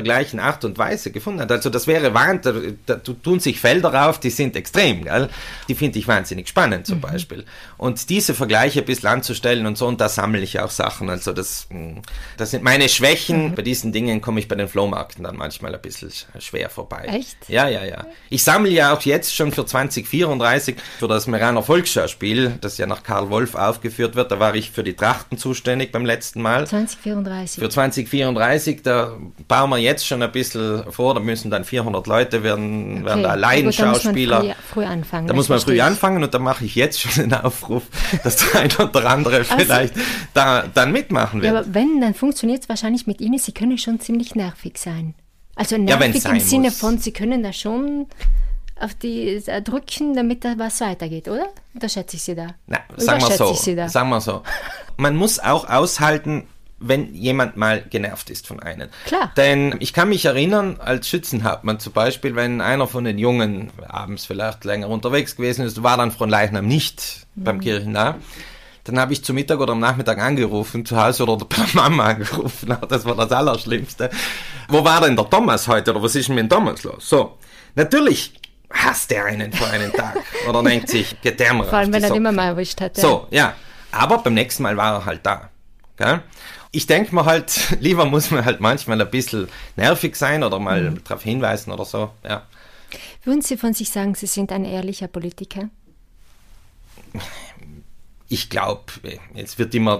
Art und Weise gefunden hat. Also das wäre Wahnsinn, da tun sich Felder auf, die sind extrem, gell? Die finde ich wahnsinnig spannend zum Beispiel. Und diese Vergleiche ein bisschen anzustellen und so, und da sammle ich auch Sachen. Also das sind meine Schwächen. Bei diesen Dingen komme ich bei den Flohmärkten dann manchmal ein bisschen schwer vorbei. Echt? Ja. Ich sammle ja auch jetzt schon für 2034 für das Meraner Volksschauspiel, das ja nach Karl Wolf aufgeführt wird. Da war ich für die Trachten zuständig beim letzten Mal. 2034. Für 2034, da bauen wir jetzt schon ein bisschen vor, da müssen dann 400 Leute werden da Laienschauspieler. Da muss man früh anfangen und da mache ich jetzt schon den Aufruf, dass der eine oder andere vielleicht da dann mitmachen wird. Ja, aber wenn, dann funktioniert es wahrscheinlich mit Ihnen, Sie können schon ziemlich nervig sein. Also nervig im Sinne von, Sie können da schon auf die drücken, damit da was weitergeht, oder? Da schätze ich Sie da. Na, sagen wir so. Man muss auch aushalten, wenn jemand mal genervt ist von einem. Klar. Denn ich kann mich erinnern, als Schützenhauptmann zum Beispiel, wenn einer von den Jungen abends vielleicht länger unterwegs gewesen ist, war dann Fronleichnam nicht beim Kirchennahe, dann habe ich zu Mittag oder am Nachmittag angerufen, zu Hause oder bei der Mama angerufen, das war das Allerschlimmste. Wo war denn der Thomas heute oder was ist denn mit dem Thomas los? So, natürlich hasst er einen vor einen Tag oder denkt sich, geht der mal vor allem, wenn er immer mal erwischt hat. So, aber beim nächsten Mal war er halt da. Gell? Ich denke mir halt, lieber muss man halt manchmal ein bisschen nervig sein oder mal darauf hinweisen oder so, ja. Würden Sie von sich sagen, Sie sind ein ehrlicher Politiker? Ich glaube, jetzt wird immer,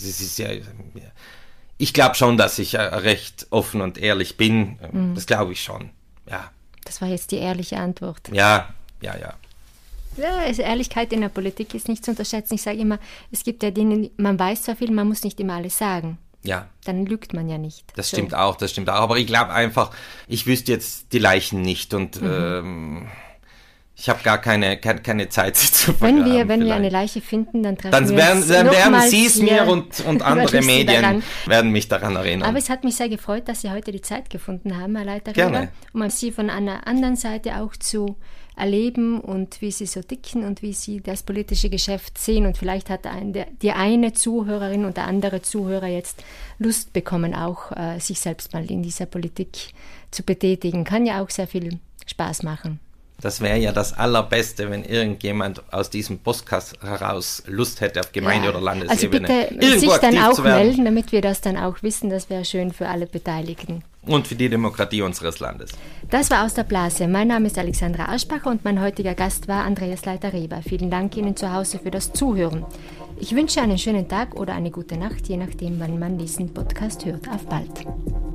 ich glaube schon, dass ich recht offen und ehrlich bin, das glaube ich schon, ja. Das war jetzt die ehrliche Antwort. Ja. Ja, also Ehrlichkeit in der Politik ist nicht zu unterschätzen. Ich sage immer, es gibt ja Dinge, man weiß zwar viel, man muss nicht immer alles sagen. Ja. Dann lügt man ja nicht. Das stimmt auch. Aber ich glaube einfach, ich wüsste jetzt die Leichen nicht und ich habe gar keine Zeit, sie zu vergraben. Wenn wir eine Leiche finden, dann treffen wir uns dann werden Sie es mir und andere Medien werden mich daran erinnern. Aber es hat mich sehr gefreut, dass Sie heute die Zeit gefunden haben, Herr Leiter Gerne. Rieber, um Sie von einer anderen Seite auch zu erleben und wie Sie so ticken und wie Sie das politische Geschäft sehen. Und vielleicht hat die eine Zuhörerin und der andere Zuhörer jetzt Lust bekommen, auch sich selbst mal in dieser Politik zu betätigen. Kann ja auch sehr viel Spaß machen. Das wäre ja das Allerbeste, wenn irgendjemand aus diesem Podcast heraus Lust hätte, auf Gemeinde- oder Landesebene also bitte sich dann auch melden, damit wir das dann auch wissen. Das wäre schön für alle Beteiligten. Und für die Demokratie unseres Landes. Das war Aus der Blase. Mein Name ist Alexandra Aschbacher und mein heutiger Gast war Andreas Leiter-Reber. Vielen Dank Ihnen zu Hause für das Zuhören. Ich wünsche einen schönen Tag oder eine gute Nacht, je nachdem, wann man diesen Podcast hört. Auf bald.